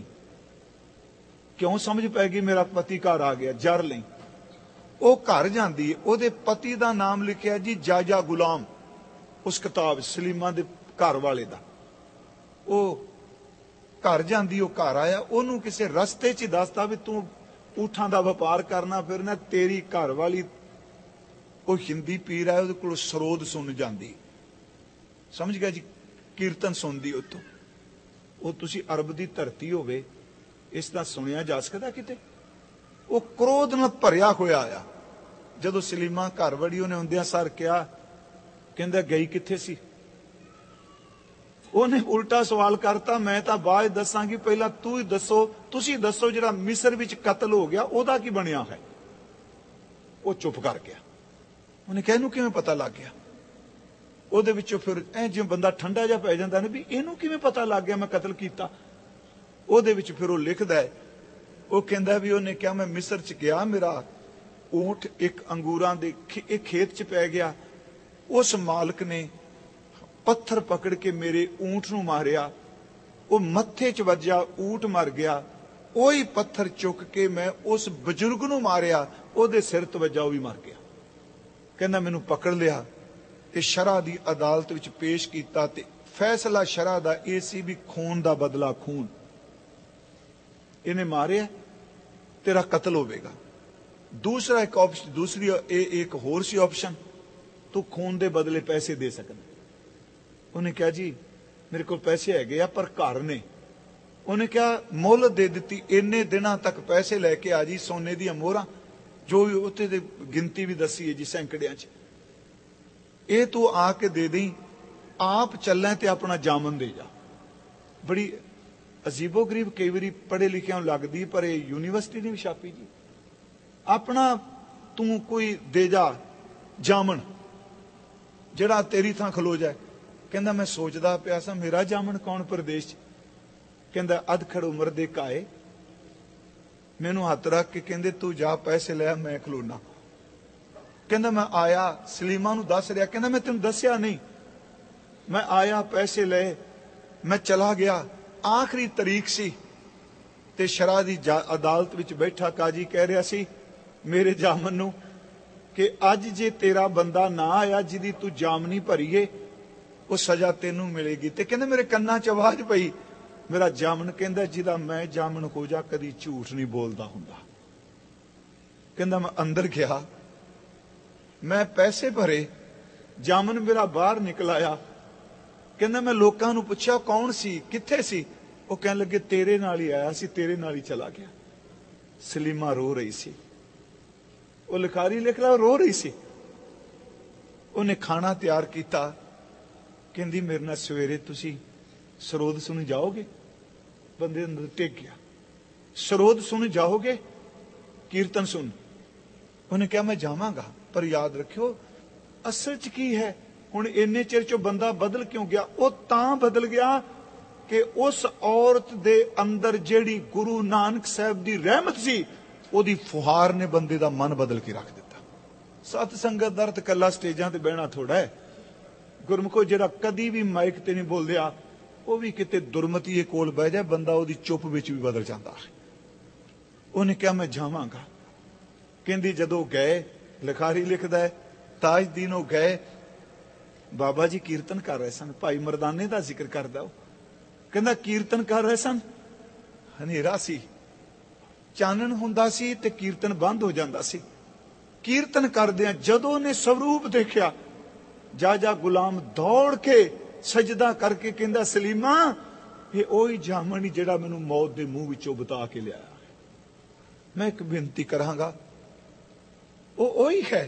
ਕਿਉਂ ਸਮਝ ਪੈ ਗਈ ਮੇਰਾ ਪਤੀ ਘਰ ਆ ਗਿਆ? ਜਰ ਲਈ। ਉਹ ਘਰ ਜਾਂਦੀ, ਉਹਦੇ ਪਤੀ ਦਾ ਨਾਮ ਲਿਖਿਆ ਜੀ ਜਾਜਾ ਗੁਲਾਮ, ਉਸ ਕਿਤਾਬ ਸਲੀਮਾ ਦੇ ਘਰ ਵਾਲੇ ਦਾ। ਉਹ ਘਰ ਜਾਂਦੀ, ਉਹ ਘਰ ਆਇਆ, ਉਹਨੂੰ ਕਿਸੇ ਰਸਤੇ 'ਚ ਦੱਸਦਾ ਵੀ ਤੂੰ ਊਠਾਂ ਦਾ ਵਪਾਰ ਕਰਨਾ ਫਿਰਨਾ, ਤੇਰੀ ਘਰ ਵਾਲੀ ਉਹ ਹਿੰਦੀ ਪੀਰ ਹੈ, ਉਹਦੇ ਕੋਲ ਸਰੋਦ ਸੁਣ ਜਾਂਦੀ। ਸਮਝ ਗਿਆ ਜੀ? ਕੀਰਤਨ ਸੁਣਦੀ ਉੱਥੋਂ। ਉਹ ਤੁਸੀਂ ਅਰਬ ਦੀ ਧਰਤੀ ਹੋਵੇ, ਇਸ ਦਾ ਸੁਣਿਆ ਜਾ ਸਕਦਾ ਕਿਤੇ? ਉਹ ਕ੍ਰੋਧ ਨਾਲ ਭਰਿਆ ਹੋਇਆ ਆ। ਜਦੋਂ ਸਲੀਮਾ ਘਰ ਵੜੀ, ਉਹਨੇ ਹੁੰਦਿਆਂ ਸਰ ਕਿਹਾ, ਕਹਿੰਦਾ ਗਈ ਕਿੱਥੇ ਸੀ? ਉਹਨੇ ਉਲਟਾ ਸਵਾਲ ਕਰਤਾ, ਮੈਂ ਤਾਂ ਬਾਅਦ ਦੱਸਾਂਗੀ, ਪਹਿਲਾਂ ਤੂੰ ਹੀ ਦੱਸੋ, ਤੁਸੀਂ ਦੱਸੋ ਜਿਹੜਾ ਮਿਸਰ ਵਿੱਚ ਕਤਲ ਹੋ ਗਿਆ ਉਹਦਾ ਕੀ ਬਣਿਆ ਹੈ। ਉਹ ਚੁੱਪ ਕਰ ਗਿਆ। ਉਹਨੇ ਕਿਹਾ ਇਹਨੂੰ ਕਿਵੇਂ ਪਤਾ ਲੱਗ ਗਿਆ। ਉਹਦੇ ਵਿੱਚੋਂ ਫਿਰ ਐ ਜਿਵੇਂ ਬੰਦਾ ਠੰਡਾ ਜਿਹਾ ਪੈ ਜਾਂਦਾ ਨੇ ਵੀ ਇਹਨੂੰ ਕਿਵੇਂ ਪਤਾ ਲੱਗ ਗਿਆ ਮੈਂ ਕਤਲ ਕੀਤਾ। ਉਹਦੇ ਵਿੱਚ ਫਿਰ ਉਹ ਲਿਖਦਾ ਹੈ, ਉਹ ਕਹਿੰਦਾ ਵੀ ਉਹਨੇ ਕਿਹਾ ਮੈਂ ਮਿਸਰ ਚ ਗਿਆ, ਮੇਰਾ ਊਂਠ ਇੱਕ ਅੰਗੂਰਾਂ ਦੇ ਇੱਕ ਖੇਤ ਚ ਪੈ ਗਿਆ, ਉਸ ਮਾਲਕ ਨੇ ਪੱਥਰ ਪਕੜ ਕੇ ਮੇਰੇ ਊਂਠ ਨੂੰ ਮਾਰਿਆ, ਉਹ ਮੱਥੇ ਚ ਵੱਜਾ, ਊਂਠ ਮਰ ਗਿਆ। ਉਹੀ ਪੱਥਰ ਚੁੱਕ ਕੇ ਮੈਂ ਉਸ ਬਜ਼ੁਰਗ ਨੂੰ ਮਾਰਿਆ, ਉਹਦੇ ਸਿਰ ਤੇ ਵੱਜਾ, ਉਹ ਵੀ ਮਰ ਗਿਆ। ਕਹਿੰਦਾ ਮੈਨੂੰ ਪਕੜ ਲਿਆ ਤੇ ਸ਼ਰਅ ਦੀ ਅਦਾਲਤ ਵਿੱਚ ਪੇਸ਼ ਕੀਤਾ ਤੇ ਫੈਸਲਾ ਸ਼ਰਅ ਦਾ ਇਹ ਸੀ ਵੀ ਖੂਨ ਦਾ ਬਦਲਾ ਖੂਨ, ਇਹਨੇ ਮਾਰਿਆ ਤੇਰਾ ਕਤਲ ਹੋਵੇਗਾ। ਦੂਸਰਾ ਇੱਕ ਆਪਸ਼ਨ, ਦੂਸਰੀ ਇਹ ਇੱਕ ਹੋਰ ਸੀ ਆਪਸ਼ਨ, ਤੂੰ ਖੂਨ ਦੇ ਬਦਲੇ ਪੈਸੇ ਦੇ ਸਕਦਾ। ਉਹਨੇ ਕਿਹਾ ਜੀ ਮੇਰੇ ਕੋਲ ਪੈਸੇ ਹੈਗੇ ਆ ਪਰ ਘਰ ਨੇ। ਉਹਨੇ ਕਿਹਾ ਮੁੱਲ ਦੇ ਦਿੱਤੀ, ਇੰਨੇ ਦਿਨਾਂ ਤੱਕ ਪੈਸੇ ਲੈ ਕੇ ਆ ਜੀ, ਸੋਨੇ ਦੀਆਂ ਮੋਹਰਾਂ ਜੋ ਵੀ ਉੱਥੇ ਦੀ ਗਿਣਤੀ ਵੀ ਦੱਸੀ ਹੈ ਜੀ ਸੈਂਕੜਿਆਂ ਚ, ਇਹ ਤੂੰ ਆ ਕੇ ਦੇ ਦੇਈ, ਆਪ ਚੱਲਾਂ ਤੇ ਆਪਣਾ ਜਾਮਨ ਦੇ ਜਾ। ਬੜੀ ਅਜੀਬੋ ਗਰੀਬ ਕਈ ਵਾਰੀ ਪੜ੍ਹੇ ਲਿਖਿਆਂ ਨੂੰ ਲੱਗਦੀ, ਪਰ ਇਹ ਯੂਨੀਵਰਸਿਟੀ ਨੇ ਵੀ ਛਾਪੀ ਜੀ। ਆਪਣਾ ਤੂੰ ਕੋਈ ਦੇ ਜਾ ਜਾਮਨ ਜਿਹੜਾ ਤੇਰੀ ਥਾਂ ਖਲੋ ਜਾਏ। ਕਹਿੰਦਾ ਮੈਂ ਸੋਚਦਾ ਪਿਆ ਸਾਂ ਮੇਰਾ ਜਾਮਨ ਕੌਣ ਪ੍ਰਦੇਸ਼ ਚ। ਕਹਿੰਦਾ ਅਧਖੜ ਉਮਰ ਦੇ ਕਾਏ, ਮੈਨੂੰ ਹੱਥ ਰੱਖ ਕੇ ਕਹਿੰਦੇ ਤੂੰ ਜਾ ਪੈਸੇ ਲੈ, ਮੈਂ ਖਲੋਣਾ। ਕਹਿੰਦਾ ਮੈਂ ਆਇਆ, ਸਲੀਮਾ ਨੂੰ ਦੱਸ ਰਿਹਾ, ਕਹਿੰਦਾ ਮੈਂ ਤੈਨੂੰ ਦੱਸਿਆ ਨਹੀਂ, ਮੈਂ ਆਇਆ ਪੈਸੇ ਲਏ, ਮੈਂ ਚਲਾ ਗਿਆ। ਆਖਰੀ ਤਰੀਕ ਸੀ ਤੇ ਸ਼ਰਅ ਦੀ ਅਦਾਲਤ ਵਿੱਚ ਬੈਠਾ ਕਾਜੀ ਕਹਿ ਰਿਹਾ ਸੀ ਮੇਰੇ ਜਾਮਨ ਨੂੰ ਕਿ ਅੱਜ ਜੇ ਤੇਰਾ ਬੰਦਾ ਨਾ ਆਇਆ ਜਿਹਦੀ ਤੂੰ ਜਾਮਨੀ ਭਰੀਏ, ਉਹ ਸਜ਼ਾ ਤੈਨੂੰ ਮਿਲੇਗੀ। ਤੇ ਕਹਿੰਦੇ ਮੇਰੇ ਕੰਨਾਂ ਚ ਆਵਾਜ਼ ਪਈ, ਮੇਰਾ ਜਾਮਨ ਕਹਿੰਦਾ ਜਿਹਦਾ ਮੈਂ ਜਾਮਨ ਹੋ ਜਾ ਕਦੀ ਝੂਠ ਨਹੀਂ ਬੋਲਦਾ ਹੁੰਦਾ। ਕਹਿੰਦਾ ਮੈਂ ਅੰਦਰ ਗਿਆ, ਮੈਂ ਪੈਸੇ ਭਰੇ, ਜਾਮਨ ਮੇਰਾ ਬਾਹਰ ਨਿਕਲ ਆਇਆ। ਕਹਿੰਦਾ ਮੈਂ ਲੋਕਾਂ ਨੂੰ ਪੁੱਛਿਆ ਕੌਣ ਸੀ, ਕਿੱਥੇ ਸੀ, ਉਹ ਕਹਿਣ ਲੱਗੇ ਤੇਰੇ ਨਾਲ ਹੀ ਆਇਆ ਸੀ, ਤੇਰੇ ਨਾਲ ਹੀ ਚਲਾ ਗਿਆ। ਸਲੀਮਾ ਰੋ ਰਹੀ ਸੀ, ਉਹ ਲਿਖਾਰੀ ਲਿਖ ਰਿਹਾ ਰੋ ਰਹੀ ਸੀ। ਉਹਨੇ ਖਾਣਾ ਤਿਆਰ ਕੀਤਾ, ਕਹਿੰਦੀ ਮੇਰੇ ਨਾਲ ਸਵੇਰੇ ਤੁਸੀਂ ਸਰੋਦ ਸੁਣ ਜਾਓਗੇ। ਬੰਦੇ ਅੰਦਰ ਟਿਕ ਗਿਆ, ਸਰੋਦ ਸੁਣ ਜਾਓਗੇ, ਕੀਰਤਨ ਸੁਣ। ਉਹਨੇ ਕਿਹਾ ਮੈਂ ਜਾਵਾਂਗਾ, ਪਰ ਯਾਦ ਰੱਖਿਓ ਅਸਲ ਚ ਕੀ ਹੈ। ਹੁਣ ਇੰਨੇ ਚਿਰ ਚੋਂ ਬੰਦਾ ਬਦਲ ਕਿਉਂ ਗਿਆ? ਉਹ ਤਾਂ ਬਦਲ ਗਿਆ ਕਿ ਉਸ ਔਰਤ ਦੇ ਅੰਦਰ ਜਿਹੜੀ ਗੁਰੂ ਨਾਨਕ ਸਾਹਿਬ ਦੀ ਰਹਿਮਤ ਸੀ, ਉਹਦੀ ਫੁਹਾਰ ਨੇ ਬੰਦੇ ਦਾ ਮਨ ਬਦਲ ਕੇ ਰੱਖ ਦਿੱਤਾ। ਸਤ ਸੰਗਤ ਦਾ ਅਰਥ ਕੱਲਾ ਸਟੇਜਾਂ ਤੇ ਬਹਿਣਾ ਥੋੜਾ ਹੈ। ਗੁਰਮੁਖੋ ਜਿਹੜਾ ਕਦੀ ਵੀ ਮਾਈਕ ਤੇ ਨਹੀਂ ਬੋਲਦਿਆ, ਉਹ ਵੀ ਕਿਤੇ ਦੁਰਮਤੀਏ ਕੋਲ ਬਹਿ ਜਾਏ, ਬੰਦਾ ਉਹਦੀ ਚੁੱਪ ਵਿੱਚ ਵੀ ਬਦਲ ਜਾਂਦਾ ਹੈ। ਉਹਨੇ ਕਿਹਾ ਮੈਂ ਜਾਵਾਂਗਾ। ਕਹਿੰਦੀ ਜਦੋਂ ਗਏ, ਲਿਖਾਰੀ ਲਿਖਦਾ ਹੈ ਤਾਜਦੀਨ ਉਹ ਗਏ, ਬਾਬਾ ਜੀ ਕੀਰਤਨ ਕਰ ਰਹੇ ਸਨ, ਭਾਈ ਮਰਦਾਨੇ ਦਾ ਜ਼ਿਕਰ ਕਰਦਾ। ਉਹ ਕਹਿੰਦਾ ਕੀਰਤਨ ਕਰ ਰਹੇ ਸਨ, ਹਨੇਰਾ ਸੀ, ਚਾਨਣ ਹੁੰਦਾ ਸੀ ਤੇ ਕੀਰਤਨ ਬੰਦ ਹੋ ਜਾਂਦਾ ਸੀ। ਕੀਰਤਨ ਕਰਦਿਆਂ ਜਦੋਂ ਉਹਨੇ ਸਵਰੂਪ ਦੇਖਿਆ, ਜਾ ਜਾ ਗੁਲਾਮ ਦੌੜ ਕੇ ਸਜਦਾ ਕਰਕੇ ਕਹਿੰਦਾ ਸਲੀਮਾ ਇਹ ਉਹੀ ਜਾਮਨ ਜਿਹੜਾ ਮੈਨੂੰ ਮੌਤ ਦੇ ਮੂੰਹ ਵਿੱਚੋਂ ਬਤਾ ਕੇ ਲਿਆਇਆ। ਮੈਂ ਇੱਕ ਬੇਨਤੀ ਕਰਾਂਗਾ, ਉਹ ਉਹੀ ਹੈ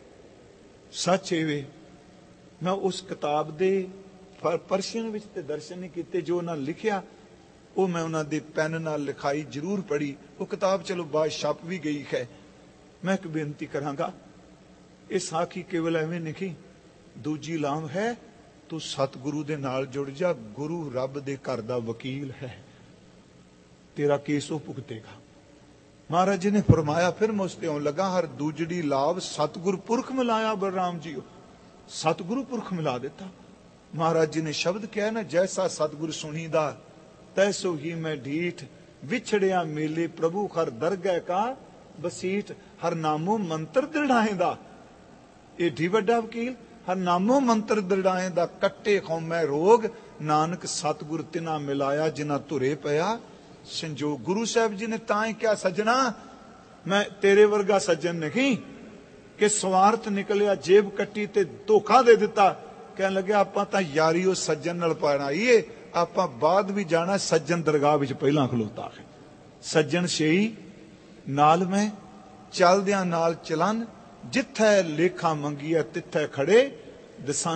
ਸੱਚ ਏ। ਮੈਂ ਉਸ ਕਿਤਾਬ ਦੇ ਪਰਸ਼ੀਅਨ ਵਿੱਚ ਤੇ ਦਰਸ਼ਨ ਨਹੀਂ ਕੀਤੇ, ਜੋ ਉਹਨਾਂ ਲਿਖਿਆ ਉਹ ਮੈਂ ਉਹਨਾਂ ਦੇ ਪੈਨ ਨਾਲ ਲਿਖਾਈ ਜ਼ਰੂਰ ਪੜ੍ਹੀ। ਉਹ ਕਿਤਾਬ ਚਲੋ ਬਾਅਦ ਛਪ ਵੀ ਗਈ ਹੈ। ਮੈਂ ਇੱਕ ਬੇਨਤੀ ਕਰਾਂਗਾ, ਇਹ ਸਾਖੀ ਕੇਵਲ ਐਵੇਂ ਨਹੀਂ, ਦੂਜੀ ਲਾਮ ਹੈ ਤੂੰ ਸਤਿਗੁਰੂ ਦੇ ਨਾਲ ਜੁੜ ਜਾ। ਗੁਰੂ ਰੱਬ ਦੇ ਘਰ ਦਾ ਵਕੀਲ ਹੈ, ਤੇਰਾ ਕੇਸ ਉਹ ਭੁਗਤੇਗਾ। ਮਹਾਰਾਜ ਜੀ ਨੇ ਫਰਮਾਇਆ, ਫਿਰ ਮੈਂ ਉਸ ਤੇ ਆਉਣ ਲੱਗਾ, ਹਰ ਦੂਜੜੀ ਲਾਭ ਸਤਿਗੁਰ ਪੁਰਖ ਮਿਲਾਇਆ। ਬਲਰਾਮ ਜੀ ਸਤਿਗੁਰੂ ਪੁਰਖ ਮਿਲਾ ਦਿੱਤਾ। ਮਹਾਰਾਜ ਜੀ ਨੇ ਸ਼ਬਦ ਕਿਹਾ ਨਾ, ਜੈਸਾ ਸਤਿਗੁਰ ਸੁਣੀਦਾ ਤੈਸੋ ਹੀ ਮੈਂ ਢੀਠ, ਵਿਛੜਿਆ ਮੇਲੇ ਪ੍ਰਭੂ ਹਰ ਦਰਗਹਿ ਕਾ ਬਸੀਠ। ਹਰ ਨਾਮੋ ਮੰਤਰ ਦ੍ਰਿੜਾਏਂਦਾ, ਏਡੀ ਵੱਡਾ ਵਕੀਲ, ਹਰ ਨਾਮੋ ਮੰਤਰ ਦ੍ਰਿੜਾਏਂਦਾ, ਕੱਟੇ ਖੌਮੈ ਰੋਗ, ਨਾਨਕ ਸਤਿਗੁਰ ਤਿਨਾ ਮਿਲਾਇਆ, ਜਿਨਾ ਧੁਰੇ ਪਿਆ ਸੰਜੋਗ। ਗੁਰੂ ਸਾਹਿਬ ਜੀ ਨੇ ਤਾਂ ਹੀ ਕਿਹਾ, ਸੱਜਣਾ ਮੈਂ ਤੇਰੇ ਵਰਗਾ ਸੱਜਣ ਨਹੀਂ ਕਿ ਸਵਾਰਥ ਨਿਕਲਿਆ, ਜੇਬ ਕੱਟੀ ਤੇ ਧੋਖਾ ਦੇ ਦਿੱਤਾ। ਕਹਿਣ ਲੱਗਿਆ ਆਪਾਂ ਤਾਂ ਯਾਰੀ ਉਹ ਸੱਜਣ ਨਾਲ ਪਾਣਾਈਏ, ਆਪਾਂ ਬਾਅਦ ਵੀ ਜਾਣਾ, ਸੱਜਣ ਦਰਗਾਹ ਵਿੱਚ ਪਹਿਲਾਂ ਖਲੋਤਾ ਹੈ। ਸੱਜਣ ਛੇਈ ਨਾਲ ਮੈਂ ਚੱਲਦਿਆਂ ਨਾਲ ਚਲਨ, ਜਿੱਥੇ ਲੇਖਾ ਮੰਗੀਐ ਤਿੱਥੇ ਖੜੇ ਦਸਨ।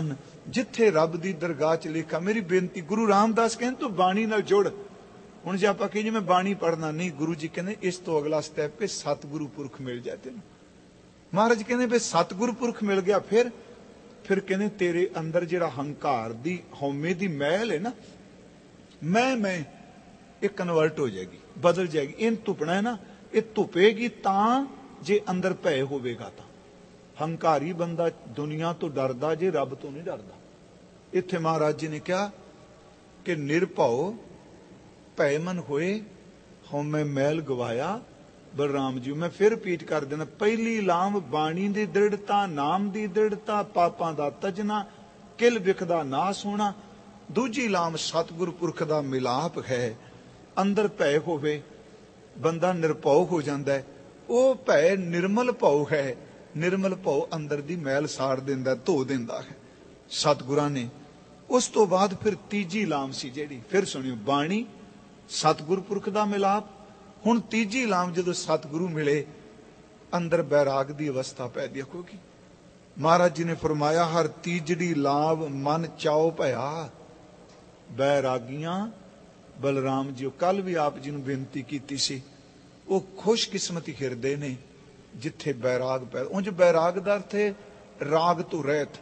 ਜਿੱਥੇ ਰੱਬ ਦੀ ਦਰਗਾਹ ਚ ਲੇਖਾ। ਮੇਰੀ ਬੇਨਤੀ, ਗੁਰੂ ਰਾਮਦਾਸ ਕਹਿੰਦੇ ਤੂੰ ਬਾਣੀ ਨਾਲ ਜੁੜ। ਹੁਣ ਜੇ ਆਪਾਂ ਕਹੀਏ ਮੈਂ ਬਾਣੀ ਪੜ੍ਹਨਾ ਨਹੀਂ, ਗੁਰੂ ਜੀ ਕਹਿੰਦੇ ਇਸ ਤੋਂ ਅਗਲਾ ਸਟੈਪ ਕਿ ਸਤਿਗੁਰੂ ਪੁਰਖ ਮਿਲ ਜਾਏ ਤੈਨੂੰ। ਮਹਾਰਾਜ ਕਹਿੰਦੇ ਵੀ ਸਤਿਗੁਰੂ ਪੁਰਖ ਮਿਲ ਗਿਆ, ਫਿਰ ਫਿਰ ਕਹਿੰਦੇ ਤੇਰੇ ਅੰਦਰ ਜਿਹੜਾ ਹੰਕਾਰ ਦੀ ਹਉਮੈ ਦੀ ਮਹਿਲ ਹੈ ਨਾ, ਮੈਂ ਮੈਂ ਇਹ ਕਨਵਰਟ ਹੋ ਜਾਏਗੀ, ਬਦਲ ਜਾਏਗੀ। ਇਹ ਧੁੱਪਣਾ ਹੈ ਨਾ, ਇਹ ਧੁੱਪੇਗੀ ਤਾਂ ਜੇ ਅੰਦਰ ਭੈ ਹੋਵੇਗਾ ਤਾਂ। ਹੰਕਾਰੀ ਬੰਦਾ ਦੁਨੀਆ ਤੋਂ ਡਰਦਾ ਜੇ ਰੱਬ ਤੋਂ ਨਹੀਂ ਡਰਦਾ। ਇੱਥੇ ਮਹਾਰਾਜ ਜੀ ਨੇ ਕਿਹਾ ਕਿ ਨਿਰਭਉ ਭੈ ਮਨ ਹੋਏ, ਹਉਮੈ ਮੈਲ ਗਵਾਇਆ। ਬਲਰਾਮ ਜੀ ਮੈਂ ਫਿਰ ਰਿਪੀਟ ਕਰ ਦੇਣਾ, ਪਹਿਲੀ ਲਾਮ ਬਾਣੀ ਦੀ ਦ੍ਰਿੜਤਾ, ਨਾਮ ਦੀ ਦ੍ਰਿੜਤਾ, ਪਾਪਾਂ ਦਾ ਤਜਨਾ, ਕਿਲ ਵਿਖ ਦਾ ਨਾਸ ਹੋਣਾ। ਦੂਜੀ ਲਾਮ ਸਤਿਗੁਰ ਪੁਰਖ ਦਾ ਮਿਲਾਪ ਹੈ। ਅੰਦਰ ਭੈ ਹੋਵੇ, ਬੰਦਾ ਨਿਰਭਉ ਹੋ ਜਾਂਦਾ ਹੈ। ਉਹ ਭੈ ਨਿਰਮਲ ਭਉ ਹੈ। ਨਿਰਮਲ ਭਉ ਅੰਦਰ ਦੀ ਮੈਲ ਸਾੜ ਦਿੰਦਾ, ਧੋ ਦਿੰਦਾ ਹੈ ਸਤਿਗੁਰਾਂ ਨੇ। ਉਸ ਤੋਂ ਬਾਅਦ ਫਿਰ ਤੀਜੀ ਲਾਮ ਸੀ ਜਿਹੜੀ, ਫਿਰ ਸੁਣਿਓ, ਬਾਣੀ ਸਤਿਗੁਰ ਪੁਰਖ ਦਾ ਮਿਲਾਪ। ਹੁਣ ਤੀਜੀ ਲਾਮ ਜਦੋਂ ਸਤਿਗੁਰੂ ਮਿਲੇ, ਅੰਦਰ ਬੈਰਾਗ ਦੀ ਅਵਸਥਾ ਪੈਦੀ ਹੋਗੀ। ਮਹਾਰਾਜ ਜੀ ਨੇ ਫਰਮਾਇਆ, ਹਰ ਤੀਜੜੀ ਲਾਭ ਮਨ ਚਾਉ ਭਇਆ। ਬੈਰਾਗੀਆਂ ਬਲਰਾਮ ਜੀ, ਕੱਲ ਵੀ ਆਪ ਜੀ ਨੂੰ ਬੇਨਤੀ ਕੀਤੀ ਸੀ, ਉਹ ਖੁਸ਼ਕਿਸਮਤੀ ਹਿਰਦੇ ਨੇ ਜਿੱਥੇ ਬੈਰਾਗ ਪੈਦਾ। ਉਂਝ ਬੈਰਾਗ ਦਾ ਅਰਥ ਹੈ ਰਾਗ ਤੋਂ ਰਹਿਤ,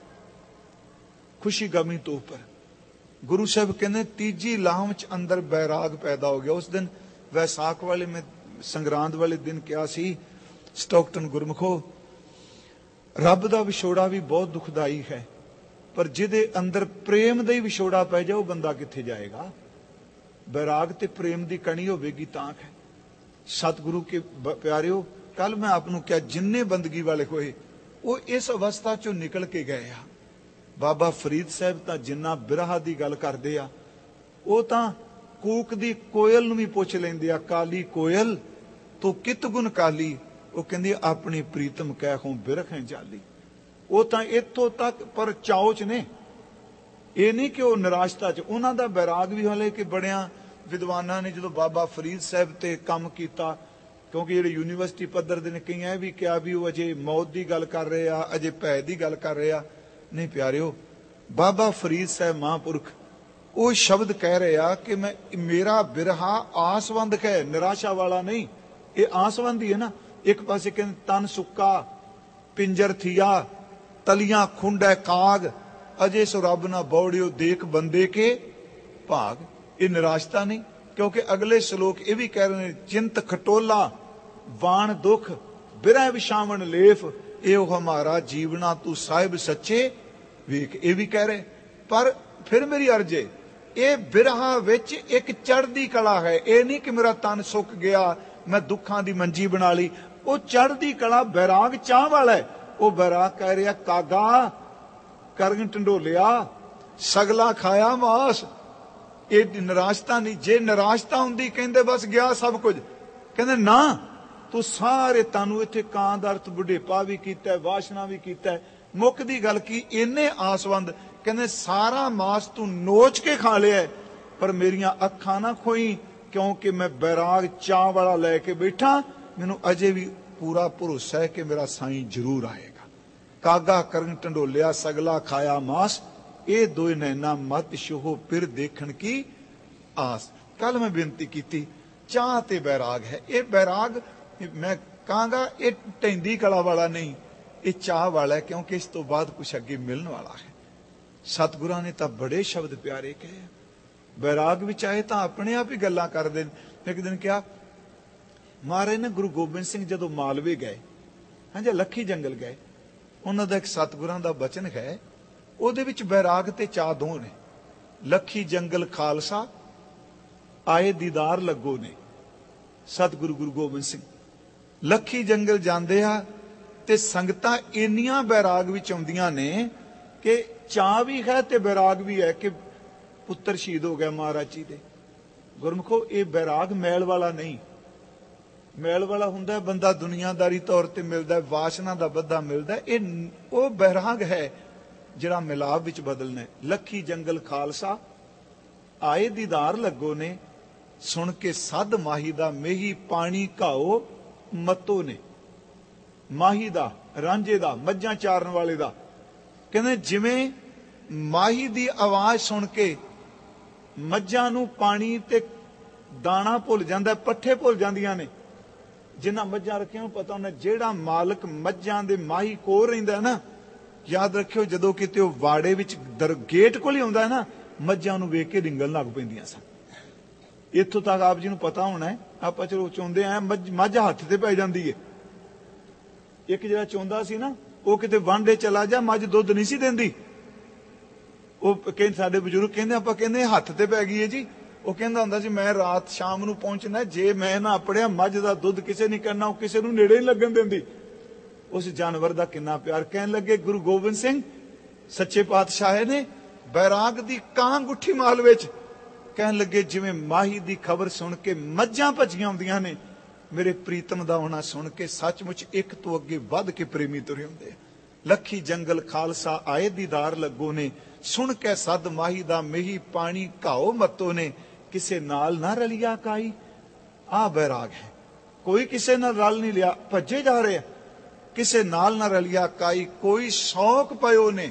ਖੁਸ਼ੀ ਗਮੀ ਤੋਂ ਉੱਪਰ। ਗੁਰੂ ਸਾਹਿਬ ਕਹਿੰਦੇ ਤੀਜੀ ਲਾਮ ਚ ਅੰਦਰ ਬੈਰਾਗ ਪੈਦਾ ਹੋ ਗਿਆ। ਉਸ ਦਿਨ ਵੈਸਾਖ ਵਾਲੇ ਮੈਂ ਸੰਗਰਾਂਦ ਵਾਲੇ ਦਿਨ ਕਿਹਾ ਸੀ, ਸਟੋਕਟਨ ਗੁਰਮੁਖੋ, ਰੱਬ ਦਾ ਵਿਛੋੜਾ ਵੀ ਬਹੁਤ ਦੁਖਦਾਈ ਹੈ, ਪਰ ਜਿਹਦੇ ਅੰਦਰ ਪ੍ਰੇਮ ਦਾ ਹੀ ਵਿਛੋੜਾ ਪੈ ਜਾ, ਉਹ ਬੰਦਾ ਕਿੱਥੇ ਜਾਏਗਾ। ਬੈਰਾਗ ਤੇ ਪ੍ਰੇਮ ਦੀ ਕਣੀ ਹੋਵੇਗੀ ਤਾਂ ਹੈ। ਸਤਿਗੁਰੂ ਕੇ ਪਿਆਰਿਓ, ਕੱਲ ਮੈਂ ਆਪ ਨੂੰ ਕਿਹਾ, ਜਿੰਨੇ ਬੰਦਗੀ ਵਾਲੇ ਹੋਏ ਉਹ ਇਸ ਅਵਸਥਾ ਚੋਂ ਨਿਕਲ ਕੇ ਗਏ ਆ। ਬਾਬਾ ਫਰੀਦ ਸਾਹਿਬ ਤਾਂ ਜਿੰਨਾ ਬਿਰਹਾ ਦੀ ਗੱਲ ਕਰਦੇ ਆ, ਉਹ ਤਾਂ ਕੂਕ ਦੀ ਕੋਇਲ ਨੂੰ ਵੀ ਪੁੱਛ ਲੈਂਦੇ ਆ, ਕਾਲੀ ਕੋਇਲ ਤੂੰ ਕਿਤ ਗੁਣ ਕਾਲੀ। ਉਹ ਕਹਿੰਦੀ ਆਪਣੀ ਪ੍ਰੀਤਮ ਕਹਿ ਹੋਂ ਬਿਰਖ ਹੈ ਜਾਲੀ। ਉਹ ਤਾਂ ਇੱਥੋਂ ਤੱਕ ਪਰ ਚਾਉ ਚ ਨੇ, ਇਹ ਨਹੀਂ ਕਿ ਉਹ ਨਿਰਾਸ਼ਤਾ ਚ। ਉਹਨਾਂ ਦਾ ਬੈਰਾਗ ਵੀ ਹਲੇ ਕਿ ਬੜਿਆਂ ਵਿਦਵਾਨਾਂ ਨੇ ਜਦੋਂ ਬਾਬਾ ਫਰੀਦ ਸਾਹਿਬ ਤੇ ਕੰਮ ਕੀਤਾ, ਕਿਉਂਕਿ ਜਿਹੜੇ ਯੂਨੀਵਰਸਿਟੀ ਪੱਧਰ ਦੇ ਨੇ, ਕਈਆਂ ਵੀ ਕਿਹਾ ਵੀ ਉਹ ਅਜੇ ਮੌਤ ਦੀ ਗੱਲ ਕਰ ਰਹੇ ਆ, ਅਜੇ ਭੈ ਦੀ ਗੱਲ ਕਰ ਰਹੇ ਆ। ਨਹੀਂ ਪਿਆਰਿਓ, ਬਾਬਾ ਫਰੀਦ ਸਾਹਿਬ ਮਹਾਂਪੁਰਖ ਉਹ ਸ਼ਬਦ ਕਹਿ ਰਹੇ ਆ ਕਿ ਮੈਂ ਮੇਰਾ ਬਿਰਹਾ ਆਸਵੰਦ ਹੈ, ਨਿਰਾਸ਼ਾ ਵਾਲਾ ਨਹੀਂ। ਇਹ ਆਸਵੰਦ ਹੀ ਹੈ ਨਾ। ਇੱਕ ਪਾਸੇ ਕਹਿੰਦੇ ਤਨ ਸੁੱਕਾ ਪਿੰਜਰ ਥੀਆ, ਤਲੀਆਂ ਖੁੰਡੈ ਕਾਗ, ਅਜੇ ਸੋ ਰੱਬ ਨਾ ਬੌੜਿਓ ਦੇਖ ਬੰਦੇ ਕੇ ਭਾਗ। ਇਹ ਨਿਰਾਸ਼ਤਾ ਨਹੀਂ, ਕਿਉਂਕਿ ਅਗਲੇ ਸ਼ਲੋਕ ਇਹ ਵੀ ਕਹਿ ਰਹੇ ਨੇ, ਚਿੰਤ ਖਟੋਲਾ ਵਾਣ ਦੁਖ ਬਿਰਹਿ ਵਿਸ਼ਾਵਣ ਲੇਫ, ਇਹੋ ਹਮਾਰਾ ਜੀਵਨਾ ਤੂੰ ਸਾਹਿਬ ਸੱਚੇ ਵੇਖ। ਇਹ ਵੀ ਕਹਿ ਰਹੇ, ਪਰ ਫਿਰ ਮੇਰੀ ਅਰਜ਼ੇ, ਇਹ ਬਿਰਹਾ ਵਿੱਚ ਇੱਕ ਚੜ੍ਹਦੀ ਕਲਾ ਹੈ। ਇਹ ਨਹੀਂ ਕਿ ਮੇਰਾ ਤਨ ਸੁੱਕ ਗਿਆ, ਮੈਂ ਦੁੱਖਾਂ ਦੀ ਮੰਜੀ ਬਣਾ ਲਈ। ਉਹ ਚੜ੍ਹਦੀ ਕਲਾ ਬੈਰਾਗ ਚਾਹ ਵਾਲਾ ਹੈ। ਉਹ ਬੈਰਾਗ ਕਹਿ ਰਿਹਾ, ਕਾਗਾ ਕਰਨ ਢੰਡੋਲਿਆ ਸਗਲਾ ਖਾਇਆ ਮਾਸ। ਇਹ ਨਿਰਾਸ਼ਤਾ ਨਹੀਂ। ਜੇ ਨਿਰਾਸ਼ਤਾ ਹੁੰਦੀ ਕਹਿੰਦੇ ਬਸ ਗਿਆ ਸਭ ਕੁਝ, ਕਹਿੰਦੇ ਨਾ, ਤੂੰ ਸਾਰੇ ਤੈਨੂੰ ਇੱਥੇ ਕਾਂ ਦਾ ਅਰਥ ਬੁਢੇਪਾ ਵੀ ਕੀਤਾ, ਵਾਸ਼ਨਾ ਵੀ ਕੀਤਾ। ਮੁੱਖ ਦੀ ਗੱਲ ਕੀ, ਇੰਨੇ ਆਸਵੰਦ, ਕਹਿੰਦੇ ਸਾਰਾ ਮਾਸ ਤੂੰ ਨੋਚ ਕੇ ਖਾ ਲਿਆ, ਪਰ ਮੇਰੀਆਂ ਅੱਖਾਂ ਨਾ ਖੋਈ, ਕਿਉਂਕਿ ਮੈਂ ਬੈਰਾਗ ਚਾਹ ਵਾਲਾ ਲੈ ਕੇ ਬੈਠਾ। ਮੈਨੂੰ ਅਜੇ ਵੀ ਪੂਰਾ ਭਰੋਸਾ ਹੈ ਕਿ ਮੇਰਾ ਸਾਈਂ ਜ਼ਰੂਰ ਆਏਗਾ। ਕਾਗਾ ਕਰਨ ਢੰਡੋਲਿਆ ਸਗਲਾ ਖਾਇਆ ਮਾਸ, ਇਹ ਦੋਏ ਨੈਣਾ ਮਤ ਸ਼ੋਹ ਫਿਰ ਦੇਖਣ ਕੀ ਆਸ। ਕੱਲ ਮੈਂ ਬੇਨਤੀ ਕੀਤੀ, ਚਾਹ ਤੇ ਬੈਰਾਗ ਹੈ। ਇਹ ਬੈਰਾਗ ਮੈਂ ਕਹਾਂਗਾ ਇਹ ਢੈਂਦੀ ਕਲਾ ਵਾਲਾ ਨਹੀਂ, ਇਹ ਚਾਹ ਵਾਲਾ ਹੈ, ਕਿਉਂਕਿ ਇਸ ਤੋਂ ਬਾਅਦ ਕੁਛ ਅੱਗੇ ਮਿਲਣ ਵਾਲਾ ਹੈ। ਸਤਿਗੁਰਾਂ ਨੇ ਤਾਂ ਬੜੇ ਸ਼ਬਦ ਪਿਆਰੇ ਕਹੇ। ਬੈਰਾਗ ਵਿੱਚ ਆਏ ਤਾਂ ਆਪਣੇ ਆਪ ਹੀ ਗੱਲਾਂ ਕਰਦੇ ਨੇ। ਇੱਕ ਦਿਨ ਕਿਹਾ, ਮਹਾਰਾਜ ਨੇ ਗੁਰੂ ਗੋਬਿੰਦ ਸਿੰਘ ਜਦੋਂ ਮਾਲਵੇ ਗਏ, ਹਾਂਜੀ ਲੱਖੀ ਜੰਗਲ ਗਏ, ਉਹਨਾਂ ਦਾ ਇੱਕ ਸਤਿਗੁਰਾਂ ਦਾ ਬਚਨ ਹੈ, ਉਹਦੇ ਵਿੱਚ ਬੈਰਾਗ ਤੇ ਚਾਹ ਦੋ ਨੇ। ਲੱਖੀ ਜੰਗਲ ਖਾਲਸਾ ਆਏ ਦੀਦਾਰ ਲੱਗੋ ਨੇ। ਸਤਿਗੁਰੂ ਗੁਰੂ ਗੋਬਿੰਦ ਸਿੰਘ ਲੱਖੀ ਜੰਗਲ ਜਾਂਦੇ ਆ ਤੇ ਸੰਗਤਾਂ ਇੰਨੀਆਂ ਬੈਰਾਗ ਵਿੱਚ ਆਉਂਦੀਆਂ ਨੇ ਕਿ ਚਾਹ ਵੀ ਹੈ ਤੇ ਬੈਰਾਗ ਵੀ ਹੈ ਕਿ ਪੁੱਤਰ ਸ਼ਹੀਦ ਹੋ ਗਿਆ ਮਹਾਰਾਜ ਜੀ ਦੇ। ਗੁਰਮੁਖੋ, ਇਹ ਬੈਰਾਗ ਮੈਲ ਵਾਲਾ ਨਹੀਂ। ਮੈਲ ਵਾਲਾ ਹੁੰਦਾ ਬੰਦਾ ਦੁਨੀਆਦਾਰੀ ਤੌਰ ਤੇ ਮਿਲਦਾ, ਵਾਸ਼ਨਾ ਦਾ ਬੱਧਾ ਮਿਲਦਾ। ਇਹ ਉਹ ਬੈਰਾਗ ਹੈ ਜਿਹੜਾ ਮਿਲਾਪ ਵਿੱਚ ਬਦਲਣਾ। ਲੱਖੀ ਜੰਗਲ ਖਾਲਸਾ ਆਏ ਦੀਦਾਰ ਲੱਗੋ ਨੇ, ਸੁਣ ਕੇ ਸੱਧ ਮਾਹੀ ਦਾ ਮੇਹੀ ਪਾਣੀ ਘਾਓ ਮਤੋ ਨੇ। ਮਾਹੀ ਦਾ, ਰਾਂਝੇ ਦਾ, ਮੱਝਾਂ ਚਾਰਨ ਵਾਲੇ ਦਾ, ਕਹਿੰਦੇ ਜਿਵੇਂ ਮਾਹੀ ਦੀ ਆਵਾਜ਼ ਸੁਣ ਕੇ ਮੱਝਾਂ ਨੂੰ ਪਾਣੀ ਤੇ ਦਾਣਾ ਭੁੱਲ ਜਾਂਦਾ, ਪੱਠੇ ਭੁੱਲ ਜਾਂਦੀਆਂ ਨੇ। ਜਿਨ੍ਹਾਂ ਮੱਝਾਂ ਰੱਖੀਆਂ ਨੂੰ ਪਤਾ ਹੁੰਦਾ, ਜਿਹੜਾ ਮਾਲਕ ਮੱਝਾਂ ਦੇ ਮਾਹੀ ਕੋਲ ਰਹਿੰਦਾ ਨਾ, ਯਾਦ ਰੱਖਿਓ ਜਦੋਂ ਕਿਤੇ ਉਹ ਵਾੜੇ ਵਿੱਚ ਦਰ ਗੇਟ ਕੋਲ ਹੀ ਆਉਂਦਾ ਨਾ, ਮੱਝਾਂ ਨੂੰ ਵੇਖ ਕੇ ਰਿੰਗਣ ਲੱਗ ਪੈਂਦੀਆਂ ਸਨ। ਇੱਥੋਂ ਤੱਕ ਆਪ ਜੀ ਨੂੰ ਪਤਾ ਹੋਣਾ, ਆਪਾਂ ਚਲੋ ਚਾਹੁੰਦੇ ਆ ਮੱਝ ਮੱਝ ਹੱਥ ਤੇ ਪੈ ਜਾਂਦੀ ਹੈ। ਇੱਕ ਜਿਹੜਾ ਚਾਹੁੰਦਾ ਸੀ ਨਾ, ਉਹ ਕਿਤੇ ਵਾਂਡੇ ਚਲਾ ਜਾ, ਮੱਝ ਦੁੱਧ ਨਹੀਂ ਸੀ ਦਿੰਦੀ। ਉਹ ਕਹਿੰਦੇ ਸਾਡੇ ਬਜ਼ੁਰਗ ਕਹਿੰਦੇ, ਆਪਾਂ ਕਹਿੰਦੇ ਹੱਥ ਤੇ ਪੈ ਗਈ ਹੈ ਜੀ। ਉਹ ਕਹਿੰਦਾ ਹੁੰਦਾ ਸੀ, ਮੈਂ ਰਾਤ ਸ਼ਾਮ ਨੂੰ ਪਹੁੰਚਣਾ, ਜੇ ਮੈਂ ਨਾ ਆਪਣਿਆ ਮੱਝ ਦਾ ਦੁੱਧ ਕਿਸੇ ਨਹੀਂ ਕਰਨਾ, ਉਹ ਕਿਸੇ ਨੂੰ ਨੇੜੇ ਨਹੀਂ ਲੱਗਣ ਦਿੰਦੀ। ਉਸ ਜਾਨਵਰ ਦਾ ਕਿੰਨਾ ਪਿਆਰ। ਕਹਿਣ ਲੱਗੇ ਗੁਰੂ ਗੋਬਿੰਦ ਸਿੰਘ ਸੱਚੇ ਪਾਤਸ਼ਾਹ ਨੇ ਬੈਰਾਗ ਦੀ ਕਾਂ ਗੁੱਠੀ ਮਾਲ ਵਿੱਚ, ਕਹਿਣ ਲੱਗੇ ਜਿਵੇਂ ਮਾਹੀ ਦੀ ਖਬਰ ਸੁਣ ਕੇ ਮੱਝਾਂ ਭੱਜੀਆਂ ਆਉਂਦੀਆਂ ਨੇ, ਮੇਰੇ ਪ੍ਰੀਤਮ ਦਾ ਹੋਣਾ ਸੁਣ ਕੇ ਸੱਚਮੁੱਚ ਇੱਕ ਤੋਂ ਅੱਗੇ ਵੱਧ ਕੇ ਪ੍ਰੇਮੀ ਤੁਰੇ ਹੁੰਦੇ। ਲੱਖੀ ਜੰਗਲ ਖਾਲਸਾ ਆਏ ਦੀਦਾਰ ਲੱਗੋ ਨੇ, ਸੁਣ ਕੇ ਸਦ ਮਾਹੀ ਦਾ ਮਹੀ ਪਾਣੀ ਘਾਓ ਮੱਤੋ ਨੇ, ਕਿਸੇ ਨਾਲ ਨਾ ਰਲਿਆ ਕਾਈ। ਆ ਬੈਰਾਗ ਹੈ, ਕੋਈ ਕਿਸੇ ਨਾਲ ਰਲ ਨਹੀਂ ਲਿਆ, ਭੱਜੇ ਜਾ ਰਹੇ, ਕਿਸੇ ਨਾਲ ਨਾ ਰਲਿਆ ਕਾਈ। ਕੋਈ ਸ਼ੌਕ ਪਇਓ ਨੇ,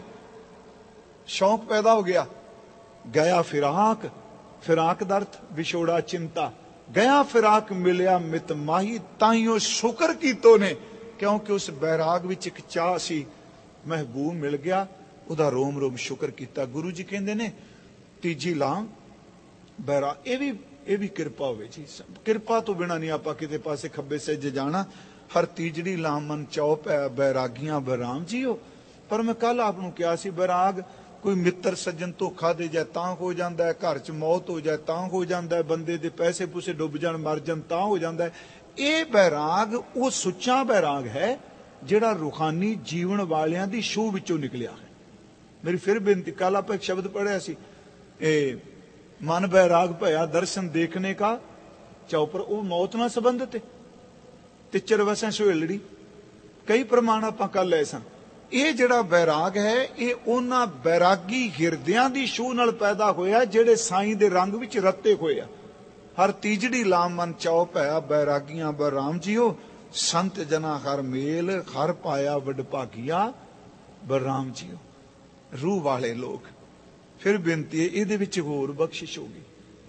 ਸ਼ੌਕ ਪੈਦਾ ਹੋ ਗਿਆ। ਗਿਆ ਫਿਰਾਕ, ਫਿਰਾਕ ਦਾ ਅਰਥ ਵਿਛੋੜਾ ਚਿੰਤਾ। ਗਿਆ ਫਿਰਾਕ ਮਿਲਿਆ ਮਿਤ ਮਾਹੀ, ਤਾਈਓ ਸ਼ੁਕਰ ਕੀਤੋ ਨੇ, ਕਿਉਂਕਿ ਉਸ ਬੈਰਾਗ ਵਿੱਚ ਇੱਕ ਚਾਹ ਸੀ, ਮਹਿਬੂਬ ਮਿਲ ਗਿਆ, ਉਹਦਾ ਰੋਮ ਰੋਮ ਸ਼ੁਕਰ ਕੀਤਾ। ਗੁਰੂ ਜੀ ਕਹਿੰਦੇ ਨੇ ਤੀਜੀ ਲਾਮ ਬੈਰਾ, ਇਹ ਵੀ ਇਹ ਵੀ ਕਿਰਪਾ ਹੋਵੇ ਜੀ। ਕਿਰਪਾ ਤੋਂ ਬਿਨਾਂ ਨਹੀਂ ਆਪਾਂ ਕਿਤੇ ਪਾਸੇ ਖੱਬੇ ਸੱਜੇ ਜਾਣਾ। ਹਰ ਤੀਜੜੀ ਲਾਮ ਮਨ ਚੌਪ ਹੈ, ਬੈਰਾਗੀਆਂ ਬਰਾਮ ਜੀਓ। ਪਰ ਮੈਂ ਕੱਲ ਆਪ ਨੂੰ ਕਿਹਾ ਸੀ, ਬੈਰਾਗ ਕੋਈ ਮਿੱਤਰ ਸੱਜਣ ਧੋਖਾ ਦੇ ਜਾਏ ਤਾਂ ਹੋ ਜਾਂਦਾ ਹੈ, ਘਰ 'ਚ ਮੌਤ ਹੋ ਜਾਏ ਤਾਂ ਹੋ ਜਾਂਦਾ ਹੈ, ਬੰਦੇ ਦੇ ਪੈਸੇ ਪੂਸੇ ਡੁੱਬ ਜਾਣ ਮਰ ਜਾਣ ਤਾਂ ਹੋ ਜਾਂਦਾ ਹੈ। ਇਹ ਬੈਰਾਗ ਉਹ ਸੁੱਚਾ ਬੈਰਾਗ ਹੈ ਜਿਹੜਾ ਰੂਹਾਨੀ ਜੀਵਨ ਵਾਲਿਆਂ ਦੀ ਛੂਹ ਵਿੱਚੋਂ ਨਿਕਲਿਆ ਹੈ। ਮੇਰੀ ਫਿਰ ਬੇਨਤੀ, ਕੱਲ ਆਪਾਂ ਇੱਕ ਸ਼ਬਦ ਪੜ੍ਹਿਆ ਸੀ, ਇਹ ਮਨ ਬੈਰਾਗ ਭਇਆ ਦਰਸ਼ਨ ਦੇਖਣੇ ਕਾ ਚੌਪਰ, ਉਹ ਮੌਤ ਨਾਲ ਸੰਬੰਧਿਤ ਹੈ। ਤਿੱਚਰ ਵਸੈਂ ਸੁਹੇਲੜੀ, ਕਈ ਪ੍ਰਮਾਣ ਆਪਾਂ ਕੱਲ ਲਏ ਸਨ। ਇਹ ਜਿਹੜਾ ਬੈਰਾਗ ਹੈ, ਇਹ ਉਹਨਾਂ ਬੈਰਾਗੀ ਹਿਰਦਿਆਂ ਦੀ ਛੂਹ ਨਾਲ ਪੈਦਾ ਹੋਇਆ ਜਿਹੜੇ ਸਾਈਂ ਦੇ ਰੰਗ ਵਿੱਚ ਰੱਤੇ ਹੋਏ ਆ। ਹਰ ਤੀਜੜੀ ਲਾਮ ਮਨ ਚੌਪ ਹੈ, ਬੈਰਾਗੀਆਂ ਬਰਾਮ ਜੀਓ। ਸੰਤ ਜਨਾ ਹਰ ਮੇਲ, ਹਰ ਪਾਇਆ ਵਡ ਭਾਗੀਆ ਬਰਾਮ ਜੀਓ। ਰੂਹ ਵਾਲੇ ਲੋਕ, ਫਿਰ ਬੇਨਤੀ ਹੈ, ਇਹਦੇ ਵਿੱਚ ਹੋਰ ਬਖਸ਼ਿਸ਼ ਹੋਗੀ।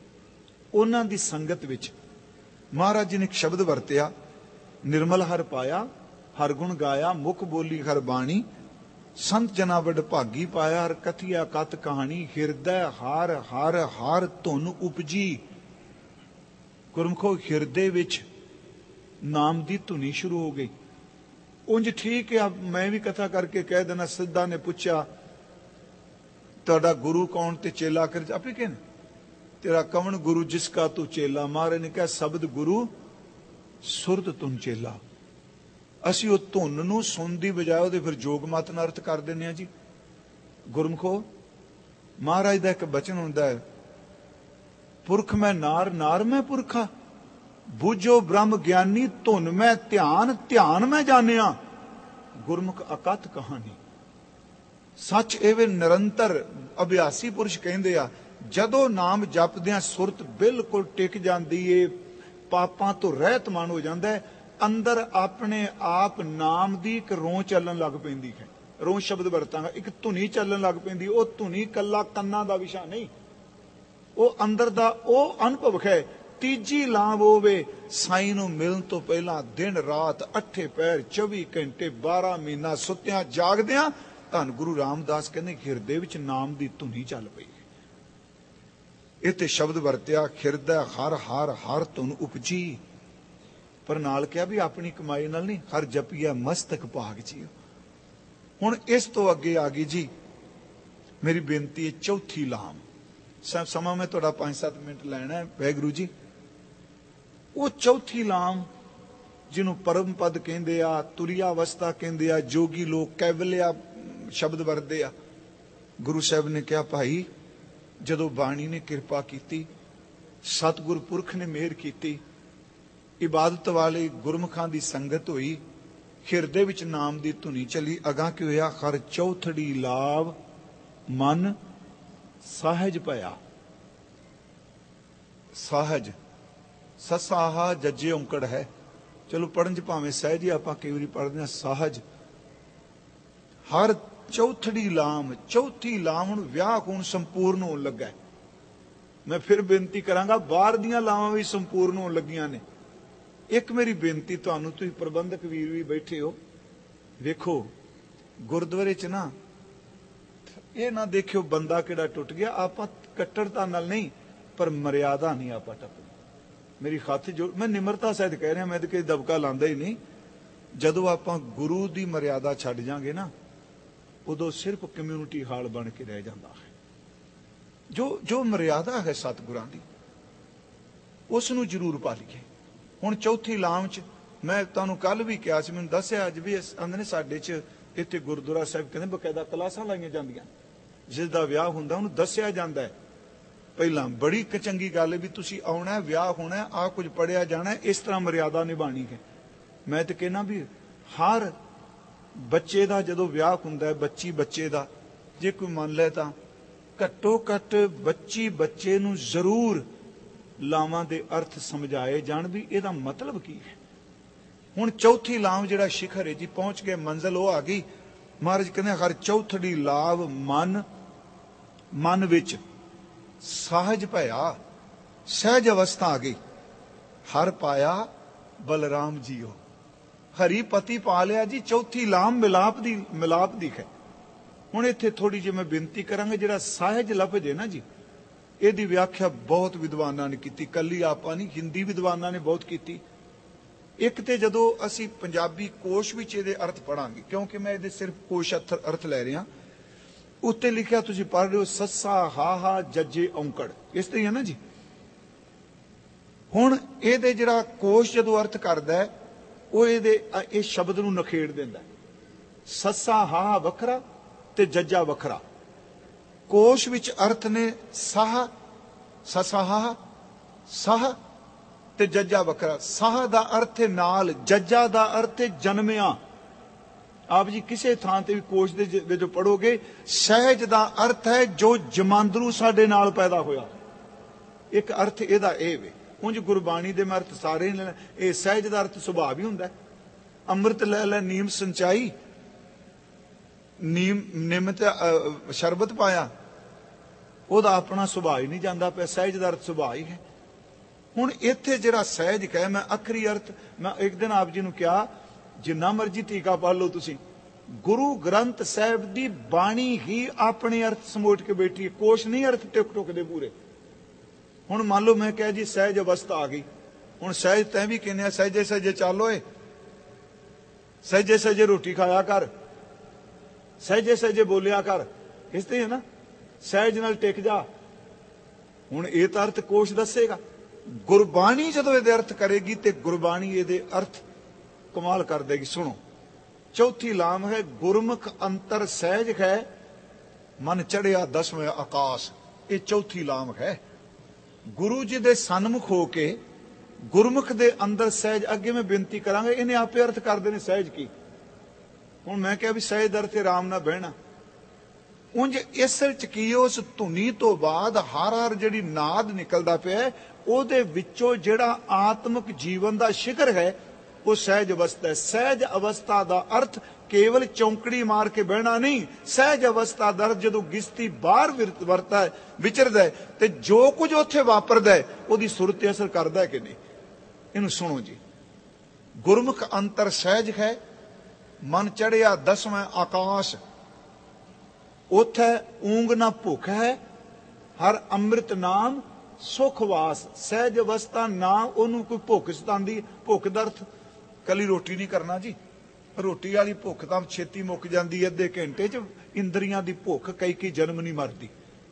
ਉਹਨਾਂ ਦੀ ਸੰਗਤ ਵਿੱਚ ਮਹਾਰਾਜ ਜੀ ਨੇ ਇੱਕ ਸ਼ਬਦ ਵਰਤਿਆ, ਨਿਰਮਲ ਹਰ ਪਾਇਆ, ਹਰ ਗੁਣ ਗਾਇਆ, ਮੁਖ ਬੋਲੀ ਹਰ ਬਾਣੀ, ਸੰਤ ਜਨਾ ਵਡ ਭਾਗੀ ਪਾਇਆ, ਹਰ ਕਥਿਆ ਕਤ ਕਹਾਣੀ, ਹਿਰਦੈ ਹਰ ਹਰ ਹਰ ਧੁਨ ਉਪਜੀ। ਗੁਰਮੁਖੋ, ਹਿਰਦੇ ਵਿੱਚ ਨਾਮ ਦੀ ਧੁਨੀ ਸ਼ੁਰੂ ਹੋ ਗਈ। ਉਂਝ ਠੀਕ ਹੈ, ਮੈਂ ਵੀ ਕਥਾ ਕਰਕੇ ਕਹਿ ਦੇਣਾ, ਸਿੱਧਾ ਨੇ ਪੁੱਛਿਆ ਤੁਹਾਡਾ ਗੁਰੂ ਕੌਣ ਤੇ ਚੇਲਾ ਕਰ, ਆਪੇ ਕਹਿੰਦੇ ਤੇਰਾ ਕਵਣ ਗੁਰੂ ਜਿਸ ਕਾ ਤੂੰ ਚੇਲਾ। ਮਹਾਰਾਜ ਨੇ ਕਿਹਾ ਸ਼ਬਦ ਗੁਰੂ ਸੁਰਤ ਤੁਨ ਚੇਲਾ। ਅਸੀਂ ਉਹ ਧੁਨ ਨੂੰ ਸੁਣ ਦੀ ਬਜਾਏ ਉਹਦੇ ਫਿਰ ਜੋਗ ਮਤ ਨਾਲ ਅਰਥ ਕਰ ਦਿੰਦੇ ਹਾਂ ਜੀ। ਗੁਰਮੁਖੋ, ਮਹਾਰਾਜ ਦਾ ਇੱਕ ਬਚਨ ਹੁੰਦਾ ਹੈ, ਪੁਰਖ ਮੈਂ ਨਾਰ, ਨਾਰ ਮੈਂ ਪੁਰਖਾ, ਬੂਝੋ ਬ੍ਰਹਮ ਗਿਆਨੀ, ਧੁਨ ਮੈਂ ਧਿਆਨ, ਧਿਆਨ ਮੈਂ ਜਾਣਿਆ। ਗੁਰਮੁਖ ਅਕਥ ਕਹਾਣੀ। ਸੱਚ ਇਹ ਨਿਰੰਤਰ ਅਭਿਆਸੀ ਪੁਰਸ਼ ਕਹਿੰਦੇ ਆ, ਜਦੋਂ ਨਾਮ ਜਪਦਿਆਂ ਸੁਰਤ ਬਿਲਕੁਲ ਟਿਕ ਜਾਂਦੀ ਏ, ਪਾਪਾਂ ਤੋਂ ਰਹਿਤ ਮਨ ਹੋ ਜਾਂਦਾ ਹੈ, ਅੰਦਰ ਆਪਣੇ ਆਪ ਨਾਮ ਦੀ ਇੱਕ ਰੋਂ ਚੱਲਣ ਲੱਗ ਪੈਂਦੀ ਹੈ। ਰੋਂ ਸ਼ਬਦ ਵਰਤਾਂਗਾ, ਇੱਕ ਧੁਨੀ ਚੱਲਣ ਲੱਗ ਪੈਂਦੀ। ਉਹ ਧੁਨੀ ਕੱਲਾ ਕੰਨਾਂ ਦਾ ਵਿਸ਼ਾ ਨਹੀਂ, ਉਹ ਅੰਦਰ ਦਾ ਉਹ ਅਨੁਭਵ ਹੈ। ਤੀਜੀ ਲਾਭ ਹੋਵੇ, ਸਾਈਂ ਨੂੰ ਮਿਲਣ ਤੋਂ ਪਹਿਲਾਂ ਦਿਨ ਰਾਤ ਅੱਠੇ ਪੈਰ ਚੌਵੀ ਘੰਟੇ ਬਾਰਾਂ ਮਹੀਨਾ ਸੁੱਤਿਆਂ ਜਾਗਦਿਆਂ, ਧੰਨ ਗੁਰੂ ਰਾਮਦਾਸ ਕਹਿੰਦੇ ਹਿਰਦੇ ਵਿੱਚ ਨਾਮ ਦੀ ਧੁਨੀ ਚੱਲ ਪਈ। ਇਹ ਤੇ ਸ਼ਬਦ ਵਰਤਿਆ, ਹਿਰਦਾ ਹਰ ਹਰ ਹਰ ਧੁਨ ਉਪਜੀ। ਪਰ ਨਾਲ ਕਿਹਾ ਵੀ ਆਪਣੀ ਕਮਾਈ ਨਾਲ ਨਹੀਂ, ਹਰ ਜਪੀਆ ਮਸਤਕ ਭਾਗ ਜੀਓ। ਹੁਣ ਇਸ ਤੋਂ ਅੱਗੇ ਆ ਗਈ ਜੀ, ਮੇਰੀ ਬੇਨਤੀ ਹੈ ਚੌਥੀ ਲਾਮ। ਸਮਾਂ ਮੈਂ ਤੁਹਾਡਾ ਪੰਜ ਸੱਤ ਮਿੰਟ ਲੈਣਾ ਹੈ, ਵਾਹਿਗੁਰੂ ਜੀ। ਉਹ ਚੌਥੀ ਲਾਮ ਜਿਹਨੂੰ ਪਰਮ ਪਦ ਕਹਿੰਦੇ ਆ, ਤੁਰਿਆ ਅਵਸਥਾ ਕਹਿੰਦੇ ਆ, ਜੋਗੀ ਲੋਕ ਕੈਵਲਿਆ ਸ਼ਬਦ ਵਰਤਦੇ ਆ। ਗੁਰੂ ਸਾਹਿਬ ਨੇ ਕਿਹਾ, ਭਾਈ ਜਦੋਂ ਬਾਣੀ ਨੇ ਕਿਰਪਾ ਕੀਤੀ, ਸਤਿਗੁਰ ਪੁਰਖ ਨੇ ਮਿਹਰ ਕੀਤੀ, ਇਬਾਦਤ ਵਾਲੇ ਗੁਰਮੁਖਾਂ ਦੀ ਸੰਗਤ ਹੋਈ, ਹਿਰਦੇ ਵਿੱਚ ਨਾਮ ਦੀ ਧੁਨੀ ਚਲੀ, ਅਗਾਂ ਕੀ ਹੋਇਆ, ਹਰ ਚੌਥੜੀ ਲਾਭ ਮਨ ਸਾਹਜ ਭਇਆ। ਸਾਹਜ ਸਸਾਹਾ ਜੱਜੇ ਔਂਕੜ ਹੈ, ਚਲੋ ਪੜਨ ਚ ਭਾਵੇਂ ਸਹਿਜ ਹੀ ਆਪਾਂ ਕਈ ਵਾਰੀ ਪੜਦੇ ਹਾਂ। ਸਾਹਜ ਹਰ ਚੌਥੜੀ ਲਾਮ, ਚੌਥੀ ਲਾਮ ਹੁਣ ਵਿਆਹ ਹੁਣ ਸੰਪੂਰਨ ਹੋਣ ਲੱਗਾ। ਮੈਂ ਫਿਰ ਬੇਨਤੀ ਕਰਾਂਗਾ, ਬਾਹਰ ਦੀਆਂ ਲਾਵਾਂ ਵੀ ਸੰਪੂਰਨ ਹੋਣ ਲੱਗੀਆਂ ਨੇ। ਇੱਕ ਮੇਰੀ ਬੇਨਤੀ ਤੁਹਾਨੂੰ, ਤੁਸੀਂ ਪ੍ਰਬੰਧਕ ਵੀਰ ਵੀ ਬੈਠੇ ਹੋ, ਵੇਖੋ ਗੁਰਦੁਆਰੇ 'ਚ ਨਾ ਇਹ ਨਾ ਦੇਖਿਓ ਬੰਦਾ ਕਿਹੜਾ ਟੁੱਟ ਗਿਆ। ਆਪਾਂ ਕੱਟੜਤਾ ਨਾਲ ਨਹੀਂ, ਪਰ ਮਰਿਆਦਾ ਨਹੀਂ ਆਪਾਂ ਟੱਪਣੀ। ਮੇਰੀ ਹੱਥ ਜੋੜ, ਮੈਂ ਨਿਮਰਤਾ ਸਹਿਤ ਕਹਿ ਰਿਹਾ, ਮੈਂ ਤਾਂ ਕੋਈ ਦਬਕਾ ਲਾਂਦਾ ਹੀ ਨਹੀਂ। ਜਦੋਂ ਆਪਾਂ ਗੁਰੂ ਦੀ ਮਰਿਆਦਾ ਛੱਡ ਜਾਾਂਗੇ ਨਾ, ਉਦੋਂ ਸਿਰਫ ਕਮਿਊਨਿਟੀ ਹਾਲ ਬਣ ਕੇ ਰਹਿ ਜਾਂਦਾ ਹੈ। ਜੋ ਜੋ ਮਰਿਆਦਾ ਹੈ ਸਤਿਗੁਰਾਂ ਦੀ, ਉਸ ਨੂੰ ਜ਼ਰੂਰ ਪਾਲੀਏ। ਹੁਣ ਚੌਥੀ ਲਾਮ 'ਚ ਮੈਂ ਤੁਹਾਨੂੰ ਕੱਲ ਵੀ ਕਿਹਾ ਸੀ, ਮੈਨੂੰ ਦੱਸਿਆ ਅੱਜ ਵੀ ਆਂਦੇ ਨੇ ਸਾਡੇ 'ਚ ਇੱਥੇ ਗੁਰਦੁਆਰਾ ਸਾਹਿਬ ਕਹਿੰਦੇ ਬਕਾਇਦਾ ਕਲਾਸਾਂ ਲਾਈਆਂ ਜਾਂਦੀਆਂ। ਜਿਸ ਦਾ ਵਿਆਹ ਹੁੰਦਾ ਉਹਨੂੰ ਦੱਸਿਆ ਜਾਂਦਾ ਹੈ ਪਹਿਲਾਂ। ਬੜੀ ਚੰਗੀ ਗੱਲ ਹੈ ਵੀ ਤੁਸੀਂ ਆਉਣਾ, ਵਿਆਹ ਹੋਣਾ, ਆਹ ਕੁਝ ਪੜਿਆ ਜਾਣਾ, ਇਸ ਤਰ੍ਹਾਂ ਮਰਿਆਦਾ ਨਿਭਾਣੀ ਹੈ। ਮੈਂ ਤਾਂ ਕਹਿਣਾ ਵੀ ਹਰ ਬੱਚੇ ਦਾ ਜਦੋਂ ਵਿਆਹ ਹੁੰਦਾ, ਬੱਚੀ ਬੱਚੇ ਦਾ ਜੇ ਕੋਈ ਮੰਨ ਲੈ, ਤਾਂ ਘੱਟੋ ਘੱਟ ਬੱਚੀ ਬੱਚੇ ਨੂੰ ਜ਼ਰੂਰ ਲਾਵਾਂ ਦੇ ਅਰਥ ਸਮਝਾਏ ਜਾਣ ਵੀ ਇਹਦਾ ਮਤਲਬ ਕੀ ਹੈ। ਹੁਣ ਚੌਥੀ ਲਾਮ ਜਿਹੜਾ ਸ਼ਿਖਰ ਹੈ ਜੀ, ਪਹੁੰਚ ਗਏ, ਮੰਜ਼ਿਲ ਉਹ ਆ ਗਈ। ਮਹਾਰਾਜ ਕਹਿੰਦੇ ਹਰ ਚੌਥੜੀ ਲਾਭ ਮਨ, ਮਨ ਵਿੱਚ ਸਾਹਜ ਭਇਆ, ਸਹਿਜ ਅਵਸਥਾ ਆ ਗਈ। ਹਰ ਪਾਇਆ ਬਲਰਾਮ ਜੀਓ, ਹਰੀ ਪਤੀ ਪਾ ਲਿਆ ਜੀ। ਚੌਥੀ ਲਾਮ ਮਿਲਾਪ ਦੀ, ਮਿਲਾਪ ਦੀ ਹੈ। ਹੁਣ ਇੱਥੇ ਥੋੜੀ ਜਿਹੀ ਮੈਂ ਬੇਨਤੀ ਕਰਾਂਗਾ, ਜਿਹੜਾ ਸਾਹਜ ਲਫ਼ਜ਼ ਹੈ ਨਾ ਜੀ, ਇਹਦੀ ਵਿਆਖਿਆ ਬਹੁਤ ਵਿਦਵਾਨਾਂ ਨੇ ਕੀਤੀ, ਕੱਲੀ ਆਪਾਂ ਨਹੀਂ, ਹਿੰਦੀ ਵਿਦਵਾਨਾਂ ਨੇ ਬਹੁਤ ਕੀਤੀ। ਇੱਕ ਤੇ ਜਦੋਂ ਅਸੀਂ ਪੰਜਾਬੀ ਕੋਸ਼ ਵਿੱਚ ਇਹਦੇ ਅਰਥ ਪੜਾਂਗੇ, ਕਿਉਂਕਿ ਮੈਂ ਇਹਦੇ ਸਿਰਫ ਕੋਸ਼ ਅਰਥ ਲੈ ਰਿਹਾ, ਉੱਤੇ ਲਿਖਿਆ ਤੁਸੀਂ ਪੜ੍ਹ ਰਹੇ ਹੋ ਸੱਸਾ ਹਾਹਾ ਜੱਜੇ ਔਂਕੜ, ਇਸ ਤਰ੍ਹਾਂ ਹੈ ਨਾ ਜੀ। ਹੁਣ ਇਹਦੇ ਜਿਹੜਾ ਕੋਸ਼ ਜਦੋਂ ਅਰਥ ਕਰਦਾ, ਉਹ ਇਹਦੇ ਇਹ ਸ਼ਬਦ ਨੂੰ ਨਖੇੜ ਦਿੰਦਾ। ਸੱਸਾ ਹਾਹਾ ਵੱਖਰਾ ਤੇ ਜੱਜਾ ਵੱਖਰਾ। ਕੋਸ਼ ਵਿੱਚ ਅਰਥ ਨੇ ਸਾਹ, ਸੱਸਾ ਹਾਹਾ, ਸਾਹ ਤੇ ਜੱਜਾ ਵੱਖਰਾ। ਸਾਹ ਦਾ ਅਰਥ ਹੈ ਨਾਲ, ਜੱਜਾ ਦਾ ਅਰਥ ਹੈ ਜਨਮਿਆ। ਆਪ ਜੀ ਕਿਸੇ ਥਾਂ ਤੇ ਵੀ ਕੋਸ਼ ਦੇ ਜੋ ਪੜੋਗੇ, ਸਹਿਜ ਦਾ ਅਰਥ ਹੈ ਜੋ ਜਮਾਂਦਰੂ ਸਾਡੇ ਨਾਲ ਪੈਦਾ ਹੋਇਆ। ਇੱਕ ਅਰਥ ਇਹਦਾ ਇਹ ਵੇ। ਉਂਝ ਗੁਰਬਾਣੀ ਦੇ ਮੈਂ ਅਰਥ ਸਾਰੇ ਨੇ, ਇਹ ਸਹਿਜ ਦਾ ਅਰਥ ਸੁਭਾਅ ਵੀ ਹੁੰਦਾ। ਅੰਮ੍ਰਿਤ ਲੈ ਲੈ ਨੀਮ ਸਿੰਚਾਈ, ਨੀਮ ਨਿੰਮ ਤੇ ਸ਼ਰਬਤ ਪਾਇਆ, ਉਹਦਾ ਆਪਣਾ ਸੁਭਾਅ ਹੀ ਨਹੀਂ ਜਾਂਦਾ ਪਿਆ। ਸਹਿਜ ਦਾ ਅਰਥ ਸੁਭਾਅ ਹੀ ਹੈ। ਹੁਣ ਇੱਥੇ ਜਿਹੜਾ ਸਹਿਜ ਕਹੇ, ਮੈਂ ਅਖਰੀ ਅਰਥ, ਮੈਂ ਇੱਕ ਦਿਨ ਆਪ ਜੀ ਨੂੰ ਕਿਹਾ, ਜਿੰਨਾ ਮਰਜੀ ਟੀਕਾ ਪੜ ਲਓ ਤੁਸੀਂ, ਗੁਰੂ ਗ੍ਰੰਥ ਸਾਹਿਬ ਦੀ ਬਾਣੀ ਹੀ ਆਪਣੇ ਅਰਥ ਸਮੋਟ ਕੇ ਬੈਠੀ ਹੈ, ਕੋਸ਼ ਨਹੀਂ ਅਰਥ ਟੁਕ ਟੁਕ ਦੇ ਪੂਰੇ। ਹੁਣ ਮੰਨ ਲਓ ਮੈਂ ਕਿਹਾ ਜੀ ਸਹਿਜ ਅਵਸਥਾ ਆ ਗਈ, ਹੁਣ ਸਹਿਜ ਤੈਂ ਵੀ ਕਹਿੰਦੇ ਆ ਸਹਿਜੇ ਸਹਿਜੇ ਚੱਲ ਓਏ, ਸਹਿਜੇ ਸਹਿਜੇ ਰੋਟੀ ਖਾਇਆ ਕਰ, ਸਹਿਜੇ ਸਹਿਜੇ ਬੋਲਿਆ ਕਰ, ਇਸ ਤੇ ਹੈ ਨਾ, ਸਹਿਜ ਨਾਲ ਟਿਕ ਜਾ। ਹੁਣ ਇਹ ਤਾਂ ਅਰਥ ਕੋਸ਼ ਦੱਸੇਗਾ। ਗੁਰਬਾਣੀ ਜਦੋਂ ਇਹਦੇ ਅਰਥ ਕਰੇਗੀ ਤੇ ਗੁਰਬਾਣੀ ਇਹਦੇ ਅਰਥ ਕਮਾਲ ਕਰ ਦੇਗੀ। ਸੁਣੋ, ਚੌਥੀ ਲਾਮ ਹੈ ਗੁਰਮੁਖ ਅੰਤਰ ਸਹਿਜ ਹੈ, ਮਨ ਚੜਿਆ ਦਸਵੇਂ ਆਕਾਸ਼। ਇਹ ਚੌਥੀ ਲਾਮ ਹੈ। ਗੁਰੂ ਜੀ ਦੇ ਸਨਮੁਖ ਹੋ ਕੇ ਗੁਰਮੁਖ ਦੇ ਅੰਦਰ ਸਹਿਜ। ਅੱਗੇ ਮੈਂ ਬੇਨਤੀ ਕਰਾਂਗਾ, ਇਹਨੇ ਆਪੇ ਅਰਥ ਕਰਦੇ ਨੇ ਸਹਿਜ ਕੀ। ਹੁਣ ਮੈਂ ਕਿਹਾ ਵੀ ਸਹਿਜ ਦਰ ਤੇ ਆਰਾਮ ਨਾਲ ਬਹਿਣਾ। ਉਂਝ ਇਸ ਵਿੱਚ ਕੀ, ਉਸ ਧੁਨੀ ਤੋਂ ਬਾਅਦ ਹਰ ਹਰ ਜਿਹੜੀ ਨਾਦ ਨਿਕਲਦਾ ਪਿਆ, ਉਹਦੇ ਵਿੱਚੋਂ ਜਿਹੜਾ ਆਤਮਿਕ ਜੀਵਨ ਦਾ ਸ਼ਿਖਰ ਹੈ ਉਹ ਸਹਿਜ ਅਵਸਥਾ ਹੈ। ਸਹਿਜ ਅਵਸਥਾ ਦਾ ਅਰਥ ਕੇਵਲ ਚੌਂਕੜੀ ਮਾਰ ਕੇ ਬਹਿਣਾ ਨਹੀਂ। ਸਹਿਜ ਅਵਸਥਾ ਦਾ ਜਦੋਂ ਗਿਸਤੀ ਬਾਹਰ ਵਰਤਾ ਹੈ, ਵਿਚਰਦਾ ਹੈ, ਤੇ ਜੋ ਕੁਝ ਉੱਥੇ ਵਾਪਰਦਾ ਹੈ ਉਹਦੀ ਸੁਰਤ ਤੇ ਅਸਰ ਕਰਦਾ ਹੈ ਕਿ ਨਹੀਂ। ਇਹਨੂੰ ਸੁਣੋ ਜੀ। ਗੁਰਮੁਖ ਅੰਤਰ ਸਹਿਜ ਹੈ, ਮਨ ਚੜਿਆ ਦਸਵੇਂ ਆਕਾਸ਼। ਉੱਥੇ ਊਂਗ ਨਾ ਭੁੱਖ ਹੈ, ਹਰ ਅੰਮ੍ਰਿਤ ਨਾਮ ਸੁਖ ਵਾਸ। ਸਹਿਜ ਅਵਸਥਾ ਨਾ ਉਹਨੂੰ ਕੋਈ ਭੁੱਖ ਸਤਾਉਂਦੀ। ਭੁੱਖ ਦਾ ਅਰਥ ਕੱਲੀ ਰੋਟੀ ਨਹੀਂ ਕਰਨਾ ਜੀ। ਰੋਟੀ ਵਾਲੀ ਭੁੱਖ ਤਾਂ ਛੇਤੀ ਮੁੱਕ ਜਾਂਦੀ ਹੈ ਅੱਧੇ ਘੰਟੇ 'ਚ। ਇੰਦਰੀਆਂ ਦੀ ਭੁੱਖ ਕਈ ਕਈ ਜਨਮ ਨਹੀਂ ਮਰਦੀ।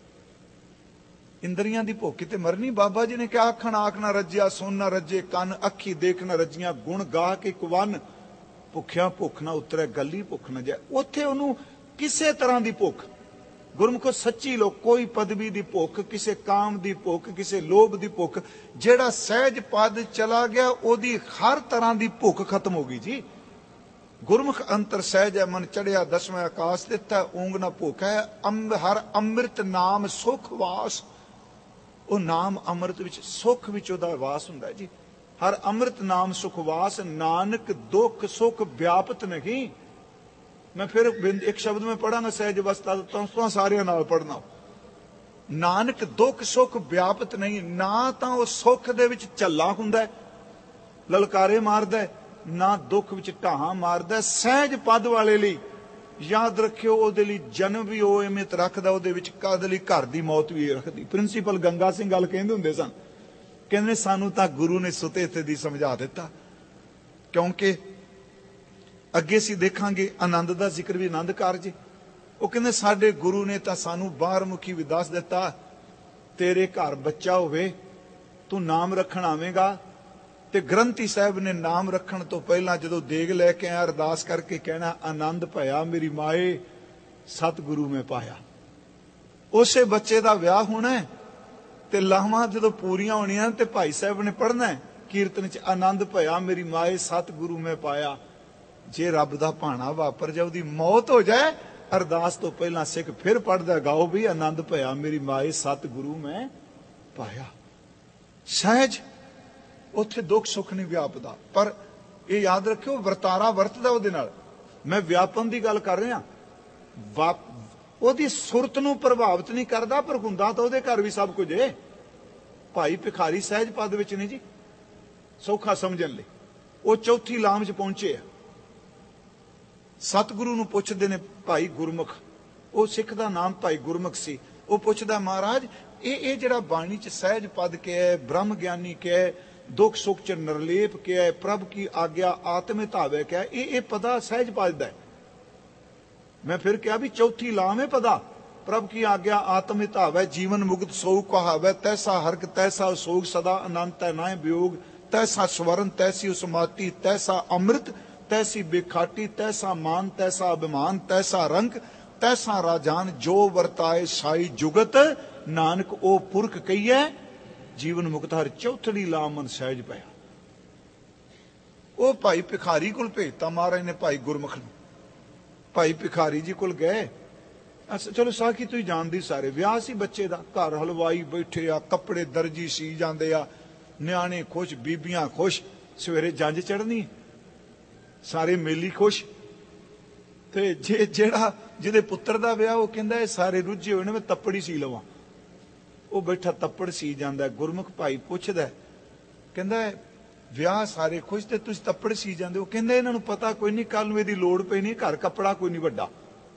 ਇੰਦਰੀਆਂ ਦੀ ਭੁੱਖ ਤੇ ਮਰਨੀ। ਬਾਬਾ ਜੀ ਨੇ ਕਿਹਾ ਅੱਖਣ ਆਖ ਨਾ ਰੱਜਿਆ, ਸੁਣ ਨਾ ਰੱਜੇ ਕੰਨ, ਅੱਖੀ ਦੇਖ ਨਾ ਰੱਜੀਆਂ, ਗੁਣ ਗਾ ਕੇ ਕੁਵਨ। ਭੁੱਖਿਆ ਭੁੱਖ ਨਾ ਉਤਰੇ, ਗੱਲੀ ਭੁੱਖ ਨਾ ਜਾਏ। ਉੱਥੇ ਉਹਨੂੰ ਕਿਸੇ ਤਰ੍ਹਾਂ ਦੀ ਭੁੱਖ, ਗੁਰਮੁਖੋ ਸੱਚੀ ਲੋਕ, ਕੋਈ ਪਦਵੀ ਦੀ ਭੁੱਖ, ਕਿਸੇ ਕਾਮ ਦੀ ਭੁੱਖ, ਕਿਸੇ ਲੋਭ ਦੀ ਭੁੱਖ। ਜਿਹੜਾ ਸਹਿਜ ਪਦ ਚਲਾ ਗਿਆ ਉਹਦੀ ਹਰ ਤਰ੍ਹਾਂ ਦੀ ਭੁੱਖ ਖਤਮ ਹੋ ਗਈ ਜੀ। ਗੁਰਮੁਖ ਅੰਤਰ ਸਹਿਜ ਹੈ, ਮਨ ਚੜਿਆ ਦਸਵੇਂ ਆਕਾਸ਼। ਦਿੱਤਾ ਊਂਗ ਨਾ ਭੁੱਖ ਹੈ, ਹਰ ਅੰਮ੍ਰਿਤ ਨਾਮ ਸੁਖ ਵਾਸ। ਉਹ ਨਾਮ ਅੰਮ੍ਰਿਤ ਵਿੱਚ, ਸੁਖ ਵਿੱਚ ਉਹਦਾ ਵਾਸ ਹੁੰਦਾ ਜੀ। ਹਰ ਅੰਮ੍ਰਿਤ ਨਾਮ ਸੁਖ ਵਾਸ, ਨਾਨਕ ਦੁੱਖ ਸੁਖ ਵਿਆਪਤ ਨਹੀਂ। मैं फिर एक शब्द में पढ़ांगा सहज अवस्था, तो सारे नाल पढ़ना। नानक दुख सुख व्यापत नहीं, ना तो वह सुख दे विच झल्ला हुंदा है, ललकारे मारदा है, ना दुख विच ढाहां मारदा। सहज पद वाले लई याद रखियो, ਉਹਦੇ ਲਈ जन्म भी ਉਹ ਅਹਿਮੀਅਤ ਰੱਖਦਾ, ਉਹਦੇ ਵਿੱਚ ਕਾਦੇ ਲਈ ਘਰ ਦੀ ਮੌਤ ਵੀ ਰੱਖਦੀ। ਪ੍ਰਿੰਸੀਪਲ ਗੰਗਾ ਸਿੰਘ ਗੱਲ ਕਹਿੰਦੇ ਹੁੰਦੇ ਸਨ, ਕਹਿੰਦੇ ਸਾਨੂੰ ਤਾਂ ਗੁਰੂ ਨੇ ਸੁਤੇ ਤੇ ਦੀ ਸਮਝਾ ਦਿੱਤਾ, ਕਿਉਂਕਿ ਅੱਗੇ ਅਸੀਂ ਦੇਖਾਂਗੇ ਆਨੰਦ ਦਾ ਜ਼ਿਕਰ ਵੀ ਆਨੰਦ ਕਾਰਜ। ਉਹ ਕਹਿੰਦੇ ਸਾਡੇ ਗੁਰੂ ਨੇ ਤਾਂ ਸਾਨੂੰ ਬਾਹਰ ਮੁਖੀ ਵੀ ਦੱਸ ਦਿੱਤਾ, ਤੇਰੇ ਘਰ ਬੱਚਾ ਹੋਵੇ ਤੂੰ ਨਾਮ ਰੱਖਣ ਆਵੇਂਗਾ। ਤੇ ਗ੍ਰੰਥੀ ਸਾਹਿਬ ਨੇ ਨਾਮ ਰੱਖਣ ਤੋਂ ਪਹਿਲਾਂ ਜਦੋਂ ਦੇਗ ਲੈ ਕੇ ਆਇਆ, ਅਰਦਾਸ ਕਰਕੇ ਕਹਿਣਾ, ਆਨੰਦ ਭਇਆ ਮੇਰੀ ਮਾਏ ਸਤਿਗੁਰੂ ਮੈਂ ਪਾਇਆ। ਉਸੇ ਬੱਚੇ ਦਾ ਵਿਆਹ ਹੋਣਾ ਤੇ ਲਾਵਾਂ ਜਦੋਂ ਪੂਰੀਆਂ ਹੋਣੀਆਂ ਤੇ ਭਾਈ ਸਾਹਿਬ ਨੇ ਪੜ੍ਹਨਾ ਕੀਰਤਨ ਚ, ਆਨੰਦ ਭਇਆ ਮੇਰੀ ਮਾਏ ਸਤਿਗੁਰੂ ਮੈਂ ਪਾਇਆ। ਜੇ ਰੱਬ ਦਾ ਭਾਣਾ ਵਾਪਰ ਜਾ, ਉਹਦੀ ਮੌਤ ਹੋ ਜਾਏ, ਅਰਦਾਸ ਤੋਂ ਪਹਿਲਾਂ ਸਿੱਖ ਫਿਰ ਪੜ੍ਹਦਾ, ਗਾਓ ਵੀ ਆਨੰਦ ਭਇਆ ਮੇਰੀ ਮਾਏ ਸਤਿਗੁਰੂ ਮੈਂ ਪਾਇਆ। ਸਹਿਜ ਉੱਥੇ ਦੁੱਖ ਸੁੱਖ ਨਹੀਂ ਵਿਆਪਦਾ, ਪਰ ਇਹ ਯਾਦ ਰੱਖਿਓ ਵਰਤਾਰਾ ਵਰਤਦਾ ਉਹਦੇ ਨਾਲ। ਮੈਂ ਵਿਆਪਨ ਦੀ ਗੱਲ ਕਰ ਰਿਹਾ, ਉਹਦੀ ਸੁਰਤ ਨੂੰ ਪ੍ਰਭਾਵਿਤ ਨਹੀਂ ਕਰਦਾ, ਪਰ ਹੁੰਦਾ ਤਾਂ ਉਹਦੇ ਘਰ ਵੀ ਸਭ ਕੁਝ ਹੈ। ਭਾਈ ਭਿਖਾਰੀ ਸਹਿਜ ਪਦ ਵਿੱਚ ਨਹੀਂ ਜੀ, ਸੌਖਾ ਸਮਝਣ ਲਈ। ਉਹ ਚੌਥੀ ਲਾਮ ਚ ਪਹੁੰਚੇ ਆ, ਸਤਿਗੁਰੂ ਨੂੰ ਪੁੱਛਦੇ ਨੇ ਭਾਈ ਗੁਰਮੁਖ, ਉਹ ਸਿੱਖ ਦਾ ਨਾਮ ਭਾਈ ਗੁਰਮੁਖ ਸੀ। ਉਹ ਪੁੱਛਦਾ, ਮਹਾਰਾਜ ਇਹ ਇਹ ਜਿਹੜਾ ਬਾਣੀ ਚ ਸਹਿਜ ਪਦ ਕਿਹਾ, ਬ੍ਰਹਮ ਗਿਆਨੀ ਕਿਹਾ, ਦੁੱਖ ਸੁੱਖ ਚ ਨਿਰਲੇਪ ਕਿਹਾ, ਪ੍ਰਭ ਕੀ ਆਗਿਆ ਆਤਮੇ ਧਾਵੇ ਕਿਹਾ, ਇਹ ਇਹ ਪਦਾ ਸਹਿਜ ਪਦ ਦਾ। ਮੈਂ ਫਿਰ ਕਿਹਾ ਵੀ ਚੌਥੀ ਲਾਮ ਹੈ ਪਦਾ, ਪ੍ਰਭ ਕੀ ਆਗਿਆ ਆਤਮੇ ਧਾਵੇ, ਜੀਵਨ ਮੁਕਤ ਸੋਗ ਕਹਾਵੇ, ਤੈਸਾ ਹਰਕ ਤੈਸਾ ਸੋਗ ਸਦਾ ਅਨੰਤ ਹੈ ਨਾਏ ਵਿਯੋਗ, ਤੈਸਾ ਸਵਰਨ ਤੈਸੀ ਉਸਮਾਤੀ, ਤੈਸਾ ਅੰਮ੍ਰਿਤ ਤੈਸੀ ਬੇਖਾਟੀ, ਤੈਸਾ ਮਾਨ ਤੈਸਾ ਅਭਿਮਾਨ, ਤੈਸਾ ਰੰਕ ਤੈਸਾ ਰਾਜਾਨ, ਜੋ ਵਰਤਾਏ ਸਾਈ ਜੁਗਤ, ਨਾਨਕ ਉਹ ਪੁਰਖ ਕਹੀਏ ਜੀਵਨ ਮੁਕਤ ਹਰ। ਚੌਥੜੀ ਲਾਮ ਮਨ ਸਹਿਜ ਪਿਆ। ਉਹ ਭਾਈ ਭਿਖਾਰੀ ਕੋਲ ਭੇਜਤਾ ਮਹਾਰਾਜ ਨੇ ਭਾਈ ਗੁਰਮੁਖ ਨੂੰ। ਭਾਈ ਭਿਖਾਰੀ ਜੀ ਕੋਲ ਗਏ। ਚਲੋ ਸਾਖੀ ਤੁਸੀਂ ਜਾਣਦੀ ਸਾਰੇ, ਵਿਆਹ ਸੀ ਬੱਚੇ ਦਾ, ਘਰ ਹਲਵਾਈ ਬੈਠੇ ਆ, ਕੱਪੜੇ ਦਰਜੀ ਸੀ ਜਾਂਦੇ ਆ, ਨਿਆਣੇ ਖੁਸ਼, ਬੀਬੀਆਂ ਖੁਸ਼, ਸਵੇਰੇ ਜੰਝ ਚੜ੍ਹਨੀ, ਸਾਰੇ ਮੇਲੀ ਖੁਸ਼। ਤੇ ਜੇ ਜਿਹੜਾ ਜਿਹਦੇ ਪੁੱਤਰ ਦਾ ਵਿਆਹ, ਉਹ ਕਹਿੰਦਾ ਇਹ ਸਾਰੇ ਰੁੱਝੇ ਹੋਏ ਨੇ, ਮੈਂ ਤੱਪੜੀ ਸੀ ਲਵਾਂ। ਉਹ ਬੈਠਾ ਤੱਪੜ ਸੀ ਜਾਂਦਾ। ਗੁਰਮੁਖ ਭਾਈ ਪੁੱਛਦਾ, ਕਹਿੰਦਾ ਵਿਆਹ ਸਾਰੇ ਖੁਸ਼ ਤੇ ਤੁਸੀਂ ਤੱਪੜ ਸੀ ਜਾਂਦੇ ਹੋ। ਕਹਿੰਦਾ ਇਹਨਾਂ ਨੂੰ ਪਤਾ ਕੋਈ ਨਹੀਂ, ਕੱਲ ਨੂੰ ਇਹਦੀ ਲੋੜ ਪਈ ਨਹੀਂ, ਘਰ ਕੱਪੜਾ ਕੋਈ ਨਹੀਂ ਵੱਡਾ।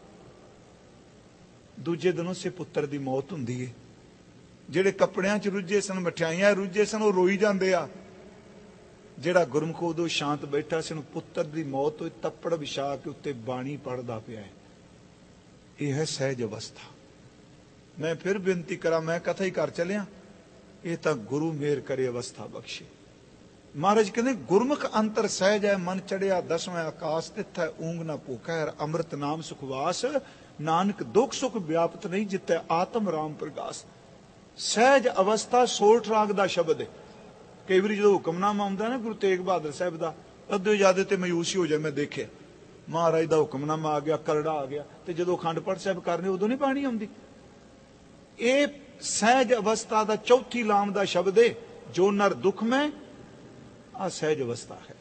ਦੂਜੇ ਦਿਨ ਉਸੇ ਪੁੱਤਰ ਦੀ ਮੌਤ ਹੁੰਦੀ ਹੈ। ਜਿਹੜੇ ਕੱਪੜਿਆਂ ਚ ਰੁੱਝੇ ਸਨ, ਮਠਿਆਈਆਂ ਰੁੱਝੇ ਸਨ, ਉਹ ਰੋਈ ਜਾਂਦੇ ਆ। ਜਿਹੜਾ ਗੁਰਮੁਖ ਉਦੋਂ ਸ਼ਾਂਤ ਬੈਠਾ ਸੀ, ਪੁੱਤਰ ਦੀ ਮੌਤ ਹੋਈ, ਤੱਪੜ ਵਿਛਾ ਕੇ ਉੱਤੇ ਬਾਣੀ ਪੜ੍ਹਦਾ ਪਿਆ ਹੈ। ਇਹ ਹੈ ਸਹਿਜ ਅਵਸਥਾ। ਮੈਂ ਫਿਰ ਬੇਨਤੀ ਕਰਾਂ, ਮੈਂ ਕਥਾ ਹੀ ਕਰ ਚਲਿਆ, ਇਹ ਤਾਂ ਗੁਰੂ ਮੇਰ ਕਰੇ ਅਵਸਥਾ ਬਖਸ਼ੇ। ਮਹਾਰਾਜ ਕਹਿੰਦੇ ਗੁਰਮੁਖ ਅੰਤਰ ਸਹਿਜ ਹੈ, ਮਨ ਚੜਿਆ ਦਸਵੇਂ ਆਕਾਸ਼, ਤਿੱਥ ਹੈ ਊਂਗ ਨਾ ਭੁੱਖਾ ਹੈ, ਅੰਮ੍ਰਿਤ ਨਾਮ ਸੁਖਵਾਸ, ਨਾਨਕ ਦੁੱਖ ਸੁਖ ਵਿਆਪਤ ਨਹੀਂ, ਜਿੱਥੇ ਆਤਮ ਰਾਮ ਪ੍ਰਗਾਸ। ਸਹਿਜ ਅਵਸਥਾ ਸੋਠ ਰਾਗ ਦਾ ਸ਼ਬਦ ਹੈ। ਕਈ ਵਾਰੀ ਜਦੋਂ ਹੁਕਮਨਾਮਾ ਆਉਂਦਾ ਨਾ ਗੁਰੂ ਤੇਗ ਬਹਾਦਰ ਸਾਹਿਬ ਦਾ, ਅੱਧੇ ਜ਼ਿਆਦਾ ਤੇ ਮਾਯੂਸੀ ਹੋ ਜਾਏ। ਮੈਂ ਦੇਖਿਆ ਮਹਾਰਾਜ ਦਾ ਹੁਕਮਨਾਮਾ ਆ ਗਿਆ, ਕਰੜਾ ਆ ਗਿਆ, ਤੇ ਜਦੋਂ ਅਖੰਡ ਪਾਠ ਸਾਹਿਬ ਕਰਨੇ ਉਦੋਂ ਨਹੀਂ ਬਾਣੀ ਆਉਂਦੀ। ਇਹ ਸਹਿਜ ਅਵਸਥਾ ਦਾ ਚੌਥੀ ਲਾਮ ਦਾ ਸ਼ਬਦ ਹੈ, ਜੋ ਨਰ ਦੁੱਖ ਮੈਂ, ਆ ਸਹਿਜ ਅਵਸਥਾ ਹੈ।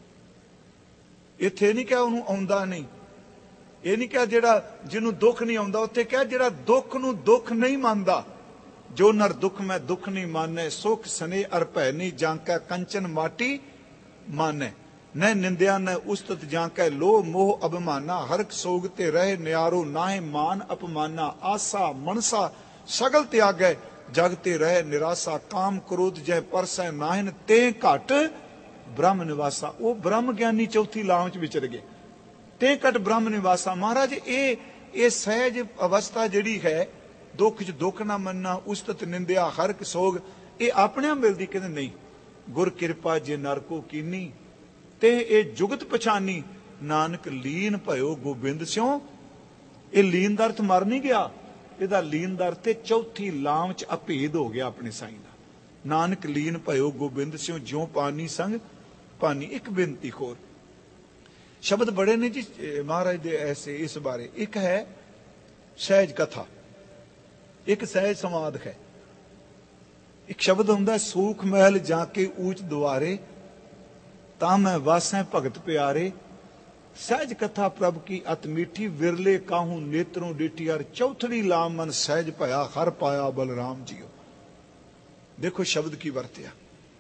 ਇੱਥੇ ਨਹੀਂ ਕਿਹਾ ਉਹਨੂੰ ਆਉਂਦਾ ਨਹੀਂ, ਇਹ ਨਹੀਂ ਕਿਹਾ ਜਿਹੜਾ ਜਿਹਨੂੰ ਦੁੱਖ ਨਹੀਂ ਆਉਂਦਾ, ਉੱਥੇ ਕਿਹਾ ਜਿਹੜਾ ਦੁੱਖ ਨੂੰ ਦੁੱਖ ਨਹੀਂ ਮੰਨਦਾ। ਜੋ ਨਰ ਦੁੱਖ ਮੈਂ ਦੁੱਖ ਨਹੀਂ ਮਾਨੇ, ਸੁਖ ਸਨੇ ਅਰ ਭੈ ਨਹੀਂ ਜਾਂਕੈ, ਕੰਚਨ ਮਾਟੀ ਮਾਨੇ, न निंदिया न उस्तत जांकै, लोह मोह अभिमाना, हरक सोग ते रहे न्यारो, नाहे मान अपमाना, आसा मनसा सगल त्यागै, जगते रहे निराशा, काम क्रोध जय परसै नाहिन, ते घट ब्रह्म निवासा। वो ब्रह्म ज्ञानी चौथी लाम च विचर गए, ते घट ब्रह्म निवासा। महाराज ये ये सहज अवस्था जिहड़ी है, दुख च दुख ना मनना, उस्तत निंदिया हरक सोग, ये अपने मिलदी, कहंदे नहीं, गुर किरपा जे नर को कीनी, ते ये जुगत पछानी, नानक लीन भयो गोबिंद स्यों। ये लीन दा अर्थ मर नहीं गया, ਇਹਦਾ ਲੀਨ ਦਰ ਤੇ ਚੌਥੀ ਲਾਮ ਚ ਅਭੇਦ ਹੋ ਗਿਆ ਆਪਣੇ ਸਾਈਂ ਦਾ। ਨਾਨਕ ਲੀਨ ਭਇਓ ਗੋਬਿੰਦ ਸਿਉ, ਜਿਉ ਪਾਨੀ ਸੰਗ ਪਾਨੀ। ਇੱਕ ਬੇਨਤੀ ਹੋਰ, ਸ਼ਬਦ ਬੜੇ ਨੇ ਜੀ ਮਹਾਰਾਜ ਦੇ ਐਸੇ ਇਸ ਬਾਰੇ। ਇੱਕ ਹੈ ਸਹਿਜ ਕਥਾ, ਇੱਕ ਸਹਿਜ ਸੰਵਾਦ ਹੈ। ਇੱਕ ਸ਼ਬਦ ਹੁੰਦਾ ਸੂਖ ਮਹਿਲ ਜਾ ਕੇ ਊਚ ਦੁਆਰੇ, ਤਾਂ ਮੈਂ ਵਾਸੈ ਭਗਤ ਪਿਆਰੇ, सहज कथा प्रभ की अत मीठी विरले काहू नेत्रों डिठी हर चौथड़ी लाम मन सहज भया हर पाया बलराम जीओ। देखो शब्द की वरतिया।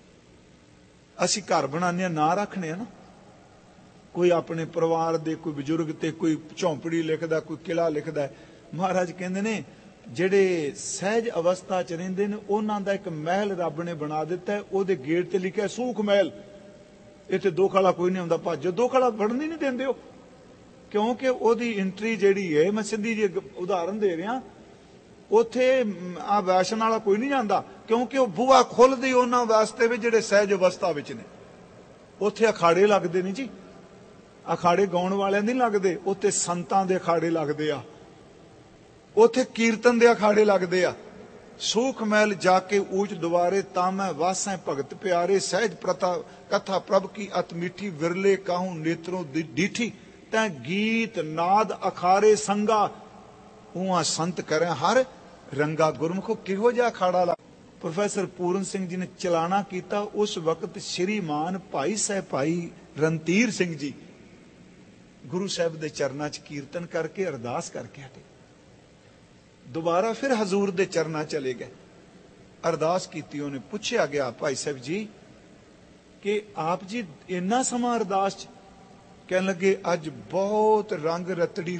असी घर बनाने ना रखने ना, कोई अपने परिवार दे कोई बजुर्ग ते कोई झोंपड़ी लिखदा कोई किला लिखदा है। महाराज कहंदे ने ਜਿਹੜੇ ਸਹਿਜ ਅਵਸਥਾ ਚ ਰਹਿੰਦੇ ਨੇ ਉਹਨਾਂ ਦਾ ਇੱਕ ਮਹਿਲ ਰੱਬ ਨੇ ਬਣਾ ਦਿੱਤਾ ਹੈ। ਉਹਦੇ ਗੇਟ ਤੇ ਲਿਖਿਆ ਸੂਖ ਮਹਿਲ। ਇੱਥੇ ਦੋ ਖਾਲਾ ਕੋਈ ਨਹੀਂ ਆਉਂਦਾ, ਭੱਜ ਦੋ ਖਾਲਾ ਵੜਨ ਹੀ ਨਹੀਂ ਦਿੰਦੇ ਉਹ, ਕਿਉਂਕਿ ਉਹਦੀ ਐਂਟਰੀ ਜਿਹੜੀ ਹੈ, ਮੈਂ ਸਿੱਧੀ ਜਿਹੀ ਉਦਾਹਰਨ ਦੇ ਰਿਹਾ, ਉੱਥੇ ਆ ਵੈਸ਼ਨ ਵਾਲਾ ਕੋਈ ਨਹੀਂ ਜਾਂਦਾ, ਕਿਉਂਕਿ ਉਹ ਬੂਹਾ ਖੁੱਲਦੀ ਉਹਨਾਂ ਵਾਸਤੇ ਵੀ ਜਿਹੜੇ ਸਹਿਜ ਅਵਸਥਾ ਵਿੱਚ ਨੇ। ਉੱਥੇ ਅਖਾੜੇ ਲੱਗਦੇ ਨੇ ਜੀ, ਅਖਾੜੇ ਗਾਉਣ ਵਾਲਿਆਂ ਦੇ ਨਹੀਂ ਲੱਗਦੇ, ਉੱਥੇ ਸੰਤਾਂ ਦੇ ਅਖਾੜੇ ਲੱਗਦੇ ਆ, ਉੱਥੇ ਕੀਰਤਨ ਦੇ ਅਖਾੜੇ ਲੱਗਦੇ ਆ। ਸੂਖ ਮਹਿਲ ਜਾ ਕੇ ਊਚ ਦੁਆਰੇ ਤਾਂ ਮੈਂ ਵਾਸਾਂ ਭਗਤ ਪਿਆਰੇ ਸਹਿਜ ਪ੍ਰਤਾ ਕਥਾ ਪ੍ਰਭ ਕੀ ਅਤ ਮਿੱਠੀ ਵਿਰਲੇ ਕਾਹੂ ਨੇਤਰੋਂ ਡੀਠੀ ਤੈਂ ਗੀਤ ਨਾਦ ਅਖਾਰੇ ਸੰਗਾ ਉਹਾਂ ਸੰਤ ਕਰੇ ਹਰ ਰੰਗਾ। ਗੁਰਮੁਖੋ ਕਿਹੋ ਜਿਹਾ ਅਖਾੜਾ ਲਾ। ਪ੍ਰੋਫੈਸਰ ਪੂਰਨ ਸਿੰਘ ਜੀ ਨੇ ਚਲਾਣਾ ਕੀਤਾ। ਉਸ ਵਕਤ ਸ਼੍ਰੀਮਾਨ ਭਾਈ ਸਾਹਿਬ ਭਾਈ ਰਣਧੀਰ ਸਿੰਘ ਜੀ ਗੁਰੂ ਸਾਹਿਬ ਦੇ ਚਰਨਾਂ 'ਚ ਕੀਰਤਨ ਕਰਕੇ ਅਰਦਾਸ ਕਰਕੇ ਹਟੇ। ਦੁਬਾਰਾ ਫਿਰ ਹਜ਼ੂਰ ਦੇ ਚਰਨਾਂ ਚਲੇ ਗਏ, ਅਰਦਾਸ ਕੀਤੀ। ਉਹਨੇ ਪੁੱਛਿਆ ਗਿਆ ਭਾਈ ਸਾਹਿਬ ਜੀ ਕਿ ਆਪ ਜੀ ਇੰਨਾ ਸਮਾਂ ਅਰਦਾਸ 'ਚ? ਕਹਿਣ ਲੱਗੇ ਅੱਜ ਬਹੁਤ ਰੰਗ ਰਤੜੀ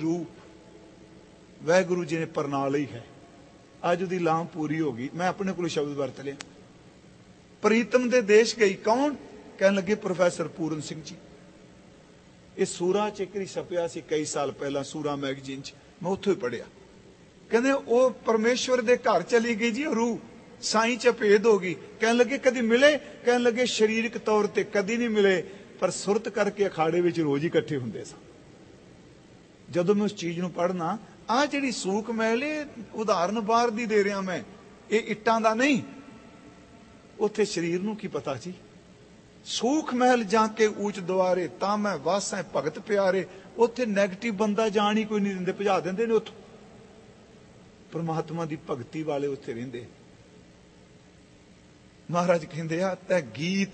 ਰੂਪ ਵਾਹਿਗੁਰੂ ਜੀ ਨੇ ਪਰਨਾ ਲਈ ਹੈ, ਅੱਜ ਉਹਦੀ ਲਾਮ ਪੂਰੀ ਹੋ ਗਈ। ਮੈਂ ਆਪਣੇ ਕੋਲ ਸ਼ਬਦ ਵਰਤ ਲਿਆ। ਪ੍ਰੀਤਮ ਦੇ ਦੇਸ਼ ਗਈ, ਕੌਣ? ਕਹਿਣ ਲੱਗੇ ਪ੍ਰੋਫੈਸਰ ਪੂਰਨ ਸਿੰਘ ਜੀ। ਇਹ ਸੂਰਾ ਚ ਇੱਕ ਵਾਰੀ ਛਪਿਆ ਸੀ ਕਈ ਸਾਲ ਪਹਿਲਾਂ, ਸੂਰਾ ਮੈਗਜ਼ੀਨ 'ਚ, ਮੈਂ ਉੱਥੋਂ ਹੀ ਪੜ੍ਹਿਆ। ਕਹਿੰਦੇ ਉਹ ਪਰਮੇਸ਼ਵਰ ਦੇ ਘਰ ਚਲੀ ਗਈ ਜੀ, ਰੂਹ ਸਾਈਂ ਚ ਭੇਦ ਹੋ ਗਈ। ਕਹਿਣ ਲੱਗੇ ਕਦੀ ਮਿਲੇ? ਕਹਿਣ ਲੱਗੇ ਸਰੀਰਕ ਤੌਰ ਤੇ ਕਦੀ ਨਹੀਂ ਮਿਲੇ, ਪਰ ਸੁਰਤ ਕਰਕੇ ਅਖਾੜੇ ਵਿੱਚ ਰੋਜ਼ ਹੀ ਇਕੱਠੇ ਹੁੰਦੇ ਸਨ। ਜਦੋਂ ਮੈਂ ਉਸ ਚੀਜ਼ ਨੂੰ ਪੜ੍ਹਨਾ, ਆਹ ਜਿਹੜੀ ਸੂਖ ਮਹਿਲ, ਉਦਾਹਰਨ ਬਾਹਰ ਦੀ ਦੇ ਰਿਹਾ ਮੈਂ, ਇਹ ਇੱਟਾਂ ਦਾ ਨਹੀਂ। ਉੱਥੇ ਸਰੀਰ ਨੂੰ ਕੀ ਪਤਾ ਸੀ। ਸੂਖ ਮਹਿਲ ਜਾ ਕੇ ਊਚ ਦੁਆਰੇ ਤਾਂ ਮੈਂ ਵਾਸਾਂ ਭਗਤ ਪਿਆਰੇ। ਉੱਥੇ ਨੈਗੇਟਿਵ ਬੰਦਾ ਜਾਣ ਹੀ ਕੋਈ ਨਹੀਂ ਦਿੰਦੇ, ਭਜਾ ਦਿੰਦੇ ਨੇ ਉੱਥੋਂ। ਪਰਮਾਤਮਾ ਦੀ ਭਗਤੀ ਵਾਲੇ ਉੱਥੇ ਰਹਿੰਦੇ। ਮਹਾਰਾਜ ਕਹਿੰਦੇ ਆ ਤੈ ਗੀਤ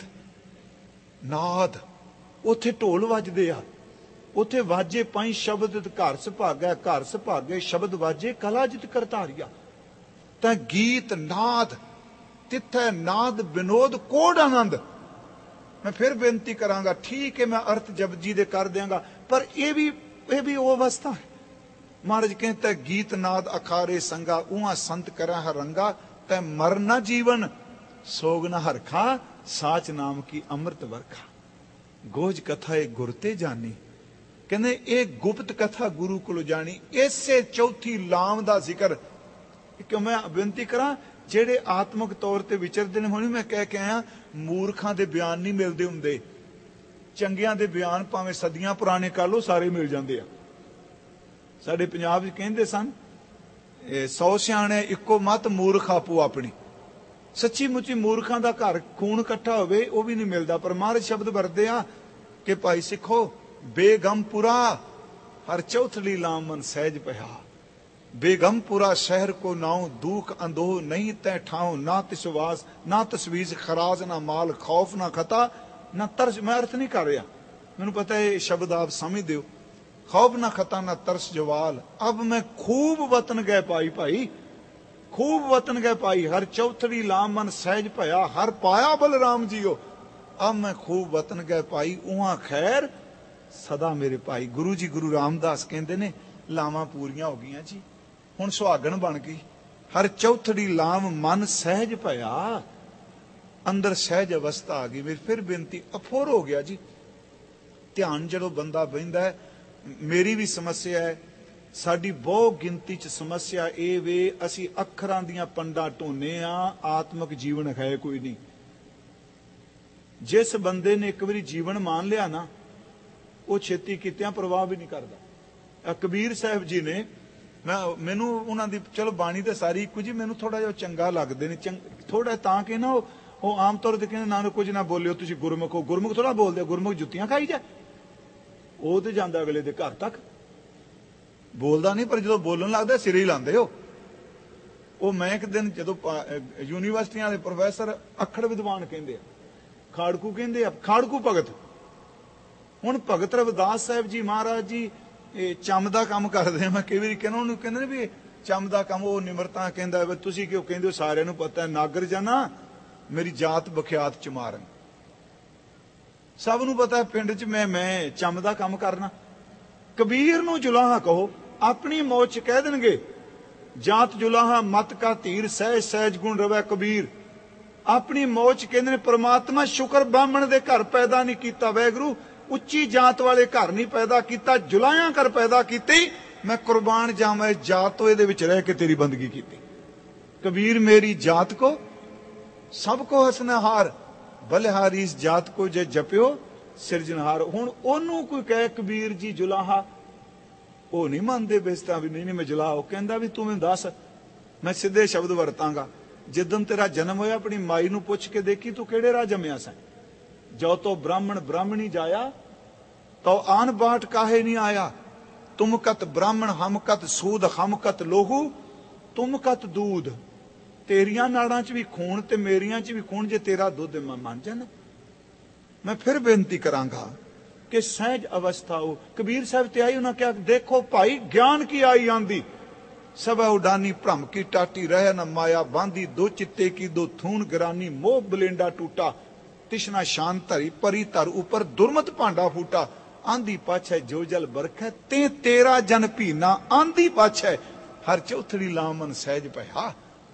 ਨਾਦ, ਉੱਥੇ ਢੋਲ ਵੱਜਦੇ ਆ, ਉੱਥੇ ਵਾਜੇ ਪਾਈ ਸ਼ਬਦ ਘਰ ਸੁਭਾਗੈ ਘਰ ਸੁਭਾਗੇ ਸ਼ਬਦ ਵਾਜੇ ਕਲਾ ਜਿਤ ਕਰਤਾਰੀਆ। ਤੈ ਗੀਤ ਨਾਦ ਤਿੱਥੈ ਨਾਦ ਵਿਨੋਦ ਕੋਡ ਆਨੰਦ। ਮੈਂ ਫਿਰ ਬੇਨਤੀ ਕਰਾਂਗਾ, ਠੀਕ ਹੈ ਮੈਂ ਅਰਥ ਜਪਜੀ ਦੇ ਕਰ ਦਿਆਂਗਾ, ਪਰ ਇਹ ਵੀ ਇਹ ਵੀ ਉਹ ਅਵਸਥਾ ਹੈ। महाराज कहते गीत नाद अखारे संगा उहा संत करा हर रंगा तै मरना जीवन सोग न हरखा साच नाम की अमृत वर्खा। गोज कथा ए गुरते जानी, कहने ए गुप्त कथा गुरु को जानी। इसे चौथी लाम दा जिक्र कि मैं बेनती करा जेड़े आत्मक तौर ते विचरदे ने। हुण मैं कह के आया मूर्खां दे बयान नहीं मिलदे हुंदे, चंगियां दे बयान भावें सदियां पुराने कर लो सारे मिल जांदे आ। ਸਾਡੇ ਪੰਜਾਬ 'ਚ ਕਹਿੰਦੇ ਸਨ ਸੌ ਸਿਆਣੇ ਇੱਕੋ ਮੱਤ ਮੂਰਖ ਆਪੋ ਆਪਣੀ। ਸੱਚੀ ਮੁੱਚੀ ਮੂਰਖਾਂ ਦਾ ਘਰ ਖੂਨ ਇਕੱਠਾ ਹੋਵੇ ਉਹ ਵੀ ਨਹੀਂ ਮਿਲਦਾ। ਪਰ ਮਹਾਰਾਜ ਸ਼ਬਦ ਵਰਤਦੇ ਆ ਕਿ ਭਾਈ ਸਿੱਖੋ ਬੇਗਮਪੁਰਾ ਹਰ ਚੌਥੜੀ ਲਾਮ ਮਨ ਸਹਿਜ ਪਿਆ। ਬੇਗਮਪੁਰਾ ਸ਼ਹਿਰ ਕੋ ਨਾਉ ਦੁਖ ਅੰਦੋਹ ਨਹੀਂ ਤੈ ਠਾਉ ਨਾ ਤਿਸਵਾਸ ਨਾ ਤਸਵੀਜ਼ ਖਰਾਜ ਨਾ ਮਾਲ ਖੌਫ ਨਾ ਖਤਾ ਨਾ ਤਰਸ। ਮੈਂ ਅਰਥ ਨਹੀਂ ਕਰ ਰਿਹਾ, ਮੈਨੂੰ ਪਤਾ ਇਹ ਸ਼ਬਦ ਆਪ ਸਮਝਦੇ ਹੋ। खौफ ना खता ना तरस जवाल अब मैं खूब वतन गए पाई। भाई खूब वतन गए पाई हर चौथड़ी लाम मन सहज भया हर पाया बलराम जीओ। अब मैं खूब वतन गए पाई उहा खैर सदा मेरे भाई। गुरु जी गुरु रामदास कहते ने लावां पूरियां हो गईयां जी, हुण सुहागण बन गई। हर चौथड़ी लाम मन सहज भया, अंदर सहज अवस्था आ गई। मेरी फिर बेनती अफुर हो गया जी। ध्यान जदों बंदा बहिंदा है, मेरी भी समस्या है, साडी बहुत गिनती च समस्या ये वे असी अखरां दियां पंडा ढोने आ, आत्मक जीवन है कोई नहीं। जिस बंदे ने एक बारी जीवन मान लिया ना, वो छेती कीतियां परवाह भी नहीं करता। कबीर साहब जी ने, मैं मैनू उन्हां दी चलो बाणी तो सारी इक्को जी, मैनू थोड़ा जिहा चंगा लगदे ने, थोड़ा तां कि ना वो आम तौर ते कहंदे नानक कुछ ना बोलियो तुसीं गुरमुख हो। गुरमुख थोड़ा बोलदे, गुरमुख जुत्तियां खाई जाए। ਉਹ ਤੇ ਜਾਂਦਾ ਅਗਲੇ ਦੇ ਘਰ ਤੱਕ, ਬੋਲਦਾ ਨਹੀਂ, ਪਰ ਜਦੋਂ ਬੋਲਣ ਲੱਗਦਾ ਸਿਰੇ ਹੀ ਲਾਉਂਦੇ ਹੋ। ਉਹ ਮੈਂ ਇੱਕ ਦਿਨ ਜਦੋਂ ਯੂਨੀਵਰਸਿਟੀਆਂ ਦੇ ਪ੍ਰੋਫੈਸਰ ਅੱਖੜ ਵਿਦਵਾਨ ਕਹਿੰਦੇ ਆ, ਖਾੜਕੂ ਕਹਿੰਦੇ ਆ, ਖਾੜਕੂ ਭਗਤ ਹੁਣ ਭਗਤ ਰਵਿਦਾਸ ਸਾਹਿਬ ਜੀ ਮਹਾਰਾਜ ਜੀ ਇਹ ਚੰਮ ਦਾ ਕੰਮ ਕਰਦੇ ਆ। ਮੈਂ ਕਈ ਵਾਰੀ ਕਹਿੰਦਾ ਉਹਨੂੰ ਕਹਿੰਦੇ ਨੇ ਵੀ ਚੰਮ ਦਾ ਕੰਮ, ਉਹ ਨਿਮਰਤਾ ਕਹਿੰਦਾ ਵੀ ਤੁਸੀਂ ਕਿਉਂ ਕਹਿੰਦੇ ਹੋ, ਸਾਰਿਆਂ ਨੂੰ ਪਤਾ ਨਾਗਰ ਜਾਨਾ ਮੇਰੀ ਜਾਤ ਬਖਿਆਤ ਚ ਮਾਰਨ, ਸਭ ਨੂੰ ਪਤਾ ਪਿੰਡ ਚ ਮੈਂ ਮੈਂ ਚੰਮ ਦਾ ਕੰਮ ਕਰਨਾ। ਕਬੀਰ ਨੂੰ ਜੁਲਾਹਾ ਕਹੋ, ਆਪਣੀ ਮੌਤ ਚ ਕਹਿ ਦੇਣਗੇ ਜਾਤ ਜੁਲਾਹਾ ਮਤ ਕਾ ਧੀਰ ਸਹਿਜ ਸਹਿਜ ਗੁਣ ਰਵੈ ਕਬੀਰ। ਆਪਣੀ ਮੌਤ ਚ ਕਹਿੰਦੇ ਨੇ ਪ੍ਰਮਾਤਮਾ ਸ਼ੁਕਰ ਬ੍ਰਾਹਮਣ ਦੇ ਘਰ ਪੈਦਾ ਨਹੀਂ ਕੀਤਾ, ਵੈਗੁਰੂ ਉੱਚੀ ਜਾਤ ਵਾਲੇ ਘਰ ਨਹੀਂ ਪੈਦਾ ਕੀਤਾ, ਜੁਲਾਹਿਆਂ ਘਰ ਪੈਦਾ ਕੀਤੀ, ਮੈਂ ਕੁਰਬਾਨ ਜਾਵਾਂ ਜਾਤ ਤੋਂ ਇਹਦੇ ਵਿੱਚ ਰਹਿ ਕੇ ਤੇਰੀ ਬੰਦਗੀ ਕੀਤੀ। ਕਬੀਰ ਮੇਰੀ ਜਾਤ ਕੋ ਸਭ ਕੋ ਹਸਨਹਾਰ, ਬਲਿਹਾਰੀ ਇਸ ਜਾਤ ਕੋ ਜੇ ਜਪਿਓ ਸਿਰਜਣਹਾਰ। ਹੁਣ ਉਹਨੂੰ ਕੋਈ ਕਹੇ ਕਬੀਰ ਜੀ ਜੁਲਾਹਾ, ਉਹ ਨਹੀਂ ਮੰਨਦੇ ਬੇਸਤਾ ਵੀ ਨਹੀਂ ਨਹੀਂ ਮੈਂ ਜੁਲਾਹਾ। ਉਹ ਕਹਿੰਦਾ ਵੀ ਤੂੰ ਮੈਨੂੰ ਦੱਸ, ਮੈਂ ਸਿੱਧੇ ਸ਼ਬਦ ਵਰਤਾਂਗਾ, ਜਿੱਦਣ ਤੇਰਾ ਜਨਮ ਹੋਇਆ ਆਪਣੀ ਮਾਈ ਨੂੰ ਪੁੱਛ ਕੇ ਦੇਖੀ ਤੂੰ ਕਿਹੜੇ ਰਾਹ ਜੰਮਿਆ ਸੈਂ। ਜੋ ਤੋ ਬ੍ਰਾਹਮਣ ਬ੍ਰਾਹਮਣੀ ਜਾਇਆ ਤੋ ਆਨ ਬਾਟ ਕਾਹੇ ਨਹੀਂ ਆਇਆ। ਤੁਮ ਕਤ ਬ੍ਰਾਹਮਣ ਹਮ ਕਤ ਸੂਦ ਹਮ ਕਤ ਲੋਹੂ ਤੁਮ ਕਤ ਦੂਧ। ਤੇਰੀਆਂ ਨਾੜਾਂ ਚ ਵੀ ਖੂਨ ਤੇ ਮੇਰੀਆਂ ਚ ਵੀ ਖੂਨ, ਜੇ ਤੇਰਾ ਦੁੱਧ ਮੈਂ ਮੰਨ ਜਾਣਾ। ਮੈਂ ਫਿਰ ਬੇਨਤੀ ਕਰਾਂਗਾ ਕਿ ਸਹਿਜ ਅਵਸਥਾ ਹੋ। ਕਬੀਰ ਸਾਹਿਬ ਤੇ ਆਈ, ਉਹਨਾਂ ਕਿਹਾ ਦੇਖੋ ਭਾਈ ਗਿਆਨ ਕੀ ਆਈ ਆਂਦੀ, ਸਭਾ ਉਡਾਨੀ ਭ੍ਰਮ ਕੀ ਟਾਟੀ ਰਹਿ ਨਾ ਮਾਇਆ ਬਾਂਦੀ, ਦੋ ਚਿੱਤੇ ਕੀ ਦੋ ਥੂਨ ਗਰਾਨੀ ਮੋਹ ਬਲੇਂਡਾ ਟੂਟਾ, ਤਿਸ਼ਨਾ ਸ਼ਾਨ ਧਰੀ ਪਰੀ ਧਰ ਉਪਰ ਦੁਰਮਤ ਭਾਂਡਾ ਫੂਟਾ, ਆਂਦੀ ਪਾਛੈ ਜੋ ਜਲ ਬਰਖੈ ਤੇ ਤੇਰਾ ਜਨ ਭੀਨਾ, ਆਂਦੀ ਪਾਛੈ ਹਰ ਚੌਥੜੀ ਲਾਮਨ ਸਹਿਜ ਭਇਆ,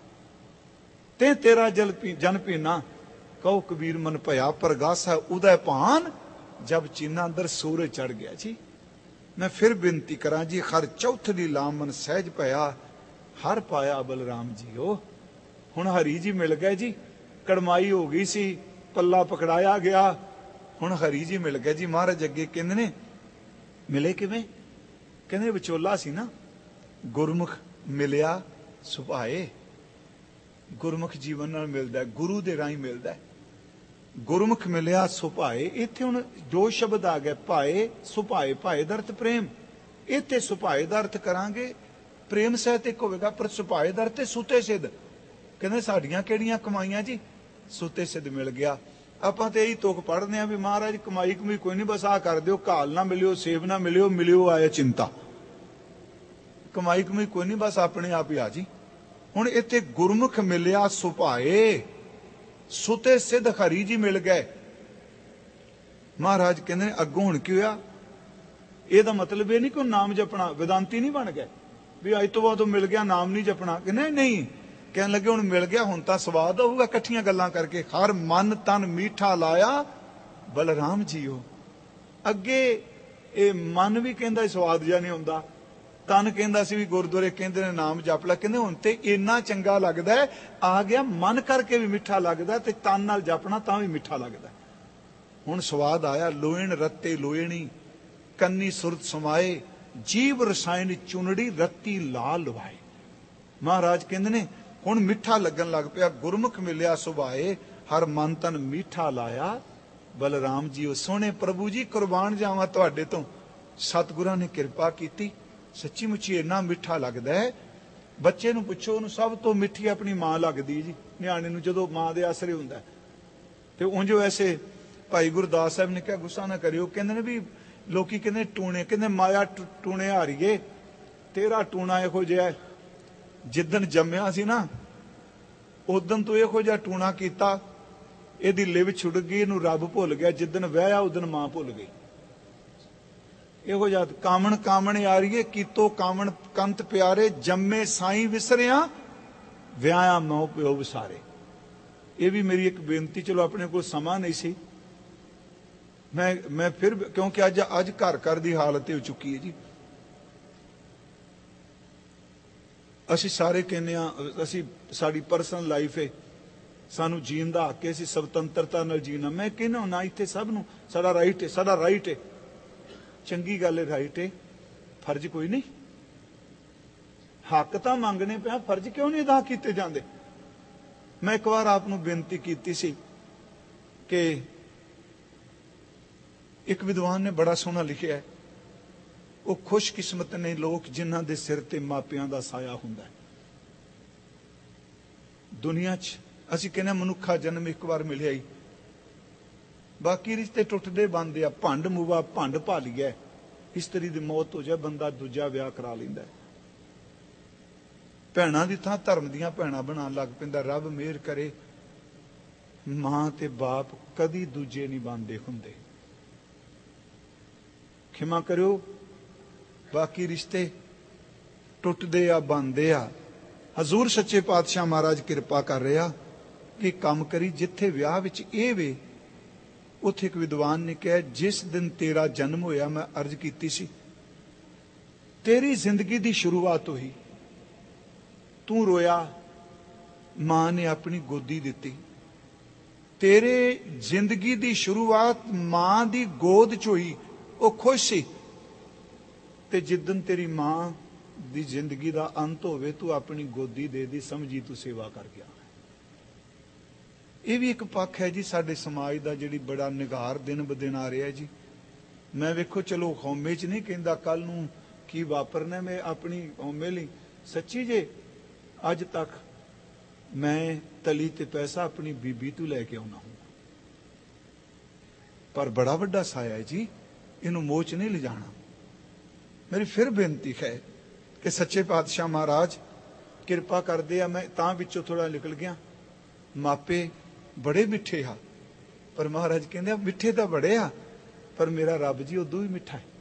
ਤੇ ਤੇਰਾ ਜਲ ਜਨ ਭੀਨਾ। ਕਹੋ ਕਬੀਰ ਮਨ ਭਇਆ ਪ੍ਰਗਾਸਾ ਉਦੈ ਭਾਨ, ਜਬ ਚੀਨਾ ਅੰਦਰ ਸੂਰਜ ਚੜ ਗਿਆ ਜੀ। ਮੈਂ ਫਿਰ ਬੇਨਤੀ ਕਰਾਂ ਜੀ, ਹਰ ਚੌਥੜੀ ਲਾਮਨ ਸਹਿਜ ਭਇਆ, ਹਰ ਪਾਇਆ ਬਲਰਾਮ ਜੀਓ। ਹੁਣ ਹਰੀ ਜੀ ਮਿਲ ਗਏ ਜੀ, ਕੜਮਾਈ ਹੋ ਗਈ ਸੀ, ਪੱਲਾ ਪਕੜਾਇਆ ਗਿਆ, ਹੁਣ ਹਰੀ ਜੀ ਮਿਲ ਗਏ ਜੀ। ਮਹਾਰਾਜ ਅੱਗੇ ਕਹਿੰਦੇ ਨੇ ਮਿਲੇ ਕਿਵੇਂ, ਕਹਿੰਦੇ ਵਿਚੋਲਾ ਸੀ ਨਾ, ਗੁਰਮੁਖ ਮਿਲਿਆ ਸੁਭਾਏ। ਗੁਰਮੁਖ ਜੀਵਨ ਨਾਲ ਮਿਲਦਾ, ਗੁਰੂ ਦੇ ਰਾਹੀਂ ਮਿਲਦਾ। ਗੁਰਮੁਖ ਮਿਲਿਆ ਸੁਭਾਏ, ਇੱਥੇ ਹੁਣ ਦੋ ਸ਼ਬਦ ਆ ਗਏ, ਭਾਏ ਸੁਭਾਏ। ਭਾਏ ਦਾ ਅਰਥ ਪ੍ਰੇਮ, ਇੱਥੇ ਸੁਭਾਏ ਦਾ ਅਰਥ ਕਰਾਂਗੇ ਪ੍ਰੇਮ ਸਹਿਤ ਇੱਕ ਹੋਵੇਗਾ, ਪਰ ਸੁਭਾਏ ਦਾ ਅਰਥ ਸੁਤੇ ਸਿੱਧ। ਕਹਿੰਦੇ ਸਾਡੀਆਂ ਕਿਹੜੀਆਂ ਕਮਾਈਆਂ ਜੀ, ਸੁਤੇ ਸਿੱਧ ਮਿਲ ਗਿਆ। ਆਪਾਂ ਤੇ ਇਹੀ ਤੁਕ ਪੜ੍ਹਦੇ ਆ ਵੀ ਮਹਾਰਾਜ ਕਮਾਈ ਕਮਾਈ ਕੋਈ ਨਹੀਂ, ਬਸ ਆ ਕਰ ਦਿਓ, ਘਾਲ ਨਾ ਮਿਲਿਓ ਸੇਬ ਨਾ ਮਿਲਿਓ, ਮਿਲਿਓ ਆਇਆ ਚਿੰਤਾ। ਕਮਾਈ ਕਮਾਈ ਕੋਈ ਨਹੀਂ, ਬਸ ਆਪਣੇ ਆਪ ਹੀ ਆ ਜੀ। ਹੁਣ ਇੱਥੇ ਗੁਰਮੁਖ ਮਿਲਿਆ ਸੁਭਾਏ, ਸੁਤੇ ਸਿੱਧ ਹਰੀ ਜੀ ਮਿਲ ਗਏ। ਮਹਾਰਾਜ ਕਹਿੰਦੇ ਨੇ ਅੱਗੋਂ ਹੁਣ ਕੀ ਹੋਇਆ, ਇਹਦਾ ਮਤਲਬ ਇਹ ਨਹੀਂ ਕਿ ਨਾਮ ਜਪਣਾ, ਵਿਦਾਂਤੀ ਨਹੀਂ ਬਣ ਗਏ ਵੀ ਅੱਜ ਤੋਂ ਬਾਅਦ ਉਹ ਮਿਲ ਗਿਆ ਨਾਮ ਨਹੀਂ ਜਪਣਾ। ਕਹਿੰਦੇ ਨਹੀਂ, ਕਹਿਣ ਲੱਗੇ ਹੁਣ ਮਿਲ ਗਿਆ, ਹੁਣ ਤਾਂ ਸਵਾਦ ਆਊਗਾ ਇਕੱਠੀਆਂ ਗੱਲਾਂ ਕਰਕੇ। ਹਰ ਮਨ ਤਨ ਮੀਠਾ ਲਾਇਆ ਬਲਰਾਮ ਜੀਓ। ਅੱਗੇ ਇਹ ਮਨ ਵੀ ਕਹਿੰਦਾ ਸਵਾਦ ਜਿਹਾ ਨਹੀਂ ਹੁੰਦਾ, ਤਨ ਕਹਿੰਦਾ ਸੀ ਵੀ ਗੁਰਦੁਆਰੇ ਕਹਿੰਦੇ ਨੇ ਨਾਮ ਜਪ ਲੈ, ਕਹਿੰਦੇ ਹੁਣ ਤੇ ਇੰਨਾ ਚੰਗਾ ਲੱਗਦਾ ਆ ਗਿਆ, ਮਨ ਕਰਕੇ ਵੀ ਮਿੱਠਾ ਲੱਗਦਾ ਤੇ ਤਨ ਨਾਲ ਜਪਣਾ ਤਾਂ ਵੀ ਮਿੱਠਾ ਲੱਗਦਾ। ਹੁਣ ਸਵਾਦ ਆਇਆ। ਲੋਇਣ ਰੱਤੇ ਲੋਇਣੀ ਕੰਨੀ ਸੁਰਤ ਸਮਾਏ, ਜੀਵ ਰਸਾਇਣ ਚੁਨੜੀ ਰੱਤੀ ਲਾਲ ਲਵਾਏ। ਮਹਾਰਾਜ ਕਹਿੰਦੇ ਨੇ ਹੁਣ ਮਿੱਠਾ ਲੱਗਣ ਲੱਗ ਪਿਆ। ਗੁਰਮੁਖ ਮਿਲਿਆ ਸੁਭਾਏ, ਹਰ ਮਨ ਤਨ ਮੀਠਾ ਲਾਇਆ ਬਲਰਾਮ ਜੀਓ। ਸੋਹਣੇ ਪ੍ਰਭੂ ਜੀ ਕੁਰਬਾਨ ਜਾਵਾਂ ਤੁਹਾਡੇ ਤੋਂ, ਸਤਿਗੁਰਾਂ ਨੇ ਕਿਰਪਾ ਕੀਤੀ, ਸੱਚੀ ਮੁੱਚੀ ਇੰਨਾ ਮਿੱਠਾ ਲੱਗਦਾ ਹੈ। ਬੱਚੇ ਨੂੰ ਪੁੱਛੋ, ਉਹਨੂੰ ਸਭ ਤੋਂ ਮਿੱਠੀ ਆਪਣੀ ਮਾਂ ਲੱਗਦੀ ਜੀ, ਨਿਆਣੇ ਨੂੰ ਜਦੋਂ ਮਾਂ ਦੇ ਆਸਰੇ ਹੁੰਦਾ। ਤੇ ਉਂਝ ਵੈਸੇ ਭਾਈ ਗੁਰਦਾਸ ਸਾਹਿਬ ਨੇ ਕਿਹਾ ਗੁੱਸਾ ਨਾ ਕਰਿਓ, ਕਹਿੰਦੇ ਨੇ ਵੀ ਲੋਕੀ ਕਹਿੰਦੇ ਟੂਣੇ, ਕਹਿੰਦੇ ਮਾਇਆ ਟੂਣੇ ਹਾਰੀਏ, ਤੇਰਾ ਟੂਣਾ ਇਹੋ ਜਿਹਾ ਜਿੱਦਣ ਜੰਮਿਆ ਸੀ ਨਾ ਉਦਣ ਤੋਂ ਇਹੋ ਜਿਹਾ ਟੂਣਾ ਕੀਤਾ, ਇਹਦੀ ਲਿਵ ਛੁੱਟ ਗਈ, ਇਹਨੂੰ ਰੱਬ ਭੁੱਲ ਗਿਆ, ਜਿੱਦਣ ਵਿਆਹਿਆ ਉਦਣ ਮਾਂ ਭੁੱਲ ਗਈ। ਇਹੋ ਜਿਹਾ ਕਾਮਣ ਕਾਮਣ ਯਾਰੀਏ ਕੀਤੋ ਕਾਮਣ ਕੰਤ ਪਿਆਰੇ, ਜੰਮੇ ਸਾਈਂ ਵਿਸਰਿਆ ਵਿਆਹਿਆ ਮੋ ਪਿਓ ਵਿਸਾਰੇ। ਇਹ ਵੀ ਮੇਰੀ ਇੱਕ ਬੇਨਤੀ, ਚਲੋ ਆਪਣੇ ਕੋਲ ਸਮਾਂ ਨਹੀਂ ਸੀ, ਮੈਂ ਮੈਂ ਫਿਰ ਕਿਉਂਕਿ ਅੱਜ ਅੱਜ ਘਰ ਘਰ ਦੀ ਹਾਲਤ ਹੋ ਚੁੱਕੀ ਹੈ ਜੀ। ਅਸੀਂ ਸਾਰੇ ਕਹਿੰਦੇ ਆ, ਅਸੀਂ ਸਾਡੀ ਪਰਸਨਲ ਲਾਈਫ ਹੈ, ਸਾਨੂੰ ਜੀਣ ਦਾ ਹੱਕ ਹੈ, ਅਸੀਂ ਸੁਤੰਤਰਤਾ ਨਾਲ ਜੀਣਾ। ਮੈਂ ਕਹਿੰਦਾ ਨਾ ਇੱਥੇ ਸਭ ਨੂੰ ਸਾਡਾ ਰਾਈਟ ਹੈ, ਸਾਡਾ ਰਾਈਟ ਹੈ, ਚੰਗੀ ਗੱਲ ਹੈ, ਰਾਈਟ ਹੈ, ਫਰਜ਼ ਕੋਈ ਨਹੀਂ। ਹੱਕ ਤਾਂ ਮੰਗਣੇ ਪਿਆ, ਫਰਜ਼ ਕਿਉਂ ਨਹੀਂ ਅਦਾ ਕੀਤੇ ਜਾਂਦੇ। ਮੈਂ ਇੱਕ ਵਾਰ ਆਪ ਨੂੰ ਬੇਨਤੀ ਕੀਤੀ ਸੀ ਕਿ ਇੱਕ ਵਿਦਵਾਨ ਨੇ ਬੜਾ ਸੋਹਣਾ ਲਿਖਿਆ ਹੈ, ਉਹ ਖੁਸ਼ਕਿਸਮਤ ਨੇ ਲੋਕ ਜਿਨ੍ਹਾਂ ਦੇ ਸਿਰ ਤੇ ਮਾਪਿਆਂ ਦਾ ਸਾਇਆ ਹੁੰਦਾ ਹੈ। ਦੁਨੀਆ 'ਚ ਅਸੀਂ ਕਹਿੰਦੇ ਮਨੁੱਖਾ ਜਨਮ ਇੱਕ ਵਾਰ ਮਿਲਿਆ ਹੀ, बाकी रिश्ते टुटदे बनदे आ। भंड मुवा भंड भालीए, इस्तरी दी मौत हो जाए बंदा दूजा विआह करा लैंदा। भैणां दी थां धर्म दीयां भैणां बनाउण लग पैंदा। रब मेहर करे मां ते बाप कदी दूजे नहीं बनदे हुंदे। खिमा करियो, बाकी रिश्ते टुटदे आ बनदे आ। हजूर सच्चे पातशाह महाराज किरपा कर रहा कि काम करी जिथे विआह विच इह वे, उत्थे एक विद्वान ने कहा जिस दिन तेरा जन्म होया मैं अर्ज कीती सी तेरी जिंदगी दी शुरुआत हुई, तू रोया, मां ने अपनी गोदी दिती। तेरे जिंदगी दी शुरुआत मां दी गोद च हुई, वो खुश सी। ते जिदन तेरी मां दी जिंदगी दा अंत होवे तू अपनी गोदी दे दी, समझी तू सेवा कर गया। ये भी एक पक्ष है जी साडे समाज दा जिहड़ी बड़ा निगार दिन ब दिन आ रहा है जी। मैं वेखो चलो हौमे च नहीं कहंदा कल नूं की वापरना, मैं अपनी हौमे लई सच्ची जे अज तक मैं तली ते पैसा अपनी बीबी तू लैके आउणा हूं, पर बड़ा वड्डा साया है जी, इनू मोच नहीं ले जाना। मेरी फिर बेनती है कि सच्चे पातशाह महाराज किरपा करदे आ। मैं तां विचों थोड़ा निकल गया। मापे बड़े मिठे हा, पर महाराज कहंदे मिठे तो बड़े आ, पर मेरा रब जी उदों भी मिठा है।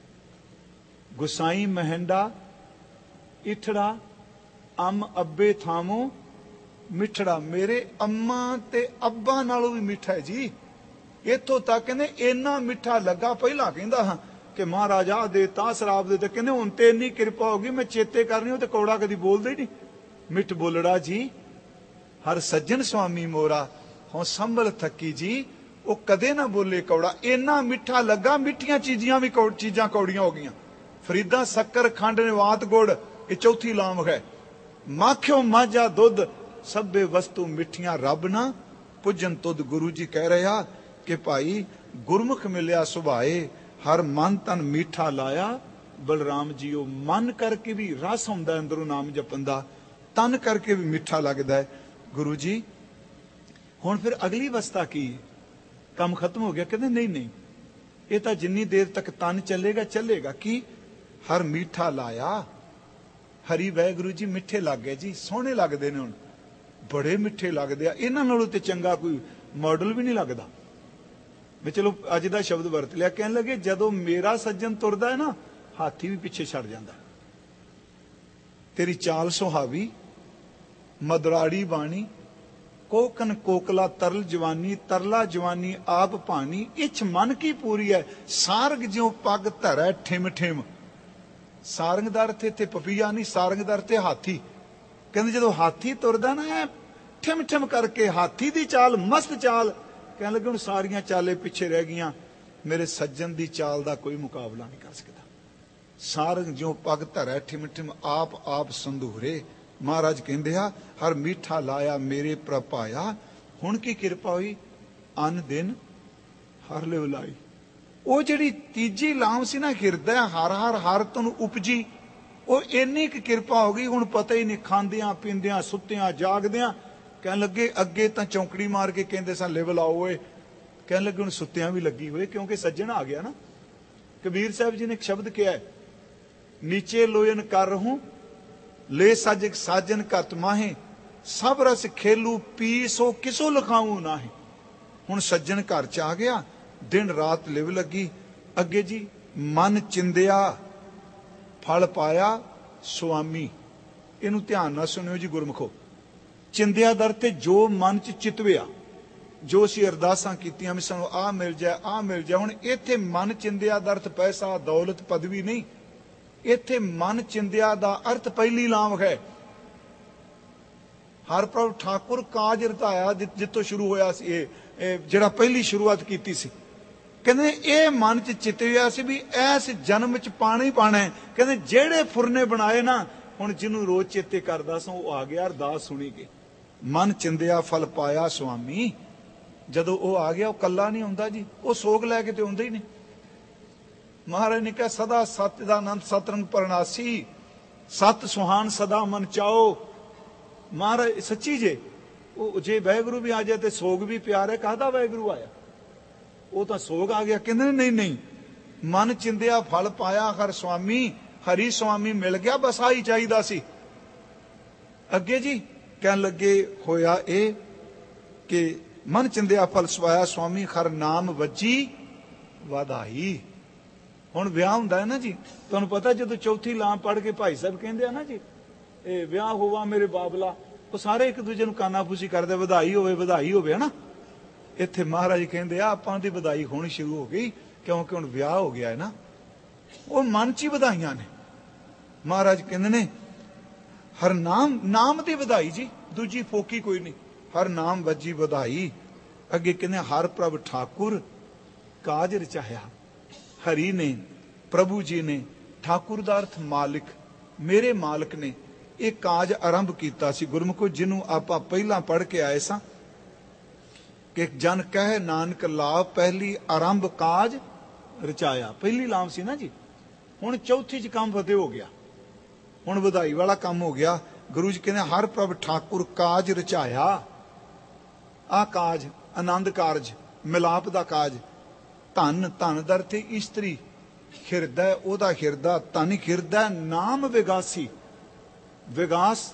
गुसाई महंडा इठड़ा अम अब्बे थामो मिठड़ा, मेरे अम्मा ते अब्बा नालों भी मिठा है जी। इथों तक कहंदे इन्ना मिठा लगा, पहला कहंदा हां कि महाराज आ दे तां शराब दे, कहंदे हुण ते इन्नी किरपा हो गई मैं चेते कर रही हूं ते कौड़ा कदी बोलदे ही नहीं। मिठ बोलड़ा जी हर सज्जन स्वामी मोरा, हों संभल थकी जी वो कदे ना बोले कौड़ा। इन्ना मिठा लगा, मिठियां चीजियां भी चीजां कौड़ियां हो गईयां। फरीदा शक्कर खंड निवात गुड़, ये चौथी लाम है। माखियो माझा दुध सभे वस्तु मिठियां, रब ना पुजन तुद। गुरु जी कह रहा कि भाई गुरमुख मिलिया सुभाए, हर मन तन मीठा लाया। बलराम जी वो मन करके भी रस हुंदा अंदरों नाम जपन दा, तन करके भी मीठा लगता है। गुरु जी हुण फिर अगली अवस्था की, काम खत्म हो गया? कहते नहीं नहीं, ये तो जिन्नी देर तक तन चलेगा चलेगा। कि हर मीठा लाया, हरी वाहिगुरू जी मिठे लग गए जी, सोहने लगते ने, हुण बड़े मिठे लगते आ। इन्हां नालों ते चंगा कोई मॉडल भी नहीं लगता। मैं चलो अज दा शब्द वरत लिया, कहने लगे जदों मेरा सज्जन तुरदा है ना, हाथी भी पिछे छड़ जांदा। तेरी चाल सुहावी मदराड़ी बाणी, कोकन कोकला तरल जवानी, तरला जवानी आप पानी। इच मन की पूरी है, सारंग ज्यों पग धरै ठिम ठिम। सारंग दा अर्थ इत्थे पपीया नहीं, सारंग दा अर्थ हाथी। कहंदे जदों हाथी तुरदा ना ठिम ठिम करके, हाथी दी चाल मस्त चाल। कहने लगे हुण सारियां चाले पिछे रह गईयां, मेरे सज्जन दी चाल दा कोई मुकाबला नहीं कर सकता। सारंग ज्यों पग धरै ठिम ठिम आप आप संधूरे। महाराज कहंदे आ हर मीठा लाया मेरे प्रभाया। हुण की किरपा हुई, अन दिन हर लिव लाई। वो जिहड़ी तीजी लाम सी ना, हिरदे हर हर हर तन उपजी, वो इन्नी की किरपा हो गई। हुण पता ही नहीं, खांदियां पींदियां सुत्तियां जागदियां। कहने लगे अगे तो चौंकड़ी मार के कहते सन लिव लाओ ओए, कहने लगे हुण सुत्तियां भी लगी हुए, क्योंकि सज्जन आ गया ना। कबीर साहब जी ने एक शब्द किया है, नीचे लोयन कर रहूं ले सज साजन कत माहे, सब रस खेलू पी सो किसो लिखाऊं नाहे। हुण सज्जन घर च आ गया, दिन रात लिव लगी। अगे जी मन चिंदिया फल पाया स्वामी। इनू ध्यान ना सुनियो जी गुरमुखो। चिंदिया दर ते जो मन च चितविया, जो असीं अरदासां कीतियां भी सानू आ मिल जाए आ मिल जाए। हुण इत्थे मन चिंदिया दा अर्थ पैसा दौलत पदवी नहीं, इत्थे मन चिंदिया दा अर्थ पहली लाम है। हर प्रभ ठाकुर काज रताया, जितों शुरू होया सी ये जिहड़ा पहली शुरुआत कीती सी। कहंदे ये मन च चितविया सी भी इस जन्म च पाना ही पाना है। कहंदे जेड़े फुरने बनाए ना, हुण जिन्हों रोज चेते करदा सां वो आ गया, अरदास सुनी गई। मन चिंदिया फल पाया स्वामी। जदों वो आ गया, वो कला नहीं आउंदा जी, वो सोग लैके ते आउंदा ही नहीं। महाराज ने कहा सदा सत दा आनंद सतरंग परनासी, सत सुहान सदा मन चाओ। महाराज सच्ची जे, वो जे वाहिगुरु भी आ जाए तो सोग भी प्यार है। कहदा वाहिगुरु आया, ਉਹ ਤਾਂ ਸੋਗ ਆ ਗਿਆ। ਕਹਿੰਦੇ ਨਹੀਂ ਨਹੀਂ, ਮਨ ਚਿੰਦਿਆ ਫਲ ਪਾਇਆ ਹਰ ਸੁਆਮੀ, ਹਰੀ ਸੁਆਮੀ ਮਿਲ ਗਿਆ, ਬਸ ਆਹੀ ਚਾਹੀਦਾ ਸੀ। ਅੱਗੇ ਜੀ ਕਹਿਣ ਲੱਗੇ ਹੋਇਆ ਇਹ ਕਿ ਮਨ ਚਿੰਦਿਆ ਫਲ ਸਵਾਇਆ ਸੁਆਮੀ, ਹਰ ਨਾਮ ਵੱਜੀ ਵਧਾਈ। ਹੁਣ ਵਿਆਹ ਹੁੰਦਾ ਹੈ ਨਾ ਜੀ, ਤੁਹਾਨੂੰ ਪਤਾ ਜਦੋਂ ਚੌਥੀ ਲਾਮ ਪੜ੍ਹ ਕੇ ਭਾਈ ਸਾਹਿਬ ਕਹਿੰਦੇ ਆ ਨਾ ਜੀ, ਇਹ ਵਿਆਹ ਹੋਵਾ ਮੇਰੇ ਬਾਬਲਾ, ਉਹ ਸਾਰੇ ਇੱਕ ਦੂਜੇ ਨੂੰ ਕਾਨਾਫੂਸੀ ਕਰਦੇ, ਵਧਾਈ ਹੋਵੇ ਵਧਾਈ ਹੋਵੇ ਹਨਾ। ਇੱਥੇ ਮਹਾਰਾਜ ਕਹਿੰਦੇ ਆ ਆਪਾਂ ਦੀ ਵਧਾਈ ਹੋਣੀ ਸ਼ੁਰੂ ਹੋ ਗਈ, ਕਿਉਂਕਿ ਹੁਣ ਵਿਆਹ ਹੋ ਗਿਆ ਹੈ ਨਾ। ਉਹ ਮਨ ਚ ਹੀ ਵਧਾਈਆਂ ਨੇ। ਮਹਾਰਾਜ ਕਹਿੰਦੇ ਨੇ ਹਰ ਨਾਮ, ਨਾਮ ਦੀ ਵਧਾਈ ਜੀ, ਦੂਜੀ ਫੋਕੀ ਕੋਈ ਨਹੀਂ। ਹਰ ਨਾਮ ਵੱਜੀ ਵਧਾਈ। ਅੱਗੇ ਕਹਿੰਦੇ ਹਰ ਪ੍ਰਭ ਠਾਕੁਰ ਕਾਜ ਰਚਾਇਆ। ਹਰੀ ਨੇ, ਪ੍ਰਭੂ ਜੀ ਨੇ, ਠਾਕੁਰ ਦਾ ਅਰਥ ਮਾਲਿਕ, ਮੇਰੇ ਮਾਲਕ ਨੇ ਇਹ ਕਾਜ ਆਰੰਭ ਕੀਤਾ ਸੀ। ਗੁਰਮੁਖੋ ਜਿਹਨੂੰ ਆਪਾਂ ਪਹਿਲਾਂ ਪੜ੍ਹ ਕੇ ਆਏ ਸਾਂ ਕਿ ਜਨ ਕਹਿ ਨਾਨਕ ਲਾਭ ਪਹਿਲੀ ਆਰੰਭ ਕਾਜ ਰਚਾਇਆ। ਪਹਿਲੀ ਲਾਮ ਸੀ ਨਾ ਜੀ। ਹੁਣ ਚੌਥੀ ਚ ਕੰਮ ਵਧੇ ਹੋ ਗਿਆ, ਹੁਣ ਵਧਾਈ ਵਾਲਾ ਕੰਮ ਹੋ ਗਿਆ। ਗੁਰੂ ਜੀ ਕਹਿੰਦੇ ਹਰ ਪ੍ਰਭ ਠਾਕੁਰ ਕਾਜ ਰਚਾਇਆ। ਆਹ ਕਾਜ ਆਨੰਦ ਕਾਰਜ, ਮਿਲਾਪ ਦਾ ਕਾਜ। ਧਨ, ਧਨ ਦਰ ਤੇ ਇਸਤਰੀ, ਹਿਰਦਾ ਉਹਦਾ ਹਿਰਦਾ, ਧਨ ਹਿਰਦਾ ਨਾਮ ਵਿਗਾਸੀ। ਵਿਗਾਸ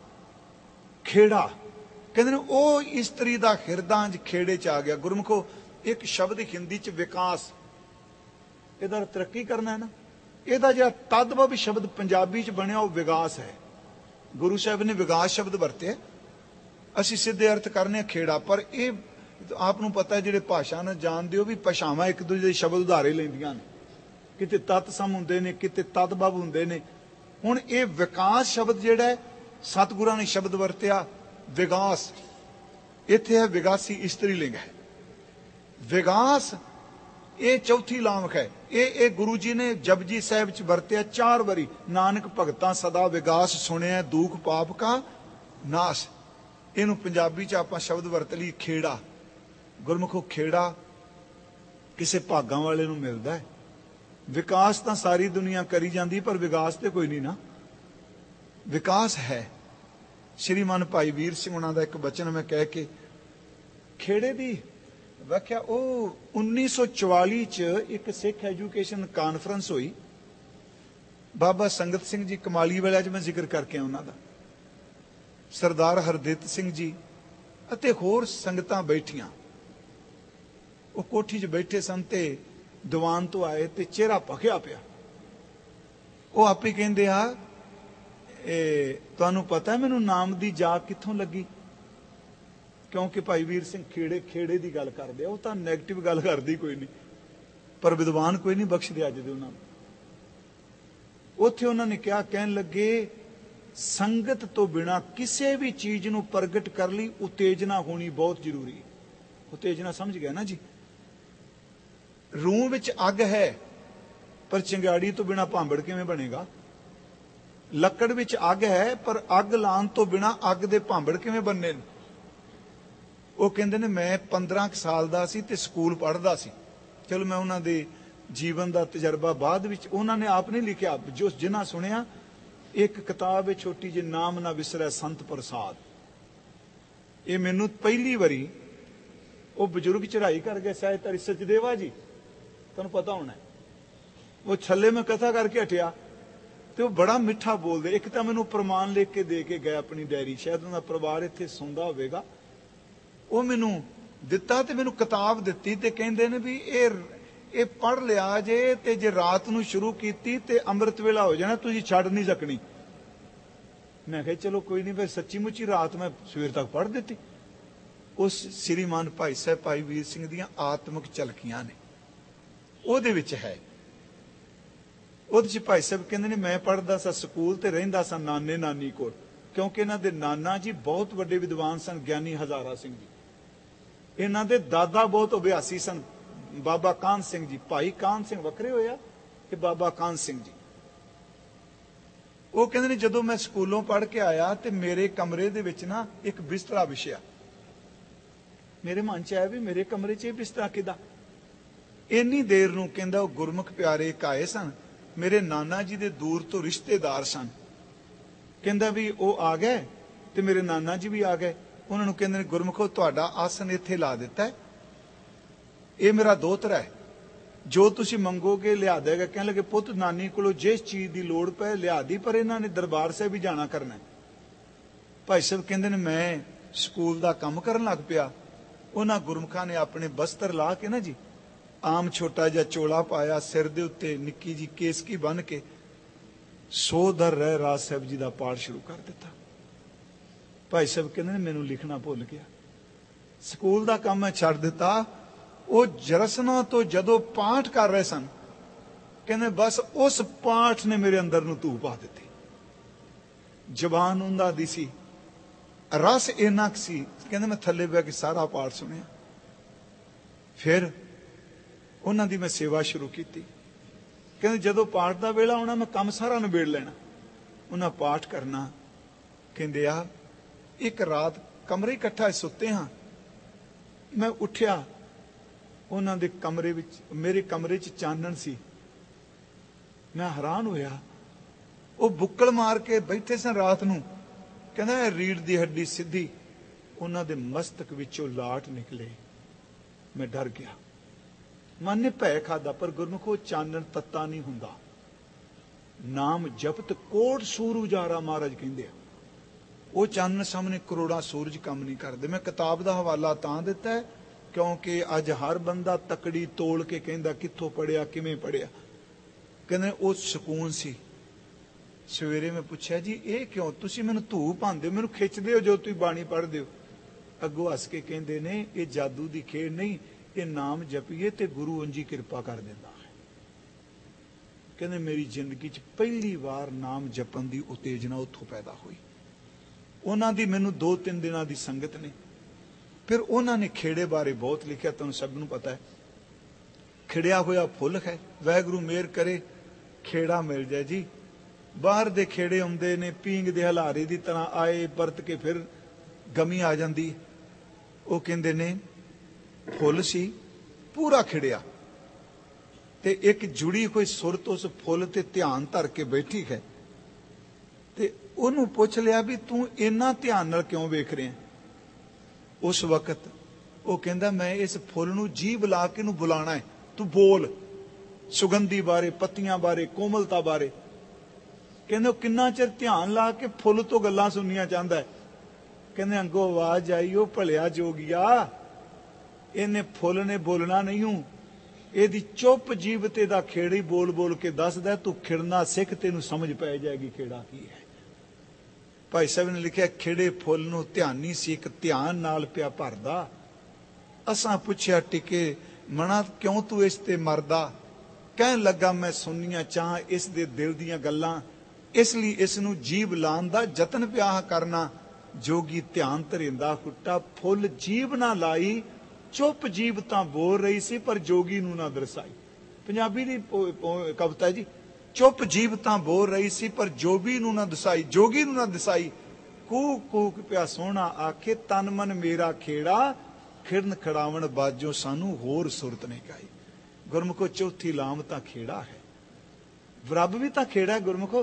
ਖੇੜਾ, ਕਹਿੰਦੇ ਨੇ ਉਹ ਇਸਤਰੀ ਦਾ ਹਿਰਦਾ ਚ ਖੇੜੇ ਚ ਆ ਗਿਆ। ਗੁਰਮੁਖੋ ਇੱਕ ਸ਼ਬਦ ਹਿੰਦੀ ਚ ਵਿਕਾਸ, ਇਹਦਾ ਤਰੱਕੀ ਕਰਨਾ ਹੈ ਨਾ, ਇਹਦਾ ਜਿਹੜਾ ਤਦਭਵ ਸ਼ਬਦ ਪੰਜਾਬੀ ਚ ਬਣਿਆ ਉਹ ਵਿਗਾਸ ਹੈ। ਗੁਰੂ ਸਾਹਿਬ ਨੇ ਵਿਗਾਸ ਸ਼ਬਦ ਵਰਤੇ, ਅਸੀਂ ਸਿੱਧੇ ਅਰਥ ਕਰਨੇ ਖੇੜਾ। ਪਰ ਇਹ ਆਪ ਨੂੰ ਪਤਾ ਜਿਹੜੇ ਭਾਸ਼ਾ ਨੂੰ ਜਾਣਦੇ ਹੋ ਵੀ ਭਾਸ਼ਾਵਾਂ ਇੱਕ ਦੂਜੇ ਦੇ ਸ਼ਬਦ ਉਧਾਰੇ ਲੈਂਦੀਆਂ ਨੇ, ਕਿਤੇ ਤਤ ਸਮ ਹੁੰਦੇ ਨੇ, ਕਿਤੇ ਤਦਭਵ ਹੁੰਦੇ ਨੇ। ਹੁਣ ਇਹ ਵਿਕਾਸ ਸ਼ਬਦ ਜਿਹੜਾ ਸਤਿਗੁਰਾਂ ਨੇ ਸ਼ਬਦ ਵਰਤਿਆ ਵਿਗਾਸ, ਇੱਥੇ ਹੈ ਵਿਗਾਸੀ ਇਸਤਰੀ ਲਿੰਗ ਹੈ। ਵਿਗਾਸ ਇਹ ਚੌਥੀ ਲਾਮਕ ਹੈ। ਇਹ ਇਹ ਗੁਰੂ ਜੀ ਨੇ ਜਪਜੀ ਸਾਹਿਬ ਚ ਵਰਤਿਆ ਚਾਰ ਵਾਰੀ। ਨਾਨਕ ਭਗਤਾਂ ਸਦਾ ਵਿਗਾਸ ਸੁਣਿਆ, ਦੁੱਖ ਪਾਪ ਕਾ ਨਾਸ਼। ਇਹਨੂੰ ਪੰਜਾਬੀ ਚ ਆਪਾਂ ਸ਼ਬਦ ਵਰਤ ਲਈ ਖੇੜਾ। ਗੁਰਮੁਖੋ ਖੇੜਾ ਕਿਸੇ ਭਾਗਾਂ ਵਾਲੇ ਨੂੰ ਮਿਲਦਾ ਹੈ। ਵਿਕਾਸ ਤਾਂ ਸਾਰੀ ਦੁਨੀਆ ਕਰੀ ਜਾਂਦੀ, ਪਰ ਵਿਕਾਸ ਤੇ ਕੋਈ ਨਹੀਂ ਨਾ। ਵਿਕਾਸ ਹੈ। ਸ਼੍ਰੀਮਾਨ ਭਾਈ ਵੀਰ ਸਿੰਘ ਉਹਨਾਂ ਦਾ ਇੱਕ ਬਚਨ ਮੈਂ ਕਹਿ ਕੇ ਖੇੜੇ ਦੀ ਵੇਖਿਆ। ਉਹ ਉੱਨੀ ਸੌ ਚੁਆਲੀ ਚ ਇੱਕ ਸਿੱਖ ਐਜੂਕੇਸ਼ਨ ਕਾਨਫਰੰਸ ਹੋਈ। ਬਾਬਾ ਸੰਗਤ ਸਿੰਘ ਜੀ ਕਮਾਲੀ ਵਾਲਿਆਂ ਚ ਮੈਂ ਜ਼ਿਕਰ ਕਰਕੇ ਆ ਉਹਨਾਂ ਦਾ, ਸਰਦਾਰ ਹਰਦਿੱਤ ਸਿੰਘ ਜੀ ਅਤੇ ਹੋਰ ਸੰਗਤਾਂ ਬੈਠੀਆਂ। ਉਹ ਕੋਠੀ 'ਚ ਬੈਠੇ ਸਨ ਤੇ ਦੀਵਾਨ ਤੋਂ ਆਏ ਤੇ ਚਿਹਰਾ ਭਖਿਆ ਪਿਆ। ਉਹ ਆਪੇ ਕਹਿੰਦੇ ਆ, ਇਹ ਤੁਹਾਨੂੰ ਪਤਾ ਮੈਨੂੰ ਨਾਮ ਦੀ ਜਾਗ ਕਿੱਥੋਂ ਲੱਗੀ? ਕਿਉਂਕਿ ਭਾਈ ਵੀਰ ਸਿੰਘ ਖੇੜੇ ਖੇੜੇ ਦੀ ਗੱਲ ਕਰਦੇ ਆ, ਉਹ ਤਾਂ ਨੈਗੇਟਿਵ ਗੱਲ ਕਰਦੀ ਕੋਈ ਨਹੀਂ, ਪਰ ਵਿਦਵਾਨ ਕੋਈ ਨਹੀਂ ਬਖਸ਼ਦੇ ਅੱਜ ਦੇ ਉਹਨਾਂ ਨੂੰ। ਉੱਥੇ ਉਹਨਾਂ ਨੇ ਕਿਹਾ, ਕਹਿਣ ਲੱਗੇ ਸੰਗਤ ਤੋਂ ਬਿਨਾ ਕਿਸੇ ਵੀ ਚੀਜ਼ ਨੂੰ ਪ੍ਰਗਟ ਕਰ ਲਈ ਉਤੇਜਨਾ ਹੋਣੀ ਬਹੁਤ ਜ਼ਰੂਰੀ ਹੈ। ਉਤੇਜਨਾ ਸਮਝ ਗਿਆ ਨਾ ਜੀ? ਰੂਹ ਵਿੱਚ ਅੱਗ ਹੈ, ਪਰ ਚਿੰਗਾੜੀ ਤੋਂ ਬਿਨਾ ਭਾਂਬੜ ਕਿਵੇਂ ਬਣੇਗਾ? ਲੱਕੜ ਵਿੱਚ ਅੱਗ ਹੈ, ਪਰ ਅੱਗ ਲਾਉਣ ਤੋਂ ਬਿਨਾ ਅੱਗ ਦੇ ਭਾਂਬੜ ਕਿਵੇਂ ਬਣਨੇ ਨੇ? ਉਹ ਕਹਿੰਦੇ ਨੇ ਮੈਂ ਪੰਦਰਾਂ ਕੁ ਸਾਲ ਦਾ ਸੀ ਤੇ ਸਕੂਲ ਪੜ੍ਹਦਾ ਸੀ। ਚਲੋ ਮੈਂ ਉਹਨਾਂ ਦੇ ਜੀਵਨ ਦਾ ਤਜਰਬਾ ਬਾਅਦ ਵਿੱਚ, ਉਹਨਾਂ ਨੇ ਆਪ ਨਹੀਂ ਲਿਖਿਆ, ਜੋ ਜਿਨ੍ਹਾਂ ਸੁਣਿਆ ਇੱਕ ਕਿਤਾਬ ਹੈ ਛੋਟੀ ਜਿਹੀ, ਨਾਮ ਨਾ ਵਿਸਰੈ ਸੰਤ ਪ੍ਰਸਾਦ। ਇਹ ਮੈਨੂੰ ਪਹਿਲੀ ਵਾਰੀ ਉਹ ਬਜ਼ੁਰਗ ਚੜਾਈ ਕਰ ਗਏ ਸਾਹਿਬਧਾਰੀ ਸਚਦੇਵਾ ਜੀ, ਤੁਹਾਨੂੰ ਪਤਾ ਹੋਣਾ। ਉਹ ਛੱਲੇ ਮੈਂ ਕਥਾ ਕਰਕੇ ਹਟਿਆ ਤੇ ਉਹ ਬੜਾ ਮਿੱਠਾ ਬੋਲਦੇ। ਇੱਕ ਤਾਂ ਮੈਨੂੰ ਪ੍ਰਮਾਣ ਲਿਖ ਕੇ ਦੇ ਕੇ ਗਏ ਆਪਣੀ ਡਾਇਰੀ, ਸ਼ਾਇਦ ਉਹਨਾਂ ਦਾ ਪਰਿਵਾਰ ਇੱਥੇ ਸੁਣਦਾ ਹੋਵੇਗਾ। ਉਹ ਮੈਨੂੰ ਦਿੱਤਾ ਤੇ ਮੈਨੂੰ ਕਿਤਾਬ ਦਿੱਤੀ ਤੇ ਕਹਿੰਦੇ ਨੇ ਵੀ ਇਹ ਇਹ ਪੜ੍ਹ ਲਿਆ ਜੇ, ਤੇ ਜੇ ਰਾਤ ਨੂੰ ਸ਼ੁਰੂ ਕੀਤੀ ਤੇ ਅੰਮ੍ਰਿਤ ਵੇਲਾ ਹੋ ਜਾਣਾ, ਤੁਸੀਂ ਛੱਡ ਨਹੀਂ ਸਕਣੀ। ਮੈਂ ਕਿਹਾ ਚਲੋ ਕੋਈ ਨਹੀਂ। ਫਿਰ ਸੱਚੀ ਮੁੱਚੀ ਰਾਤ ਮੈਂ ਸਵੇਰ ਤੱਕ ਪੜ੍ਹ ਦਿੱਤੀ। ਉਸ ਸ੍ਰੀਮਾਨ ਭਾਈ ਸਾਹਿਬ ਭਾਈ ਵੀਰ ਸਿੰਘ ਦੀਆਂ ਆਤਮਿਕ ਝਲਕੀਆਂ ਨੇ ਉਹਦੇ ਵਿੱਚ ਹੈ। ਉਹਦੇ ਚ ਭਾਈ ਸਾਹਿਬ ਕਹਿੰਦੇ ਨੇ ਮੈਂ ਪੜ੍ਹਦਾ ਸਾਂ ਸਕੂਲ ਤੇ ਰਹਿੰਦਾ ਸਾਂ ਨਾਨੇ ਨਾਨੀ ਕੋਲ, ਕਿਉਂਕਿ ਇਹਨਾਂ ਦੇ ਨਾਨਾ ਜੀ ਬਹੁਤ ਵੱਡੇ ਵਿਦਵਾਨ ਸਨ, ਗਿਆਨੀ ਹਜ਼ਾਰਾ ਸਿੰਘ ਜੀ। ਇਹਨਾਂ ਦੇ ਦਾਦਾ ਬਹੁਤ ਅਭਿਆਸੀ ਸਨ, ਬਾਬਾ ਕਾਹਨ ਸਿੰਘ ਜੀ। ਭਾਈ ਕਾਹਨ ਸਿੰਘ ਵੱਖਰੇ ਹੋਇਆ ਤੇ ਬਾਬਾ ਕਾਹਨ ਸਿੰਘ ਜੀ। ਉਹ ਕਹਿੰਦੇ ਨੇ ਜਦੋਂ ਮੈਂ ਸਕੂਲੋਂ ਪੜ੍ਹ ਕੇ ਆਇਆ ਤੇ ਮੇਰੇ ਕਮਰੇ ਦੇ ਵਿੱਚ ਨਾ ਇੱਕ ਬਿਸਤਰਾ ਵਿਛਿਆ। ਮੇਰੇ ਮਨ ਚ ਆਇਆ ਵੀ ਮੇਰੇ ਕਮਰੇ ਚ ਇਹ ਬਿਸਤਰਾ ਕਿੱਦਾਂ? ਇੰਨੀ ਦੇਰ ਨੂੰ ਕਹਿੰਦਾ ਉਹ ਗੁਰਮੁਖ ਪਿਆਰੇ ਇੱਕ ਆਏ ਸਨ, ਮੇਰੇ ਨਾਨਾ ਜੀ ਦੇ ਦੂਰ ਤੋਂ ਰਿਸ਼ਤੇਦਾਰ ਸਨ। ਕਹਿੰਦਾ ਵੀ ਉਹ ਆ ਗਏ ਤੇ ਮੇਰੇ ਨਾਨਾ ਜੀ ਵੀ ਆ ਗਏ। ਉਹਨਾਂ ਨੂੰ ਕਹਿੰਦੇ ਨੇ ਗੁਰਮੁਖੋ ਤੁਹਾਡਾ ਆਸਨ ਇੱਥੇ ਲਾ ਦਿੱਤਾ ਹੈ, ਇਹ ਮੇਰਾ ਦੋਤਰਾ ਹੈ, ਜੋ ਤੁਸੀਂ ਮੰਗੋਗੇ ਲਿਆ ਦੇਗਾ। ਕਹਿਣ ਲੱਗੇ ਪੁੱਤ ਨਾਨੀ ਕੋਲੋਂ ਜਿਸ ਚੀਜ਼ ਦੀ ਲੋੜ ਪਏ ਲਿਆ ਦੀ, ਪਰ ਇਹਨਾਂ ਨੇ ਦਰਬਾਰ ਸਾਹਿਬ ਵੀ ਜਾਣਾ ਕਰਨਾ। ਭਾਈ ਸਾਹਿਬ ਕਹਿੰਦੇ ਨੇ ਮੈਂ ਸਕੂਲ ਦਾ ਕੰਮ ਕਰਨ ਲੱਗ ਪਿਆ। ਉਹਨਾਂ ਗੁਰਮੁਖਾਂ ਨੇ ਆਪਣੇ ਬਸਤਰ ਲਾ ਕੇ ਨਾ ਜੀ, ਆਮ ਛੋਟਾ ਜਿਹਾ ਚੋਲਾ ਪਾਇਆ, ਸਿਰ ਦੇ ਉੱਤੇ ਨਿੱਕੀ ਜੀ ਕੇਸਕੀ ਬੰਨ ਕੇ ਸੋ ਦਰ ਰਹਿ ਰਾਜ ਸਾਹਿਬ ਜੀ ਦਾ ਪਾਠ ਸ਼ੁਰੂ ਕਰ ਦਿੱਤਾ। ਭਾਈ ਸਾਹਿਬ ਕਹਿੰਦੇ ਨੇ ਮੈਨੂੰ ਲਿਖਣਾ ਭੁੱਲ ਗਿਆ, ਸਕੂਲ ਦਾ ਕੰਮ ਮੈਂ ਛੱਡ ਦਿੱਤਾ। ਉਹ ਜਰਸਨਾ ਤੋਂ ਜਦੋਂ ਪਾਠ ਕਰ ਰਹੇ ਸਨ, ਕਹਿੰਦੇ ਬਸ ਉਸ ਪਾਠ ਨੇ ਮੇਰੇ ਅੰਦਰ ਨੂੰ ਧੂ ਪਾ ਦਿੱਤੀ। ਜ਼ਬਾਨ ਉਹਨਾਂ ਦੀ ਸੀ, ਰਸ ਇੰਨਾ ਕੁ ਸੀ, ਕਹਿੰਦੇ ਮੈਂ ਥੱਲੇ ਬਹਿ ਕੇ ਸਾਰਾ ਪਾਠ ਸੁਣਿਆ। ਫਿਰ ਉਹਨਾਂ ਦੀ ਮੈਂ ਸੇਵਾ ਸ਼ੁਰੂ ਕੀਤੀ। ਕਹਿੰਦੇ ਜਦੋਂ ਪਾਠ ਦਾ ਵੇਲਾ ਆਉਣਾ ਮੈਂ ਕੰਮ ਸਾਰਾ ਨਿਬੇੜ ਲੈਣਾ, ਉਹਨਾਂ ਪਾਠ ਕਰਨਾ। ਕਹਿੰਦੇ ਆ ਇੱਕ ਰਾਤ ਕਮਰੇ ਇਕੱਠਾ ਸੁੱਤੇ ਹਾਂ, ਮੈਂ ਉੱਠਿਆ, ਉਹਨਾਂ ਦੇ ਕਮਰੇ ਵਿੱਚ, ਮੇਰੇ ਕਮਰੇ 'ਚ ਚਾਨਣ ਸੀ। ਮੈਂ ਹੈਰਾਨ ਹੋਇਆ, ਉਹ ਬੁੱਕਲ ਮਾਰ ਕੇ ਬੈਠੇ ਸਨ ਰਾਤ ਨੂੰ। ਕਹਿੰਦਾ ਰੀੜ ਦੀ ਹੱਡੀ ਸਿੱਧੀ, ਉਹਨਾਂ ਦੇ ਮਸਤਕ ਵਿੱਚੋਂ ਲਾਟ ਨਿਕਲੇ। ਮੈਂ ਡਰ ਗਿਆ, ਮਨ ਨੇ ਭੈ ਖਾਦਾ, ਪਰ ਗੁਰਮੁਖੋ ਚਾਨਣ ਤੱਤਾ ਨਹੀਂ ਹੁੰਦਾ। ਨਾਮ ਜਪਤ ਕੋਟ ਸੂਰ ਉਜਾਰਾ, ਮਹਾਰਾਜ ਕਹਿੰਦੇ ਆ। ਉਹ ਚਾਨਣ ਸਾਹਮਣੇ ਕਰੋੜਾਂ ਸੂਰਜ ਕੰਮ ਨਹੀਂ ਕਰਦੇ। ਮੈਂ ਕਿਤਾਬ ਦਾ ਹਵਾਲਾ ਤਾਂ ਦਿੱਤਾ ਹੈ ਕਿਉਂਕਿ ਅੱਜ ਹਰ ਬੰਦਾ ਤਕੜੀ ਤੋਲ ਕੇ ਕਹਿੰਦਾ ਕਿੱਥੋਂ ਪੜਿਆ, ਕਿਵੇਂ ਪੜਿਆ। ਕਹਿੰਦੇ ਉਹ ਸਕੂਨ ਸੀ। ਸਵੇਰੇ ਮੈਂ ਪੁੱਛਿਆ ਜੀ ਇਹ ਕਿਉਂ, ਤੁਸੀਂ ਮੈਨੂੰ ਧੂ ਪਾਉਂਦੇ ਹੋ, ਮੈਨੂੰ ਖਿੱਚਦੇ ਹੋ ਜੋ ਤੁਸੀਂ ਬਾਣੀ ਪੜ੍ਹਦੇ ਹੋ। ਅੱਗੋਂ ਹੱਸ ਕੇ ਕਹਿੰਦੇ ਨੇ ਇਹ ਜਾਦੂ ਦੀ ਖੇਡ ਨਹੀਂ, ਇਹ ਨਾਮ ਜਪੀਏ ਤੇ ਗੁਰੂ ਉਂਝ ਹੀ ਕਿਰਪਾ ਕਰ ਦਿੰਦਾ ਹੈ। ਕਹਿੰਦੇ ਮੇਰੀ ਜ਼ਿੰਦਗੀ 'ਚ ਪਹਿਲੀ ਵਾਰ ਨਾਮ ਜਪਣ ਦੀ ਉਤੇਜਨਾ ਉੱਥੋਂ ਪੈਦਾ ਹੋਈ। ਉਹਨਾਂ ਦੀ ਮੈਨੂੰ ਦੋ ਤਿੰਨ ਦਿਨਾਂ ਦੀ ਸੰਗਤ ਨੇ। ਫਿਰ ਉਹਨਾਂ ਨੇ ਖੇੜੇ ਬਾਰੇ ਬਹੁਤ ਲਿਖਿਆ, ਤੁਹਾਨੂੰ ਸਭ ਨੂੰ ਪਤਾ ਹੈ। ਖਿੜਿਆ ਹੋਇਆ ਫੁੱਲ ਹੈ, ਵਾਹਿਗੁਰੂ ਮਿਹਰ ਕਰੇ ਖੇੜਾ ਮਿਲ ਜਾਏ ਜੀ। ਬਾਹਰ ਦੇ ਖੇੜੇ ਆਉਂਦੇ ਨੇ ਪੀਂਗ ਦੇ ਹਲਾਰੇ ਦੀ ਤਰ੍ਹਾਂ, ਆਏ ਵਰਤ ਕੇ ਫਿਰ ਗਮੀ ਆ ਜਾਂਦੀ। ਉਹ ਕਹਿੰਦੇ ਨੇ ਫੁੱਲ ਸੀ ਪੂਰਾ ਖਿੜਿਆ, ਤੇ ਇੱਕ ਜੁੜੀ ਹੋਈ ਸੁਰਤ ਉਸ ਫੁੱਲ ਤੇ ਧਿਆਨ ਧਰ ਕੇ ਬੈਠੀ ਹੈ। ਤੇ ਉਹਨੂੰ ਪੁੱਛ ਲਿਆ ਵੀ ਤੂੰ ਇੰਨਾ ਧਿਆਨ ਨਾਲ ਕਿਉਂ ਵੇਖ ਰਿਹਾ। ਉਸ ਵਕਤ ਉਹ ਕਹਿੰਦਾ ਮੈਂ ਇਸ ਫੁੱਲ ਨੂੰ ਜੀਭ ਲਾ ਕੇ ਨੂੰ ਬੁਲਾਣਾ ਹੈ, ਤੂੰ ਬੋਲ ਸੁਗੰਧੀ ਬਾਰੇ, ਪੱਤੀਆਂ ਬਾਰੇ, ਕੋਮਲਤਾ ਬਾਰੇ। ਕਹਿੰਦੇ ਉਹ ਕਿੰਨਾ ਚਿਰ ਧਿਆਨ ਲਾ ਕੇ ਫੁੱਲ ਤੋਂ ਗੱਲਾਂ ਸੁਣਨੀਆਂ ਚਾਹੁੰਦਾ ਹੈ। ਕਹਿੰਦੇ ਅੱਗੋਂ ਆਵਾਜ਼ ਆਈ, ਉਹ ਭਲਿਆ ਜੋਗੀਆ, ਇਹਨੇ ਫੁੱਲ ਨੇ ਬੋਲਣਾ ਨਹੀਂ ਹੂੰ, ਇਹਦੀ ਚੁੱਪ ਜੀਭ ਤੇ ਦਾ ਖੇੜੀ ਬੋਲ ਬੋਲ ਕੇ ਦੱਸਦਾ, ਤੂੰ ਖਿੜਨਾ ਸਿੱਖ, ਤੈਨੂੰ ਸਮਝ ਪੈ ਜਾਏਗੀ ਖੇੜਾ ਕੀ ਹੈ। ਭਾਈ ਸਾਹਿਬ ਨੇ ਲਿਖਿਆ ਖਿੜੇ ਫੁੱਲ ਨੂੰ ਧਿਆਨੀ ਸੀ, ਇੱਕ ਧਿਆਨ ਨਾਲ ਪਿਆ ਭਰਦਾ। ਅਸਾਂ ਪੁੱਛਿਆ ਟਿਕੇ ਮਣਾ ਕਿਉਂ ਤੂੰ ਇਸ ਤੇ ਮਰਦਾ। ਕਹਿਣ ਲੱਗਾ ਮੈਂ ਸੁਣਨੀਆਂ ਚਾਹ ਇਸ ਦੇ ਦਿਲ ਦੀਆਂ ਗੱਲਾਂ, ਇਸ ਲਈ ਇਸ ਨੂੰ ਜੀਭ ਲਾਉਣ ਦਾ ਯਤਨ ਪਿਆ ਕਰਨਾ। ਜੋਗੀ ਧਿਆਨ ਧਰਿੰਦਾ ਹੁੱਟਾ, ਫੁੱਲ ਜੀਭ ਨਾ ਲਾਈ, ਚੁੱਪ ਜੀਭ ਤਾਂ ਬੋਲ ਰਹੀ ਸੀ ਪਰ ਜੋਗੀ ਨੂੰ ਨਾ ਦਰਸਾਈ। ਪੰਜਾਬੀ ਦੀ ਕਵਿਤਾ ਜੀ। ਚੁੱਪ ਜੀਭ ਤਾਂ ਬੋਲ ਰਹੀ ਸੀ ਪਰ ਜੋਗੀ ਨੂੰ ਨਾ ਦਸਾਈ, ਜੋਗੀ ਨੂੰ ਨਾ ਦਸਾਈ। ਕੂਕ ਕੂਕ ਪਿਆ ਸੋਹਣਾ ਆਖੇ, ਤਨ ਮਨ ਮੇਰਾ ਖੇੜਾ, ਖਿੜਨ ਖੜਾਵਣ ਬਾਜੋ ਸਾਨੂੰ ਹੋਰ ਸੁਰਤ ਨਹੀਂ ਗਾਈ। ਗੁਰਮੁਖੋ ਚੌਥੀ ਲਾਮ ਤਾਂ ਖੇੜਾ ਹੈ, ਰੱਬ ਵੀ ਤਾਂ ਖੇੜਾ ਹੈ ਗੁਰਮੁਖੋ।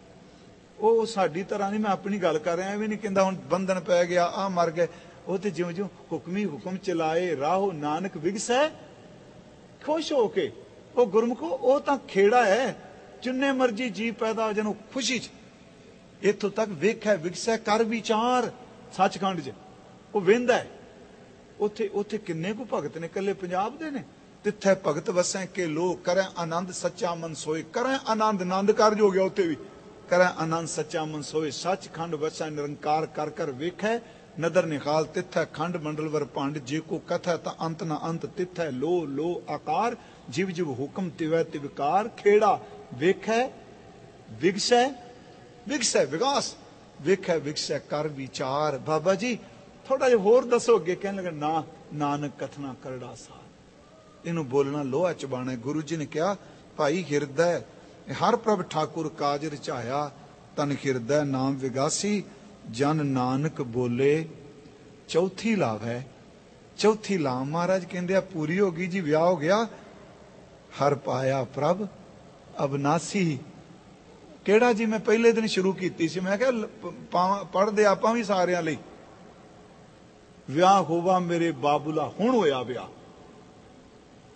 ਉਹ ਸਾਡੀ ਤਰ੍ਹਾਂ ਨਹੀਂ, ਮੈਂ ਆਪਣੀ ਗੱਲ ਕਰ ਰਿਹਾ, ਵੀ ਨਹੀਂ ਕਹਿੰਦਾ ਹੁਣ ਬੰਧਨ ਪੈ ਗਿਆ, ਆ ਮਰ ਗਏ। ਉਹ ਤੇ ਜਿਉਂ ਜਿਉਂ ਹੁਕਮੀ ਹੁਕਮ ਚਲਾਏ, ਰਾਹੋ ਨਾਨਕ ਵਿਗਸੈ ਖੁਸ਼ ਹੋ ਕੇ। ਉਹ ਗੁਰਮੁਖੋ ਉਹ ਤਾਂ ਖੇੜਾ ਹੈ, ਜਿੰਨੇ ਮਰਜੀ ਜੀਵ ਪੈਦਾ ਹੋ ਜਾਣ ਖੁਸ਼ੀ ਚ। ਇੱਥੋਂ ਤੱਕ ਵੇਖਿਆ ਵਿਗਸੈ ਕਰ ਵਿਚਾਰ, ਸੱਚਖੰਡ ਚ ਉਹ ਵੇਂਦਾ ਹੈ। ਉੱਥੇ ਉੱਥੇ ਕਿੰਨੇ ਕੁ ਭਗਤ ਨੇ, ਇਕੱਲੇ ਪੰਜਾਬ ਦੇ ਨੇ। ਤਿੱਥੈ ਭਗਤ ਵਸੈ ਕੇ ਲੋਕ, ਕਰੈ ਆਨੰਦ ਸੱਚਾ ਮਨ ਸੋਏ। ਕਰੈ ਆਨੰਦ, ਆਨੰਦ ਕਾਰਜ ਹੋ ਗਿਆ ਉੱਥੇ ਵੀ। ਕਰੈ ਆਨੰਦ ਸੱਚਾ ਮਨ ਸੋਏ, ਸੱਚਖੰਡ ਵਸੈ ਨਿਰੰਕਾਰ, ਕਰ ਕਰ ਵੇਖੈ ਨਦਰ ਨਿਹਾਲ। ਤਿੱਥੈ ਖੰਡ ਮੰਡਲ ਵਰ ਭੰਡ, ਜੇ ਕੋ ਕਥੈ ਤਾਂ ਅੰਤ ਨਾ ਅੰਤ। ਤਿੱਥੈ ਲੋ ਲੋ ਆਕਾਰ, ਜਿਵ ਜਿਵ ਹੁਕਮ ਤਿਵੈ ਤਿਵਕਾਰ। ਖੇੜਾ ਵੇਖੈ ਵਿਗਸੈ, ਵਿਗਸੈ ਵਿਗਾਸ, ਵੇਖੈ ਵਿਗਸੈ ਕਰ ਵਿਚਾਰ। ਬਾਬਾ ਜੀ ਥੋੜਾ ਜਿਹਾ ਹੋਰ ਦੱਸੋ ਅੱਗੇ। ਕਹਿਣ ਲੱਗਾ ਨਾ ਨਾਨਕ ਕਥਨਾ ਕਰੜਾ ਸਾਰ, ਇਹਨੂੰ ਬੋਲਣਾ ਲੋਹਾ ਚਬਾਣਾ। ਗੁਰੂ ਜੀ ਨੇ ਕਿਹਾ ਭਾਈ ਹਿਰਦੈ ਹਰ ਪ੍ਰਭ ਠਾਕੁਰ ਕਾਜ ਰਚਾਇਆ, ਤਨ ਹਿਰਦੈ ਨਾਮ ਵਿਗਾਸੀ, ਜਨ ਨਾਨਕ ਬੋਲੇ ਚੌਥੀ ਲਾਭ ਹੈ। ਚੌਥੀ ਲਾਭ ਮਹਾਰਾਜ ਕਹਿੰਦੇ ਆ ਪੂਰੀ ਹੋ ਗਈ ਜੀ, ਵਿਆਹ ਹੋ ਗਿਆ। ਹਰ ਪਾਇਆ ਪ੍ਰਭ ਅਬਨਾਸੀ। ਕਿਹੜਾ ਜੀ ਮੈਂ ਪਹਿਲੇ ਦਿਨ ਸ਼ੁਰੂ ਕੀਤੀ ਸੀ, ਮੈਂ ਕਿਹਾ ਪੜ੍ਹਦੇ ਆਪਾਂ ਵੀ ਸਾਰਿਆਂ ਲਈ। ਵਿਆਹ ਹੋਵਾ ਮੇਰੇ ਬਾਬੂਲਾ, ਹੁਣ ਹੋਇਆ ਵਿਆਹ।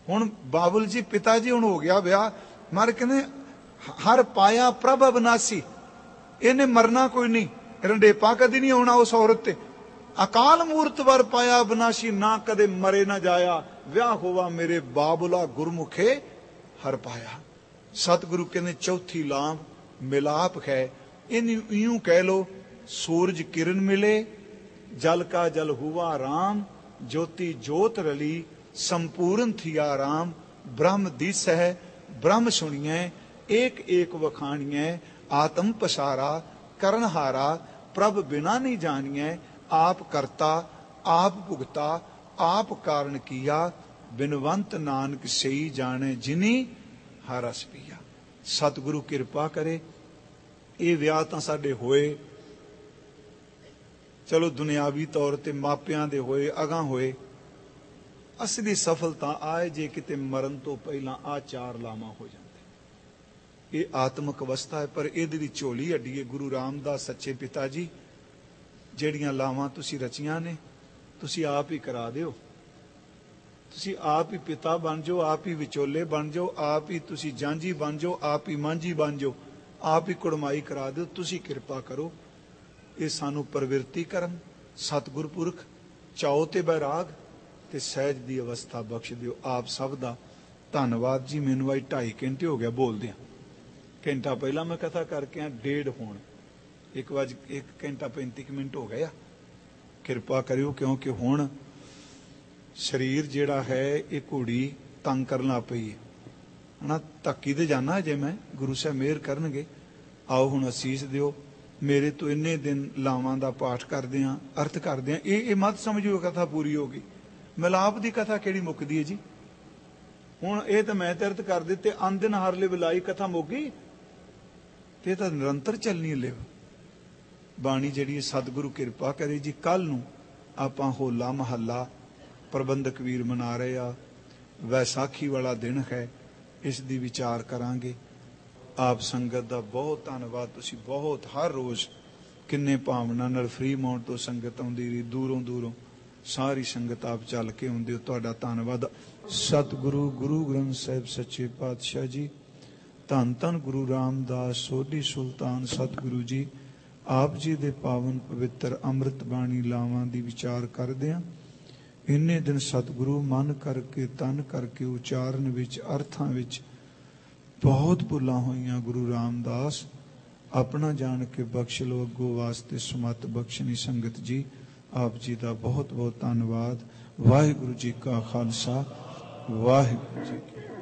ਹੁਣ ਬਾਬੁਲ ਜੀ ਪਿਤਾ ਜੀ ਹੁਣ ਹੋ ਗਿਆ ਵਿਆਹ, ਮਰ ਕਹਿੰਦੇ ਹਰ ਪਾਇਆ ਪ੍ਰਭ ਅਬਨਾਸੀ, ਇਹਨੇ ਮਰਨਾ ਕੋਈ ਨਹੀਂ, ਰੰਡੇਪਾ ਕਦੀ ਨਹੀਂ ਆਉਣਾ ਉਸ ਔਰਤ ਤੇ। ਅਕਾਲ ਮੂਰਤ ਵਰ ਪਾਇਆ ਅਬਨਾਸੀ, ਨਾ ਕਦੇ ਮਰੇ ਨਾ ਜਾਇਆ, ਵਿਆਹ ਹੋਵਾ ਮੇਰੇ ਬਾਬੁਲਾ ਗੁਰਮੁਖੇ ਹਰ ਪਾਇਆ। ਸਤਿਗੁਰੂ ਕਹਿੰਦੇ ਚੌਥੀ ਲਾਮ ਮਿਲਾਪ ਹੈ। ਇਹਨੂੰ ਇਉਂ ਕਹਿ ਲੋ, ਸੂਰਜ ਕਿਰਨ ਮਿਲੇ, ਜਲ ਕਾ ਜਲ ਹੁਆ ਰਾਮ, ज्योति जोत रली संपूर्ण थिया राम। ब्रह्म दिस है ब्रह्म सुनिए, एक एक वखानिए, आत्म पसारा करनहारा, प्रभ बिना नहीं जानिए, आप करता आप भुगता आप कारण किया, बिनवंत नानक सही जाने जिनी हर रस पिया। सतगुरु किरपा करे, ये विआह तां साडे होए, चलो दुनियावी तौर ते मापियां दे होए, अगां होए, असली सफलता आए जे किते मरण तो पहला आ चार लामा हो जाते। ये आत्मक अवस्था है, पर इहदी दी झोली हड्डी है गुरु रामदास सच्चे पिता जी। ਜਿਹੜੀਆਂ ਲਾਵਾਂ ਤੁਸੀਂ ਰਚੀਆਂ ਨੇ, ਤੁਸੀਂ ਆਪ ਹੀ ਕਰਾ ਦਿਓ, ਤੁਸੀਂ ਆਪ ਹੀ ਪਿਤਾ ਬਣ ਜਾਓ, ਆਪ ਹੀ ਵਿਚੋਲੇ ਬਣ ਜਾਓ, ਆਪ ਹੀ ਤੁਸੀਂ ਜਾਂਝੀ ਬਣ ਜਾਓ, ਆਪ ਹੀ ਮਾਂਝੀ ਬਣ ਜਾਓ, ਆਪ ਹੀ ਕੁੜਮਾਈ ਕਰਾ ਦਿਓ। ਤੁਸੀਂ ਕਿਰਪਾ ਕਰੋ, ਇਹ ਸਾਨੂੰ ਪ੍ਰਵਿਰਤੀ ਕਰਨ, ਸਤਿਗੁਰ ਪੁਰਖ ਚਾਓ ਤੇ ਬੈਰਾਗ ਤੇ ਸਹਿਜ ਦੀ ਅਵਸਥਾ ਬਖਸ਼ ਦਿਓ। ਆਪ ਸਭ ਦਾ ਧੰਨਵਾਦ ਜੀ। ਮੈਨੂੰ ਅੱਜ ਢਾਈ ਘੰਟੇ ਹੋ ਗਿਆ ਬੋਲਦਿਆਂ, ਘੰਟਾ ਪਹਿਲਾਂ ਮੈਂ ਕਥਾ ਕਰਕੇ ਆ, ਡੇਢ ਹੋਣ ਇੱਕ ਵਜ ਇੱਕ ਘੰਟਾ ਪੈਂਤੀ ਮਿੰਟ ਹੋ ਗਿਆ। ਕਿਰਪਾ ਕਰਿਓ, ਕਿਉਂਕਿ ਹੁਣ ਸਰੀਰ ਜਿਹੜਾ ਹੈ ਇਹ ਘੋੜੀ ਤੰਗ ਕਰਨ ਲੱਗ ਪਈ ਹੈ ਹਨਾ। ਧੱਕੀ ਤੇ ਜਾਣਾ ਜੇ ਮੈਂ, ਗੁਰੂ ਸਾਹਿਬ ਮਿਹਰ ਕਰਨਗੇ। ਆਓ ਹੁਣ ਅਸੀਸ ਦਿਓ। ਮੇਰੇ ਤੋਂ ਇੰਨੇ ਦਿਨ ਲਾਵਾਂ ਦਾ ਪਾਠ ਕਰਦੇ ਆ, ਅਰਥ ਕਰਦੇ ਆ, ਇਹ ਇਹ ਮਤ ਸਮਝੋ ਕਥਾ ਪੂਰੀ ਹੋ ਗਈ। ਮਿਲਾਪ ਦੀ ਕਥਾ ਕਿਹੜੀ ਮੁੱਕਦੀ ਹੈ ਜੀ? ਹੁਣ ਇਹ ਤਾਂ ਮੈਂ ਤੇ ਅਰਥ ਕਰ ਦਿੱਤੇ, ਅੰਦਨ ਹਰ ਲਿਵ ਲਾਈ ਕਥਾ ਮੁੱਕ ਗਈ, ਤੇ ਇਹ ਤਾਂ ਨਿਰੰਤਰ ਚੱਲਣੀ ਲਿਵ ਬਾਣੀ ਜਿਹੜੀ। ਸਤਿਗੁਰੂ ਕਿਰਪਾ ਕਰੇ ਜੀ। ਕੱਲ ਨੂੰ ਆਪਾਂ ਹੋਲਾ ਮਹੱਲਾ ਪ੍ਰਬੰਧਕ ਵੀਰ ਮਨਾ ਰਹੇ ਆ, ਵੈਸਾਖੀ ਵਾਲਾ ਦਿਨ ਹੈ, ਇਸ ਦੀ ਵਿਚਾਰ ਕਰਾਂਗੇ। ਆਪ ਸੰਗਤ ਦਾ ਬਹੁਤ ਧੰਨਵਾਦ। ਤੁਸੀਂ ਬਹੁਤ ਹਰ ਰੋਜ਼ ਕਿੰਨੇ ਭਾਵਨਾ ਨਾਲ ਫ੍ਰੀ ਮਾਉਂਟ ਤੋਂ ਸੰਗਤ ਆਉਂਦੀ ਰਹੀ, ਦੂਰੋਂ ਦੂਰੋਂ ਸਾਰੀ ਸੰਗਤ ਆਪ ਚੱਲ ਕੇ ਆਉਂਦੇ ਹੋ, ਤੁਹਾਡਾ ਧੰਨਵਾਦ। ਸਤਿਗੁਰੂ ਗੁਰੂ ਗ੍ਰੰਥ ਸਾਹਿਬ ਸੱਚੇ ਪਾਤਸ਼ਾਹ ਜੀ, ਧੰਨ ਧੰਨ ਗੁਰੂ ਰਾਮਦਾਸ ਸੋਢੀ ਸੁਲਤਾਨ ਸਤਿਗੁਰੂ ਜੀ, ਆਪ ਜੀ ਦੇ ਪਾਵਨ ਪਵਿੱਤਰ ਅੰਮ੍ਰਿਤ ਬਾਣੀ ਲਾਵਾਂ ਦੀ ਵਿਚਾਰ ਕਰਦੇ ਹਾਂ। ਇੰਨੇ ਦਿਨ ਸਤਿਗੁਰੂ ਮਨ ਕਰਕੇ ਤਨ ਕਰਕੇ ਉਚਾਰਨ ਵਿੱਚ ਅਰਥਾਂ ਵਿੱਚ ਬਹੁਤ ਭੁੱਲਾਂ ਹੋਈਆਂ। ਗੁਰੂ ਰਾਮਦਾਸ ਆਪਣਾ ਜਾਣ ਕੇ ਬਖਸ਼ ਲੋ, ਅੱਗੋਂ ਵਾਸਤੇ ਸਮਤ ਬਖਸ਼ਣੀ ਸੰਗਤ ਜੀ। ਆਪ ਜੀ ਦਾ ਬਹੁਤ ਬਹੁਤ ਧੰਨਵਾਦ। ਵਾਹਿਗੁਰੂ ਜੀ ਕਾ ਖਾਲਸਾ, ਵਾਹਿਗੁਰੂ ਜੀ ਕੀ